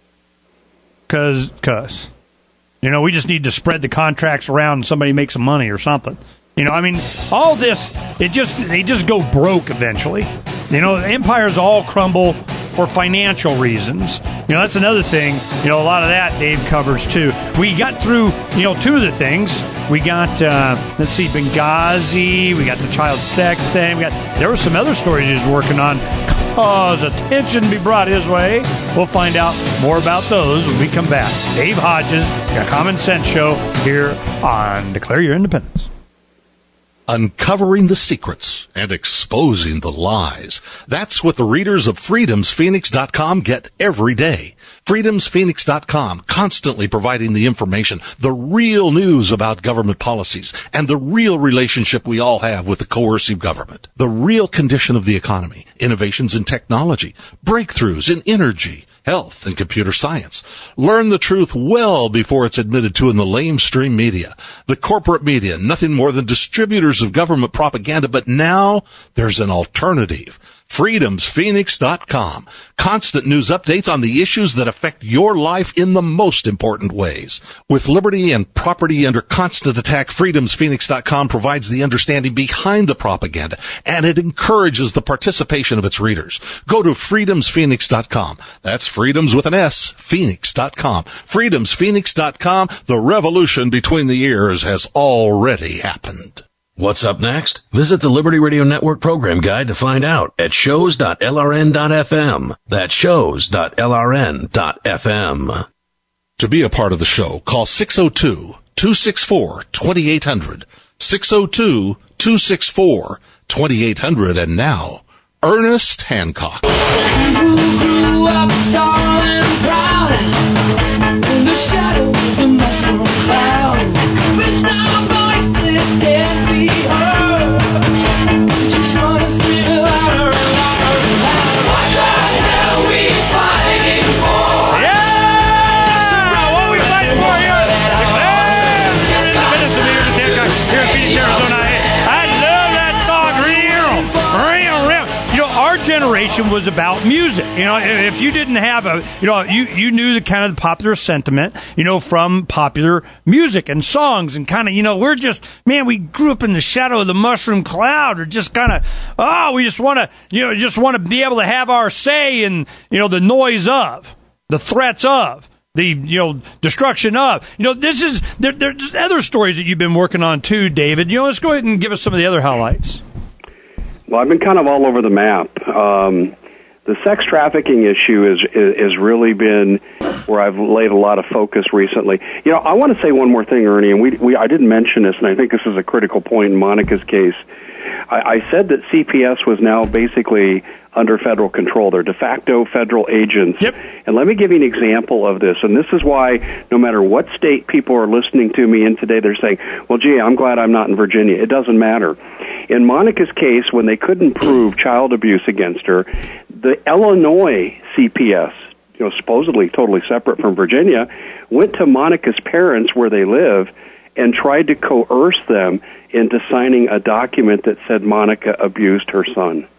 Cause. We just need to spread the contracts around and somebody makes some money or something. All this, they just go broke eventually. Empires all crumble for financial reasons. That's another thing. A lot of that Dave covers too. We got through, two of the things. We got, Benghazi. We got the child sex thing. There were some other stories he was working on. Cause attention be brought his way. We'll find out more about those when we come back. Dave Hodges, a Common Sense Show here on Declare Your Independence. Uncovering the secrets and exposing the lies. That's what the readers of freedomsphoenix.com get every day. freedomsphoenix.com, constantly providing the information, the real news about government policies, and the real relationship we all have with the coercive government. The real condition of the economy, innovations in technology, breakthroughs in energy, health, and computer science. Learn the truth well before it's admitted to in the lamestream media. The corporate media, nothing more than distributors of government propaganda, but now there's an alternative. freedomsphoenix.com. Constant news updates on the issues that affect your life in the most important ways. With liberty and property under constant attack, freedomsphoenix.com provides the understanding behind the propaganda, and it encourages the participation of its readers. Go to freedomsphoenix.com. That's freedoms with an S, phoenix.com. freedomsphoenix.com. The revolution between the ears has already happened. What's up next? Visit the Liberty Radio Network program guide to find out at shows.lrn.fm. That's shows.lrn.fm. To be a part of the show, call 602-264-2800. 602-264-2800. And now, Ernest Hancock. Who grew up tall and proud in the shadow of the mushroom cloud. Which now voices can't be heard. Just wanna scream louder and louder and louder. What the hell are we fighting for? Yeah! What are we fighting for here? Independence of the Arizona. I love that song. Real. Our generation was about music. If you didn't have you knew the kind of the popular sentiment, from popular music and songs and kind of, we're just, we grew up in the shadow of the mushroom cloud, or just kind of, we just want to, be able to have our say in, the noise of, the threats of, the, destruction of, there's other stories that you've been working on too, David. Let's go ahead and give us some of the other highlights. Well, I've been kind of all over the map. The sex trafficking issue is really been where I've laid a lot of focus recently. I want to say one more thing, Ernie, and I didn't mention this, and I think this is a critical point in Monica's case. I said that CPS was now basically under federal control. They're de facto federal agents. Yep. And let me give you an example of this. And this is why no matter what state people are listening to me in today, they're saying, well, gee, I'm glad I'm not in Virginia. It doesn't matter. In Monica's case, when they couldn't prove child abuse against her, the Illinois CPS, supposedly totally separate from Virginia, went to Monica's parents where they live and tried to coerce them into signing a document that said Monica abused her son.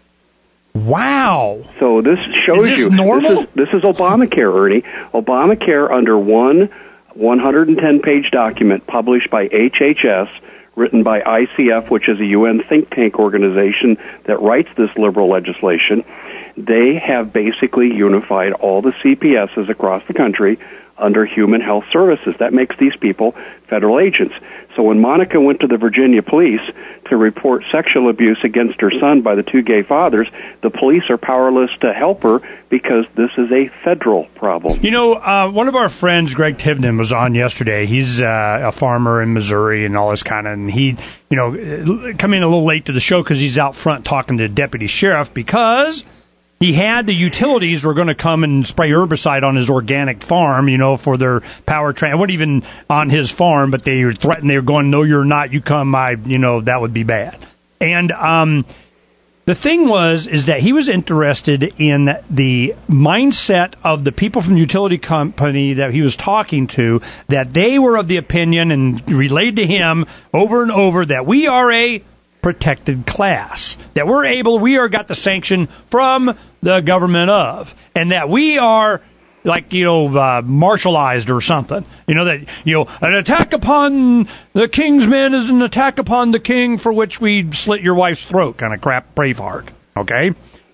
Wow. So this shows you. Normal? This is Obamacare, Ernie. Obamacare under one 110-page document published by HHS, written by ICF, which is a UN think tank organization that writes this liberal legislation. They have basically unified all the CPSs across the country under Human Health Services. That makes these people federal agents. So when Monica went to the Virginia police to report sexual abuse against her son by the two gay fathers, the police are powerless to help her because this is a federal problem. One of our friends, Greg Tivnan, was on yesterday. He's a farmer in Missouri and all this kind of, and he, come in a little late to the show because he's out front talking to the deputy sheriff because he had the utilities were going to come and spray herbicide on his organic farm, for their power train. It wasn't even on his farm, but they threatened. They were going, no, you're not. You come, that would be bad. And the thing is that he was interested in the mindset of the people from the utility company that he was talking to, that they were of the opinion and relayed to him over and over that we are a protected class, that we got the sanction from the government of, and that we are like, martialized or something, that, an attack upon the king's men is an attack upon the king for which we slit your wife's throat kind of crap, Braveheart. Okay.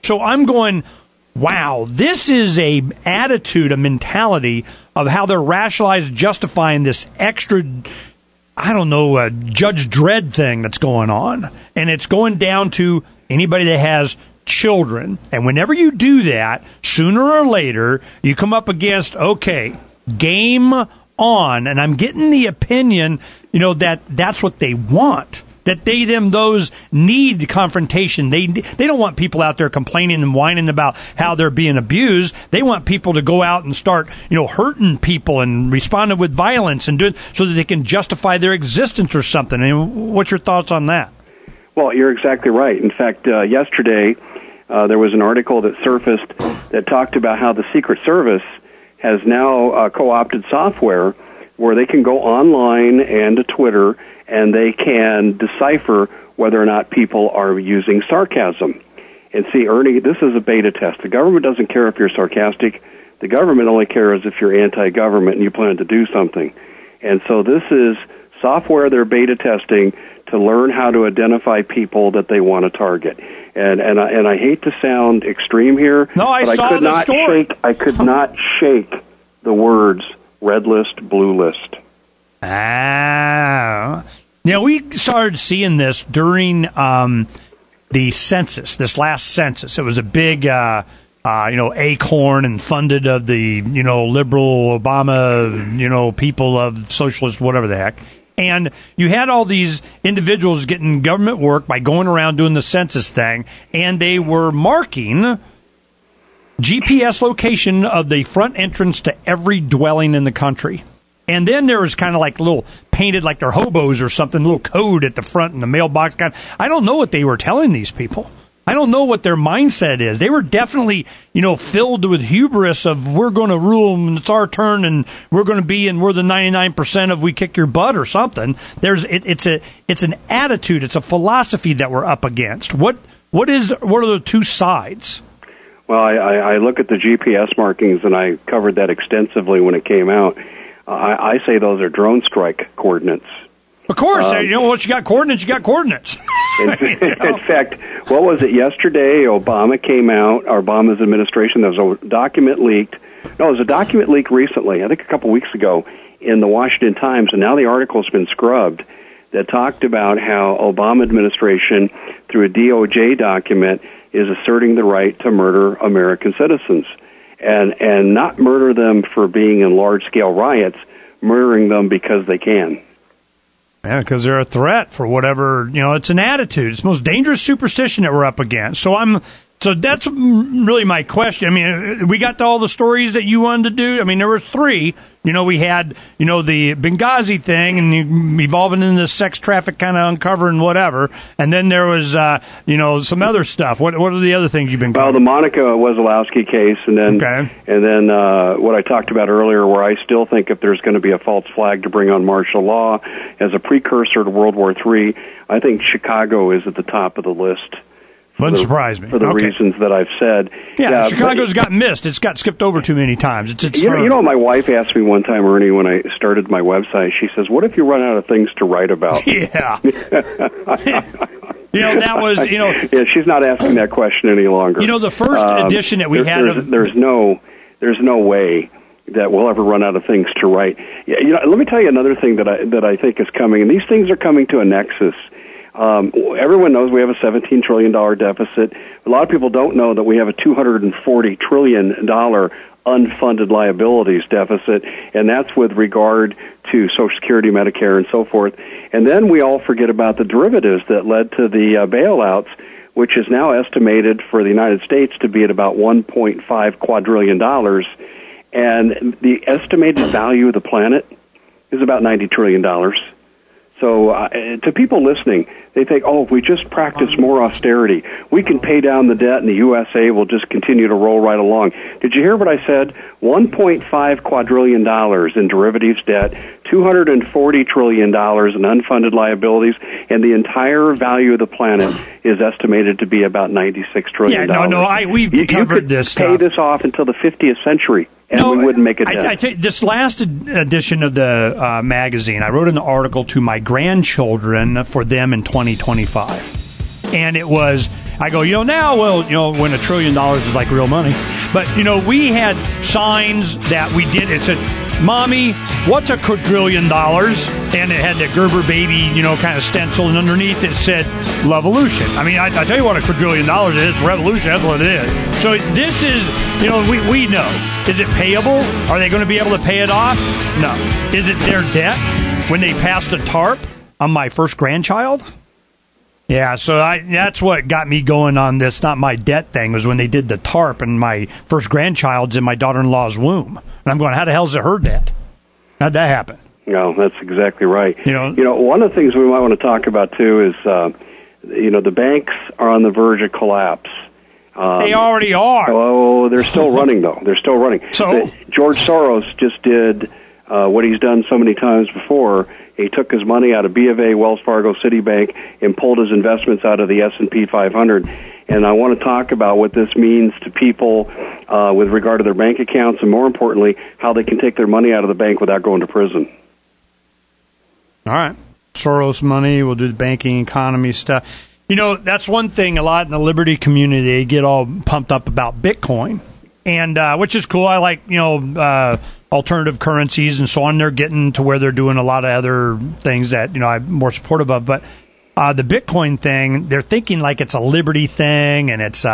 So I'm going, wow, this is a attitude, a mentality of how they're rationalizing, justifying this extra, I don't know, Judge Dredd thing that's going on. And it's going down to anybody that has children. And whenever you do that, sooner or later, you come up against, okay, game on. And I'm getting the opinion, that that's what they want. That those need confrontation. They don't want people out there complaining and whining about how they're being abused. They want people to go out and start, hurting people and responding with violence and doing so that they can justify their existence or something. I mean, what's your thoughts on that? Well, you're exactly right. In fact, yesterday there was an article that surfaced that talked about how the Secret Service has now co-opted software where they can go online and to Twitter and they can decipher whether or not people are using sarcasm. And see, Ernie, this is a beta test. The government doesn't care if you're sarcastic. The government only cares if you're anti-government and you plan to do something. And so this is software they're beta testing to learn how to identify people that they want to target. And I hate to sound extreme here, but I could not shake the words red list, blue list. Now, we started seeing this during the census, this last census. It was a big, acorn and funded of the, liberal Obama, people of socialist, whatever the heck. And you had all these individuals getting government work by going around doing the census thing, and they were marking GPS location of the front entrance to every dwelling in the country. And then there was kind of like a little painted like they're hobos or something, a little code at the front in the mailbox. I don't know what they were telling these people. I don't know what their mindset is. They were definitely, filled with hubris of we're going to rule and it's our turn and we're going to be and we're the 99% of we kick your butt or something. It's an attitude, it's a philosophy that we're up against. What are the two sides? Well, I look at the GPS markings and I covered that extensively when it came out. I say those are drone strike coordinates. Of course, once you got coordinates, you got coordinates. In fact, what was it yesterday? Obama came out, Obama's administration, there was a document leaked. No, it was a document leaked recently, I think a couple weeks ago, in the Washington Times, and now the article's been scrubbed, that talked about how Obama administration, through a DOJ document, is asserting the right to murder American citizens. And not murder them for being in large-scale riots, murdering them because they can. Yeah, because they're a threat for whatever, it's an attitude. It's the most dangerous superstition that we're up against. So that's really my question. I mean, we got to all the stories that you wanted to do. I mean, there were three. We had, the Benghazi thing and evolving into the sex traffic kind of uncovering whatever. And then there was, some other stuff. What are the other things you've been covering? Well, the Monica Wazowski case and then what I talked about earlier where I still think if there's going to be a false flag to bring on martial law as a precursor to World War III, I think Chicago is at the top of the list. Wouldn't surprise me. For the reasons that I've said. Yeah, Chicago's got missed. It's got skipped over too many times. My wife asked me one time, Ernie, when I started my website, she says, what if you run out of things to write about? Yeah. That was, Yeah, she's not asking that question any longer. The first edition that we had there's no way that we'll ever run out of things to write. Yeah, let me tell you another thing that I think is coming, and these things are coming to a nexus. Everyone knows we have a $17 trillion deficit. A lot of people don't know that we have a $240 trillion unfunded liabilities deficit, and that's with regard to Social Security, Medicare, and so forth. And then we all forget about the derivatives that led to the bailouts, which is now estimated for the United States to be at about $1.5 quadrillion. And the estimated value of the planet is about $90 trillion. So to people listening, they think, if we just practice more austerity, we can pay down the debt and the USA will just continue to roll right along. Did you hear what I said? $1.5 quadrillion in derivatives debt, $240 trillion in unfunded liabilities, and the entire value of the planet is estimated to be about $96 trillion. Yeah, we've covered this stuff. You could pay this off until the 50th century. And we wouldn't make a dent. I this last edition of the magazine, I wrote an article to my grandchildren for them in 2025. And it was, I go, now, when $1 trillion is like real money. But, we had signs that we did. It said, Mommy, what's a quadrillion dollars? And it had the Gerber baby, kind of stencil, and underneath it said Levolution. I mean, I tell you what a quadrillion dollars is. It's revolution. That's what it is. So this is, we know. Is it payable? Are they going to be able to pay it off? No. Is it their debt when they passed a TARP on my first grandchild? Yeah, so that's what got me going on this, not my debt thing, was when they did the TARP and my first grandchild's in my daughter-in-law's womb. And I'm going, how the hell is it her debt? How'd that happen? No, that's exactly right. One of the things we might want to talk about, too, is, the banks are on the verge of collapse. They already are. Oh, they're still running, though. They're still running. So George Soros just did what he's done so many times before. He took his money out of B of A, Wells Fargo, Citibank, and pulled his investments out of the S&P 500. And I want to talk about what this means to people with regard to their bank accounts, and more importantly, how they can take their money out of the bank without going to prison. All right. Soros money, we'll do the banking economy stuff. That's one thing a lot in the Liberty community, they get all pumped up about Bitcoin, and which is cool. I like, alternative currencies and so on. They're getting to where they're doing a lot of other things that, I'm more supportive of. But the Bitcoin thing, they're thinking like it's a liberty thing, and it's,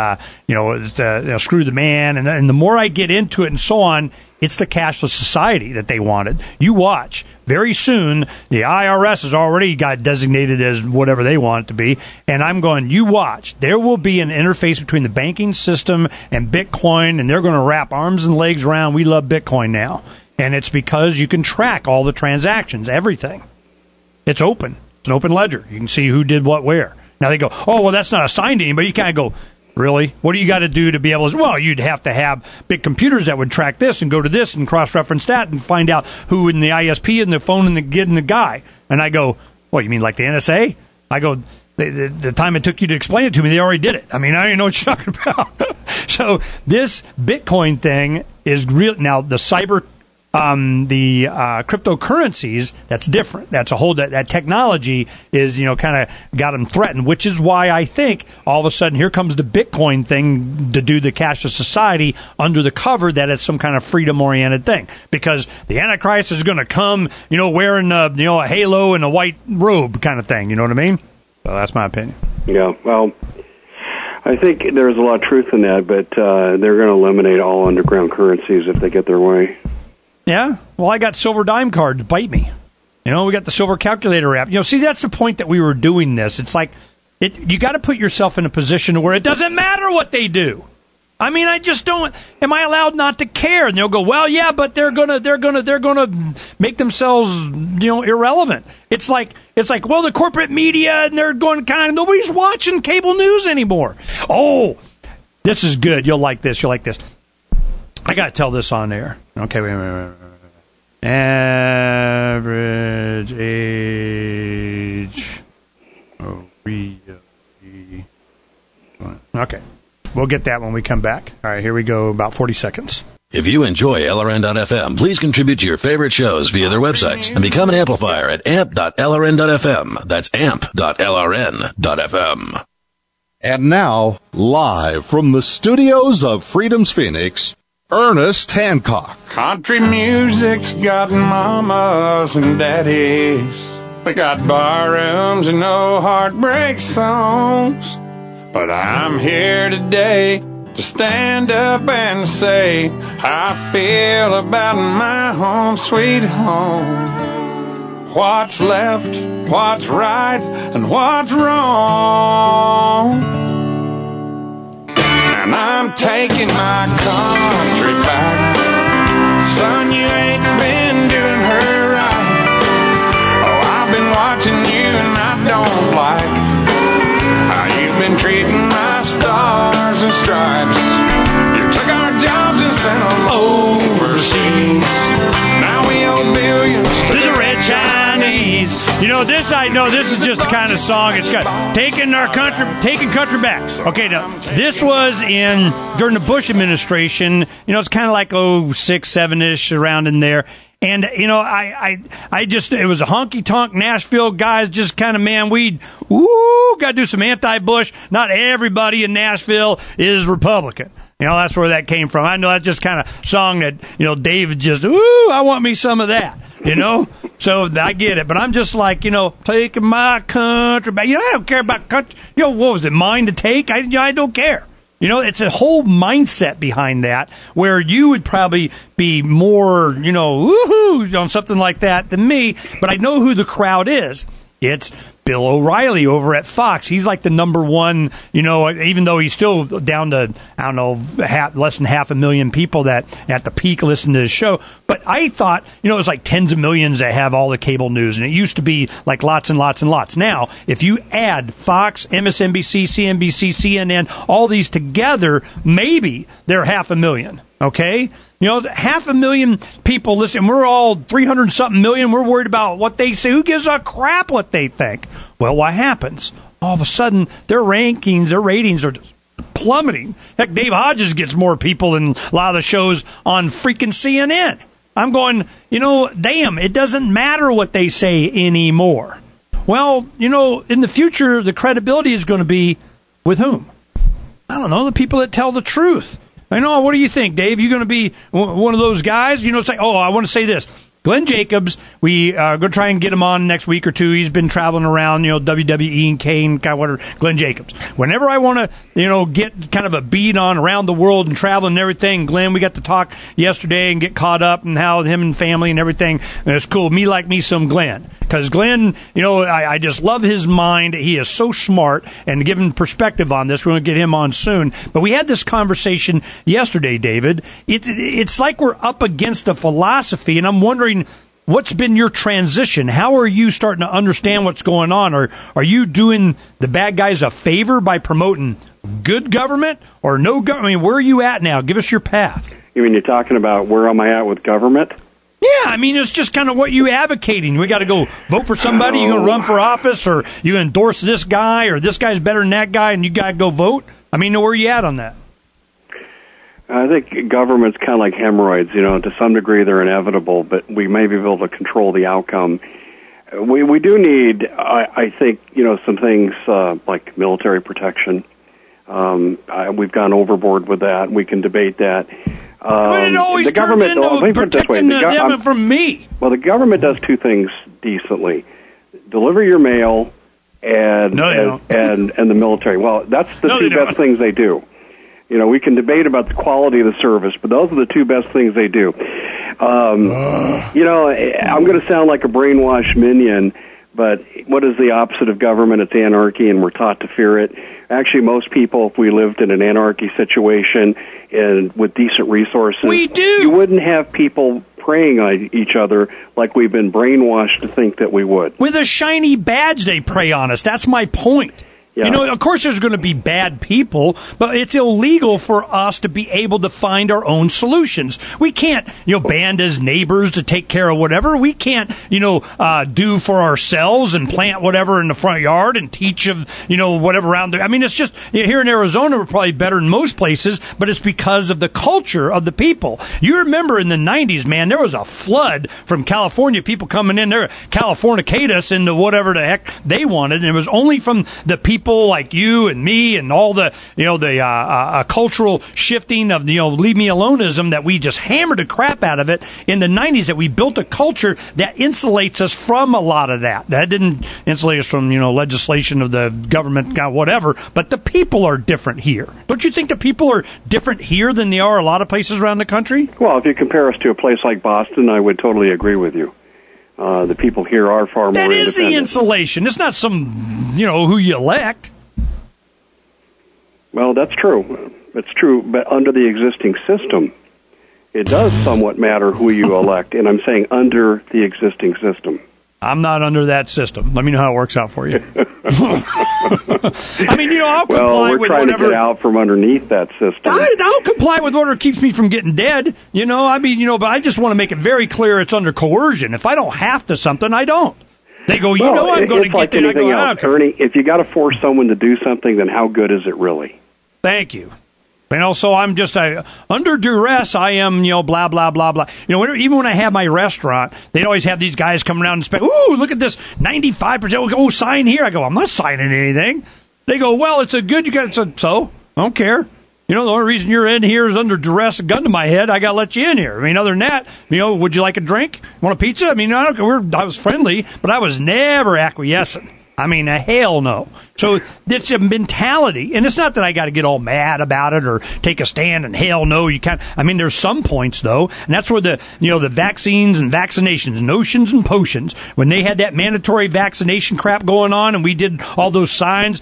screw the man. And the more I get into it and so on, it's the cashless society that they wanted. You watch. Very soon, the IRS has already got designated as whatever they want it to be. And I'm going, you watch. There will be an interface between the banking system and Bitcoin, and they're going to wrap arms and legs around, we love Bitcoin now. And it's because you can track all the transactions, everything. It's open. It's an open ledger. You can see who did what where. Now they go, oh, well, that's not assigned to anybody. You kind of go, really? What do you got to do to be able to? Well, you'd have to have big computers that would track this and go to this and cross-reference that and find out who in the ISP and the phone and the kid and the guy. And I go, what, you mean like the NSA? I go, the time it took you to explain it to me, they already did it. I mean, I don't even know what you're talking about. So this Bitcoin thing is real. Now, the cryptocurrencies, that's different. That's a whole, that technology is, kind of got them threatened, which is why I think all of a sudden here comes the Bitcoin thing to do the cashless society under the cover that it's some kind of freedom-oriented thing. Because the Antichrist is going to come, wearing, a halo and a white robe kind of thing. You know what I mean? So that's my opinion. Yeah, well, I think there's a lot of truth in that, but they're going to eliminate all underground currencies if they get their way. Yeah, well, I got silver dime cards. Bite me. We got the silver calculator app. See, that's the point that we were doing this. It's like, you got to put yourself in a position where it doesn't matter what they do. I mean, I just don't. Am I allowed not to care? And they'll go, well, yeah, but they're gonna make themselves, irrelevant. It's like, well, the corporate media, and they're going nobody's watching cable news anymore. Oh, this is good. You'll like this. I got to tell this on air. Okay, wait. Average age. Okay. We'll get that when we come back. All right, here we go. About 40 seconds. If you enjoy LRN.FM, please contribute to your favorite shows via their website and become an amplifier at amp.lrn.fm. That's amp.lrn.fm. And now, live from the studios of Freedom's Phoenix, Ernest Hancock. Country music's got mamas and daddies. We got bar rooms and no heartbreak songs. But I'm here today to stand up and say how I feel about my home sweet home. What's left, what's right, and what's wrong. And I'm taking my country back. Son, you ain't been doing her right. Oh, I've been watching you and I don't like how you've been treating my stars and stripes. You took our jobs and sent them overseas. Now we owe billions to the red Chinese. This is just the kind of song. It's got taking country back. Okay, now this was during the Bush administration. It's kind of like 06, 7-ish around in there. And, I just, it was a honky-tonk Nashville guys, just kind of, man, got to do some anti-Bush. Not everybody in Nashville is Republican. That's where that came from. I know that's just kind of song that, David just, I want me some of that, So I get it. But I'm just like, taking my country back. I don't care about country. What was it, mine to take? I don't care. It's a whole mindset behind that where you would probably be more, woohoo on something like that than me. But I know who the crowd is. It's Bill O'Reilly over at Fox. He's like the number one, even though he's still down to, I don't know, less than 500,000 people that at the peak listen to his show. But I thought, it was like tens of millions that have all the cable news. And it used to be like lots and lots and lots. Now, if you add Fox, MSNBC, CNBC, CNN, all these together, maybe they're 500,000. Okay? 500,000 people listen. We're all 300-something million. We're worried about what they say. Who gives a crap what they think? Well, what happens? All of a sudden, their rankings, their ratings are just plummeting. Heck, Dave Hodges gets more people than a lot of the shows on freaking CNN. I'm going, damn, it doesn't matter what they say anymore. Well, in the future, the credibility is going to be with whom? I don't know, the people that tell the truth. I know. What do you think, Dave? You going to be one of those guys? Say, I want to say this. Glenn Jacobs, we are going to try and get him on next week or two. He's been traveling around, WWE and Kane, kind of whatever. Glenn Jacobs. Whenever I want to, get kind of a beat on around the world and traveling and everything, Glenn, we got to talk yesterday and get caught up and how him and family and everything. And it's cool. Me like me some Glenn. Because Glenn, I just love his mind. He is so smart. And to give him perspective on this, we're going to get him on soon. But we had this conversation yesterday, David. It's like we're up against a philosophy, and I'm wondering, what's been your transition? How are you starting to understand what's going on? Or are you doing the bad guys a favor by promoting good government or no government? I mean, where are you at now? Give us your path. You mean you're talking about where am I at with government? Yeah, it's just kind of what you advocating. We got to go vote for somebody. You going to run for office, or you endorse this guy, or this guy's better than that guy, and you got to go vote? Where are you at on that? I think government's kind of like hemorrhoids. To some degree they're inevitable, but we may be able to control the outcome. We do need, I think, some things like military protection. We've gone overboard with that. We can debate that. But it always the government turns into protecting them from me. Well, the government does two things decently: deliver your mail and the military. Well, that's the two best things they do. We can debate about the quality of the service, but those are the two best things they do. I'm going to sound like a brainwashed minion, but what is the opposite of government? It's anarchy, and we're taught to fear it. Actually, most people, if we lived in an anarchy situation and with decent resources, we do. You wouldn't have people preying on each other like we've been brainwashed to think that we would. With a shiny badge, they prey on us. That's my point. Yeah. Of course there's going to be bad people, but it's illegal for us to be able to find our own solutions. We can't, band as neighbors to take care of whatever. We can't, do for ourselves and plant whatever in the front yard and teach of, whatever around there. It's just, here in Arizona, we're probably better than most places, but it's because of the culture of the people. You remember in the 90s, man, there was a flood from California, people coming in there, Californicate us into whatever the heck they wanted, and it was only from the people like you and me and all the cultural shifting of leave me aloneism that we just hammered the crap out of it in the 90s, that we built a culture that insulates us from a lot of that. That didn't insulate us from legislation of the government, whatever, but the people are different here. Don't you think the people are different here than they are a lot of places around the country? Well, if you compare us to a place like Boston, I would totally agree with you. The people here are far more independent. That is the insulation. It's not some, who you elect. Well, that's true. It's true, but under the existing system, it does somewhat matter who you elect, and I'm saying under the existing system. I'm not under that system. Let me know how it works out for you. I'll comply we're with trying whatever. To get out from underneath that system. I'll comply with whatever keeps me from getting dead. But I just want to make it very clear it's under coercion. If I don't have to something, I don't. They go, I'm going to get there. I go, Ernie, if you got to force someone to do something, then how good is it really? Thank you. So I'm just under duress. I am, blah, blah, blah, blah. Even when I have my restaurant, they'd always have these guys come around and say, ooh, look at this 95%. Oh, sign here. I go, I'm not signing anything. They go, well, it's a good, you got it. So, I don't care. The only reason you're in here is under duress, a gun to my head. I got to let you in here. Other than that, would you like a drink? Want a pizza? I was friendly, but I was never acquiescent. Hell no. So it's a mentality, and it's not that I got to get all mad about it or take a stand and hell no, you can't. There's some points though, and that's where the vaccines and vaccinations, notions and potions, when they had that mandatory vaccination crap going on, and we did all those signs,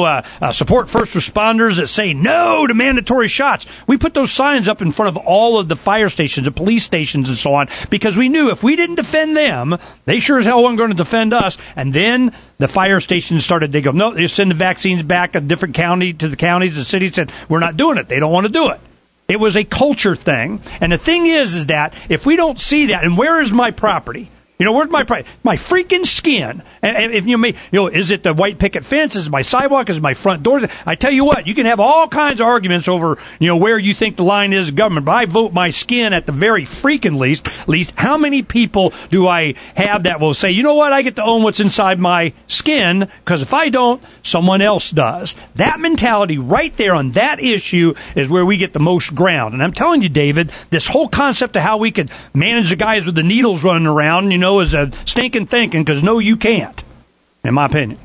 support first responders that say no to mandatory shots. We put those signs up in front of all of the fire stations, the police stations, and so on, because we knew if we didn't defend them, they sure as hell weren't going to defend us. And then the fire stations started, they go, no, they send the vaccines back to different to the counties. The city said, we're not doing it. They don't want to do it. It was a culture thing. And the thing is that if we don't see that, and where is my property? Where's my property? My freaking skin. And if is it the white picket fence? Is it my sidewalk? Is it my front door? I tell you what, you can have all kinds of arguments over, where you think the line is government, but I vote my skin at the very freaking least. How many people do I have that will say, you know what, I get to own what's inside my skin, because if I don't, someone else does. That mentality right there on that issue is where we get the most ground. And I'm telling you, David, this whole concept of how we could manage the guys with the needles running around, is a stinking thinking, because no, you can't, in my opinion.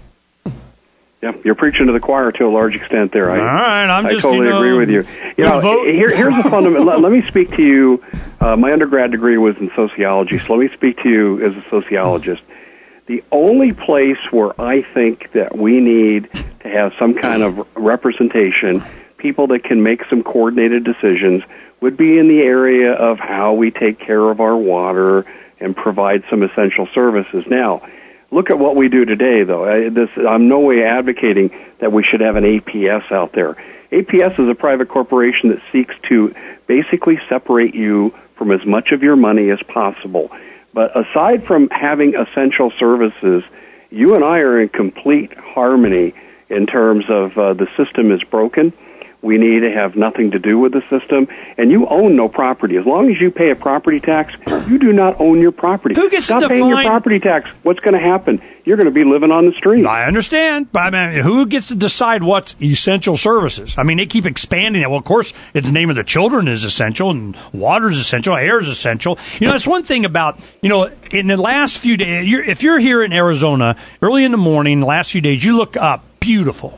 Yeah, you're preaching to the choir to a large extent there. All right, I totally agree with you. Here's a fundamental. Let me speak to you. My undergrad degree was in sociology, so let me speak to you as a sociologist. The only place where I think that we need to have some kind of representation, people that can make some coordinated decisions, would be in the area of how we take care of our water and provide some essential services. Now, look at what we do today, though. I'm no way advocating that we should have an APS out there. APS is a private corporation that seeks to basically separate you from as much of your money as possible. But aside from having essential services, you and I are in complete harmony in terms of the system is broken. We need to have nothing to do with the system, and you own no property. As long as you pay a property tax, you do not own your property. Who gets Stop to paying your property tax? What's going to happen? You're going to be living on the street. I understand, but who gets to decide what's essential services? They keep expanding it. Well, of course, it's the name of the children is essential, and water is essential, air is essential. It's one thing about, in the last few days, if you're here in Arizona, early in the morning, the last few days, you look up, beautiful,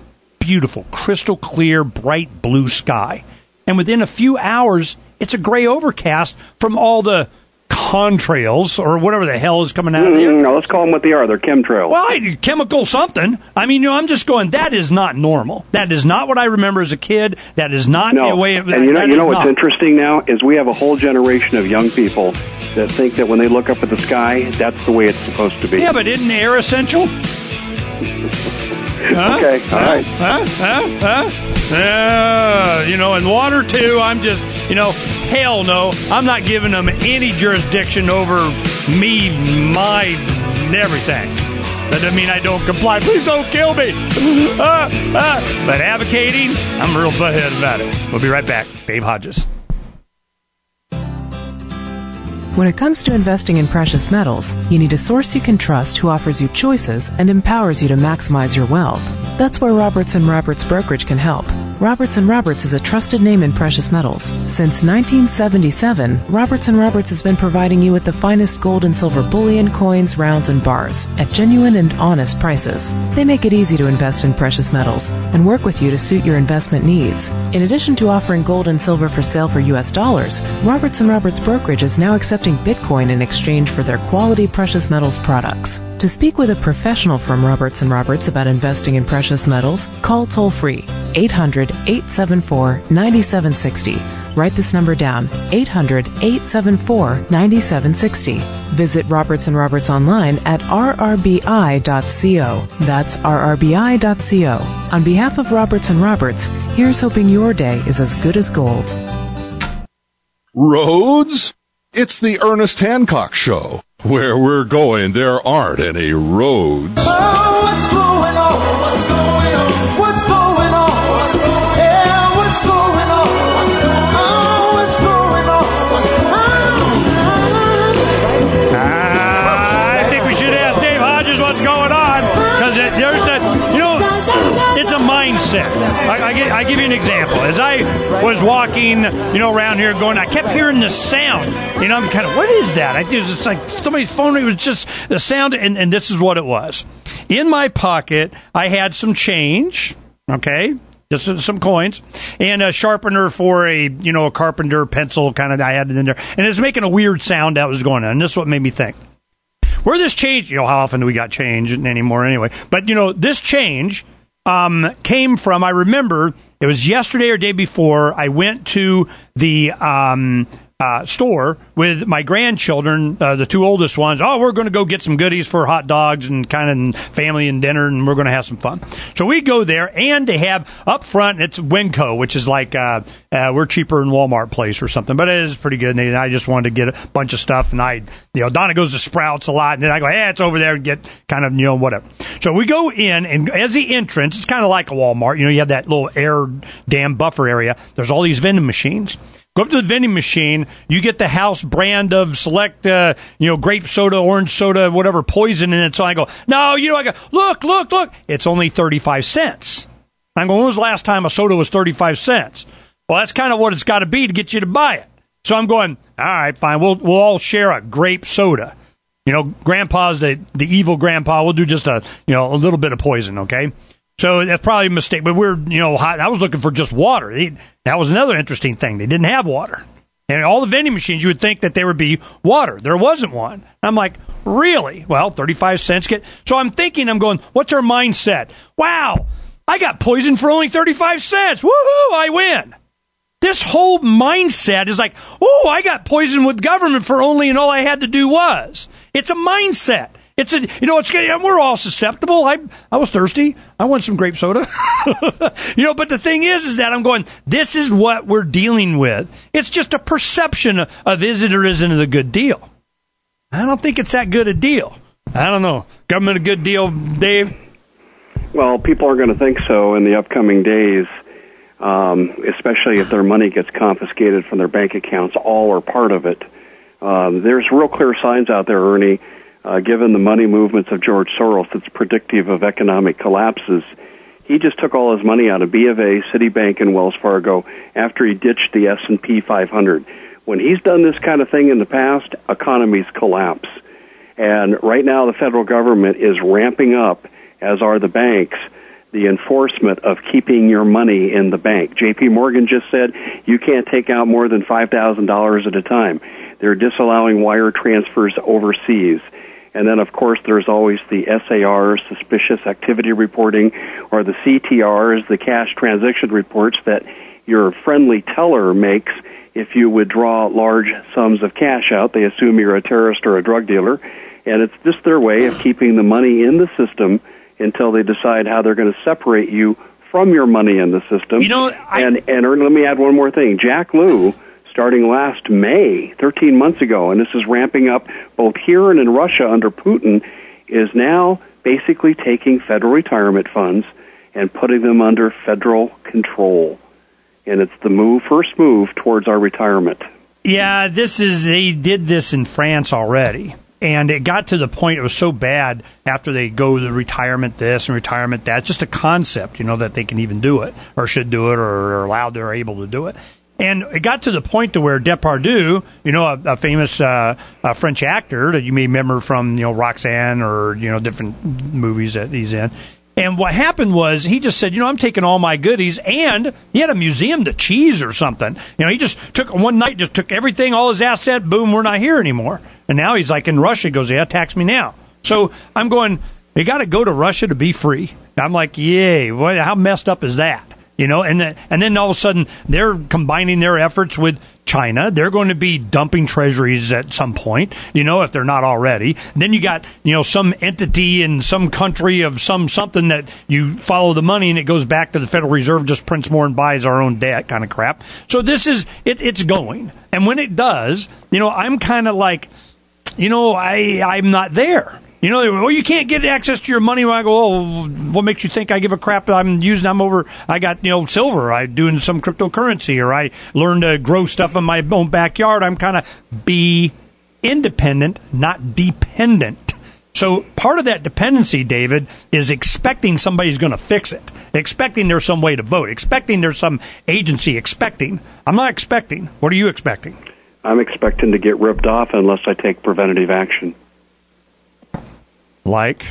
crystal clear, bright blue sky. And within a few hours, it's a gray overcast from all the contrails or whatever the hell is coming out of there. No, let's call them what they are. They're chemtrails. Well, chemical something. I'm just going, that is not normal. That is not what I remember as a kid. That is not the way of... And you know what's interesting now is we have a whole generation of young people that think that when they look up at the sky, that's the way it's supposed to be. Yeah, but isn't air essential? Okay, all right. And water too. I'm just, hell no. I'm not giving them any jurisdiction over me, my, everything. That doesn't mean I don't comply. Please don't kill me. But advocating, I'm real butthead about it. We'll be right back. Dave Hodges. When it comes to investing in precious metals, you need a source you can trust who offers you choices and empowers you to maximize your wealth. That's where Roberts & Roberts Brokerage can help. Roberts & Roberts is a trusted name in precious metals. Since 1977, Roberts & Roberts has been providing you with the finest gold and silver bullion, coins, rounds, and bars at genuine and honest prices. They make it easy to invest in precious metals and work with you to suit your investment needs. In addition to offering gold and silver for sale for U.S. dollars, Roberts & Roberts Brokerage is now accepting Bitcoin in exchange for their quality precious metals products. To speak with a professional from Roberts & Roberts about investing in precious metals, call toll-free 800-874-9760. Write this number down, 800-874-9760. Visit Roberts & Roberts online at rrbi.co. That's rrbi.co. On behalf of Roberts & Roberts, here's hoping your day is as good as gold. Roads? It's the Ernest Hancock Show. Where we're going, there aren't any roads. Oh, what's going on? What's going on? What's going on? Yeah, what's going on? said. I give you an example. As I was walking, around here going, I kept hearing this sound. I'm kind of, what is that? It's like somebody's phone. It was just the sound, and this is what it was. In my pocket, I had some change, okay? Just some coins, and a sharpener for a carpenter pencil kind of. I had it in there, and it was making a weird sound that was going on. And this is what made me think: where this change? How often do we got change anymore anyway? But this change came from. I remember it was yesterday or day before. I went to the store with my grandchildren, the two oldest ones. Oh, we're going to go get some goodies for hot dogs and kind of family and dinner, and we're going to have some fun. So we go there, and they have up front, it's Winco, which is like we're cheaper than Walmart place or something, but it is pretty good. And I just wanted to get a bunch of stuff, and Donna goes to Sprouts a lot, and then I go, hey, it's over there, and get kind of whatever. So we go in, and as the entrance, it's kind of like a Walmart. You have that little air dam buffer area. There's all these vending machines. Go up to the vending machine, you get the house brand of select, grape soda, orange soda, whatever, poison in it. So I go, no, I go, look, it's only 35 cents. I'm going, when was the last time a soda was 35 cents? Well, that's kind of what it's got to be to get you to buy it. So I'm going, all right, fine, we'll all share a grape soda. Grandpa's the evil grandpa. We'll do just a little bit of poison, okay? So that's probably a mistake, but we're, I was looking for just water. That was another interesting thing. They didn't have water. And all the vending machines, you would think that there would be water. There wasn't one. I'm like, really? Well, 35 cents. So I'm thinking, I'm going, what's our mindset? Wow, I got poison for only 35 cents. Woohoo, I win. This whole mindset is like, oh, I got poison with government for only, and all I had to do was. It's a mindset. We're all susceptible. I was thirsty. I want some grape soda. But the thing is that I'm going, this is what we're dealing with. It's just a perception of is it or isn't it a good deal. I don't think it's that good a deal. I don't know. Government a good deal, Dave? Well, people are going to think so in the upcoming days, especially if their money gets confiscated from their bank accounts, all or part of it. There's real clear signs out there, Ernie, given the money movements of George Soros that's predictive of economic collapses. He just took all his money out of B of A, Citibank, and Wells Fargo after he ditched the S&P 500. When he's done this kind of thing in the past, economies collapse. And right now the federal government is ramping up, as are the banks, the enforcement of keeping your money in the bank. J.P. Morgan just said you can't take out more than $5,000 at a time. They're disallowing wire transfers overseas. And then, of course, there's always the SARs, suspicious activity reporting, or the CTRs, the cash transaction reports that your friendly teller makes if you withdraw large sums of cash out. They assume you're a terrorist or a drug dealer, and it's just their way of keeping the money in the system until they decide how they're going to separate you from your money in the system. And let me add one more thing. Jack Lew, starting last May, 13 months ago, and this is ramping up both here and in Russia under Putin, is now basically taking federal retirement funds and putting them under federal control. And it's the first move towards our retirement. Yeah, they did this in France already. And it got to the point, it was so bad after they go to retirement this and retirement that. It's just a concept, that they can even do it or should do it or are allowed or able to do it. And it got to the point to where Depardieu, a famous French actor that you may remember from, Roxanne or, different movies that he's in. And what happened was he just said, I'm taking all my goodies, and he had a museum to cheese or something. He just took one night, just took everything, all his asset, boom, we're not here anymore. And now he's like in Russia, he goes, yeah, tax me now. So I'm going, you got to go to Russia to be free. I'm like, yay, how messed up is that? And then all of a sudden they're combining their efforts with China. They're going to be dumping treasuries at some point, if they're not already. Then you got, some entity in some country of something that you follow the money and it goes back to the Federal Reserve, just prints more and buys our own debt kind of crap. So this is, it's going. And when it does, I'm kind of like, I'm not there. You can't get access to your money. When I go, what makes you think I give a crap? I got, silver. I'm doing some cryptocurrency, or I learned to grow stuff in my own backyard. I'm kind of be independent, not dependent. So part of that dependency, David, is expecting somebody's going to fix it, expecting there's some way to vote, expecting there's some agency, expecting. I'm not expecting. What are you expecting? I'm expecting to get ripped off unless I take preventative action. Like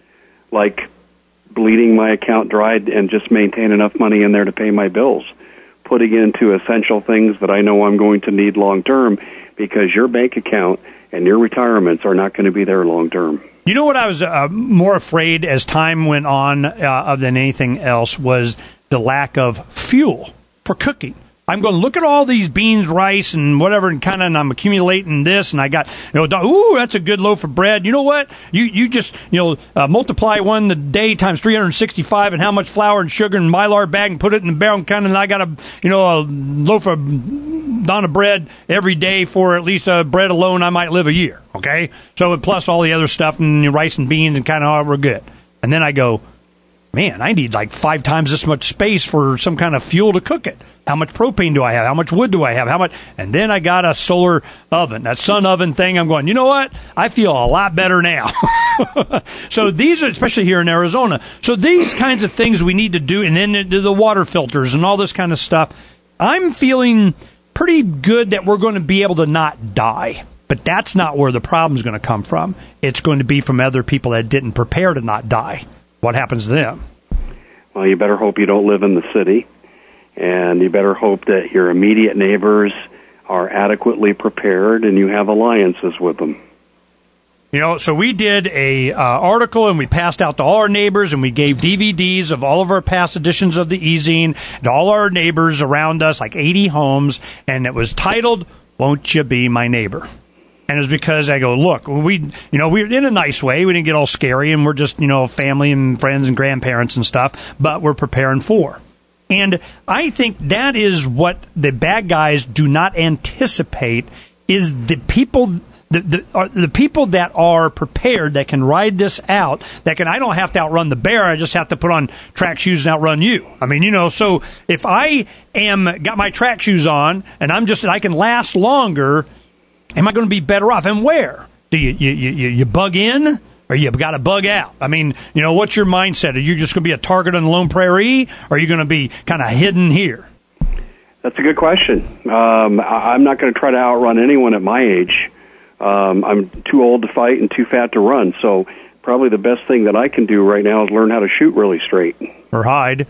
bleeding my account dry and just maintain enough money in there to pay my bills. Putting into essential things that I know I'm going to need long term, because your bank account and your retirements are not going to be there long term. You know what I was more afraid as time went on than anything else was the lack of fuel for cooking. I'm going to look at all these beans, rice, and whatever, and I'm accumulating this, and I got, that's a good loaf of bread. You know what? You just, multiply one a day times 365 and how much flour and sugar and Mylar bag and put it in the barrel, and I got a loaf of Donna bread every day for at least bread alone, I might live a year, okay? So plus all the other stuff and rice and beans and we're good. And then I go, man, I need like 5 times this much space for some kind of fuel to cook it. How much propane do I have? How much wood do I have? How much? And then I got a solar oven, that sun oven thing. I'm going, you know what? I feel a lot better now. So these are, especially here in Arizona. So these kinds of things we need to do, and then the water filters and all this kind of stuff. I'm feeling pretty good that we're going to be able to not die. But that's not where the problem is going to come from. It's going to be from other people that didn't prepare to not die. What happens to them? Well, you better hope you don't live in the city, and you better hope that your immediate neighbors are adequately prepared and you have alliances with them. So we did a article, and we passed out to all our neighbors, and we gave DVDs of all of our past editions of the e-zine to all our neighbors around us, like 80 homes, and it was titled, "Won't You Be My Neighbor?" And it's because I go, look, we're in a nice way. We didn't get all scary, and we're just, family and friends and grandparents and stuff, but we're preparing for. And I think that is what the bad guys do not anticipate is the people, the people that are prepared, that can ride this out, I don't have to outrun the bear, I just have to put on track shoes and outrun you. I mean, so if I got my track shoes on and I can last longer, am I going to be better off? And where? Do you bug in, or you got to bug out? I mean, what's your mindset? Are you just going to be a target on the Lone Prairie, or are you going to be kind of hidden here? That's a good question. I'm not going to try to outrun anyone at my age. I'm too old to fight and too fat to run. So probably the best thing that I can do right now is learn how to shoot really straight. Or hide.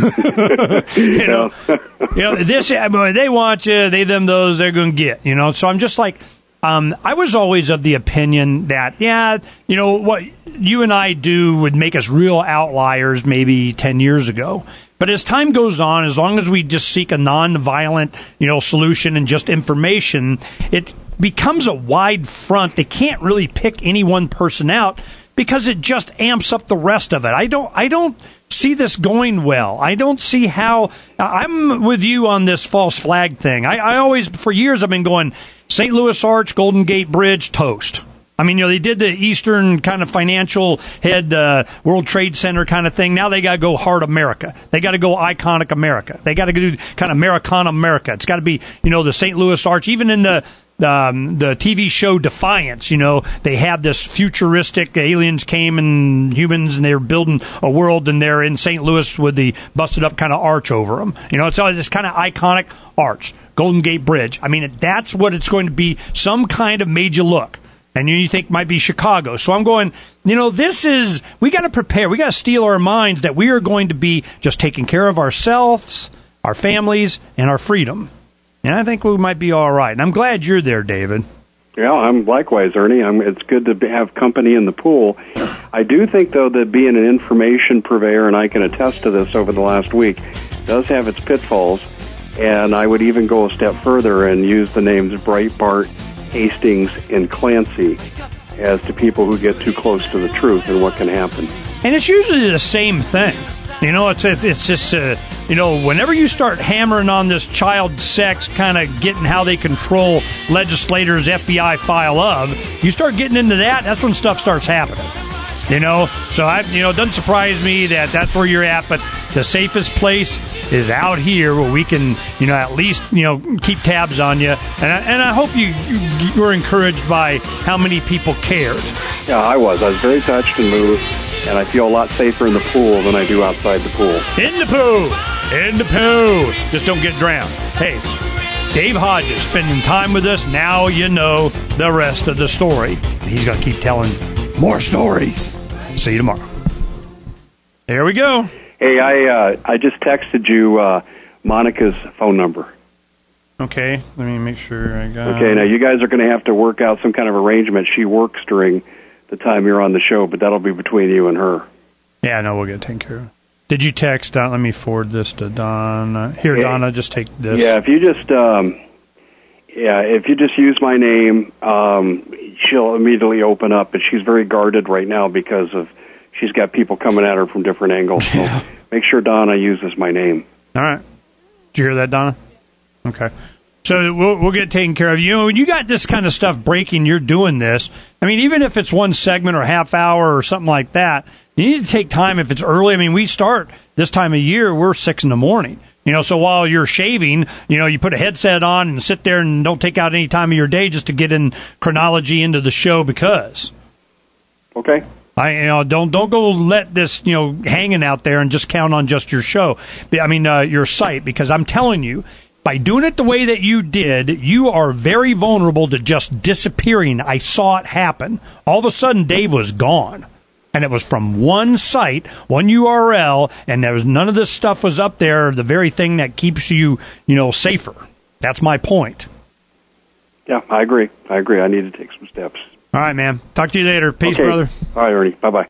This, they want you, they, them, those, they're going to get, So I'm just like, I was always of the opinion that, what you and I do would make us real outliers maybe 10 years ago. But as time goes on, as long as we just seek a non-violent, solution and just information, it becomes a wide front. They can't really pick any one person out because it just amps up the rest of it. I don't see this going well. I don't see how. I'm with you on this false flag thing. I always, for years, I've been going St. Louis Arch, Golden Gate Bridge, toast. I mean, they did the Eastern kind of financial head, World Trade Center kind of thing. Now they got to go hard America. They got to go iconic America. They got to do kind of Americana America. It's got to be, the St. Louis Arch. Even in the TV show Defiance, they have this futuristic aliens came and humans, and they were building a world, and they're in St. Louis with the busted up kind of arch over them. It's all this kind of iconic arch, Golden Gate Bridge. I mean, that's what it's going to be, some kind of made you look. And you think might be Chicago. So I'm going, we got to prepare. We got to steel our minds that we are going to be just taking care of ourselves, our families, and our freedom. And I think we might be all right. And I'm glad you're there, David. Yeah, I'm likewise, Ernie. It's good to have company in the pool. I do think, though, that being an information purveyor, and I can attest to this over the last week, does have its pitfalls. And I would even go a step further and use the names Breitbart, Hastings, and Clancy as to people who get too close to the truth and what can happen. And it's usually the same thing. It's just, whenever you start hammering on this child sex, kind of getting how they control legislators' FBI file of, you start getting into that's when stuff starts happening. So it doesn't surprise me that that's where you're at, but the safest place is out here where we can, at least, keep tabs on you. And I hope you were encouraged by how many people cared. Yeah, I was. I was very touched and moved, and I feel a lot safer in the pool than I do outside the pool. In the pool! In the pool! Just don't get drowned. Hey, Dave Hodges spending time with us. Now you know the rest of the story. He's going to keep telling more stories. See you tomorrow. There we go. Hey, I just texted you Monica's phone number. Okay, let me make sure I got... Okay, now you guys are going to have to work out some kind of arrangement. She works during the time you're on the show, but that'll be between you and her. Yeah, no, we'll get it taken care of. Did you text? Let me forward this to Donna. Here, Donna, just take this. Yeah, if you just use my name, she'll immediately open up. But she's very guarded right now because she's got people coming at her from different angles. So make sure Donna uses my name. All right. Did you hear that, Donna? Okay. So we'll get taken care of. When you got this kind of stuff breaking, you're doing this. I mean, even if it's one segment or half hour or something like that, you need to take time if it's early. I mean, we start this time of year, we're 6 a.m. So while you're shaving, you put a headset on and sit there and don't take out any time of your day just to get in chronology into the show because. Okay. Don't go let this, hanging out there and just count on just your show. I mean, your site, because I'm telling you, by doing it the way that you did, you are very vulnerable to just disappearing. I saw it happen. All of a sudden, Dave was gone. And it was from one site, one URL, and there was none of this stuff was up there, the very thing that keeps you, safer. That's my point. Yeah, I agree. I need to take some steps. All right, man. Talk to you later. Peace, brother. All right, Ernie. Bye-bye.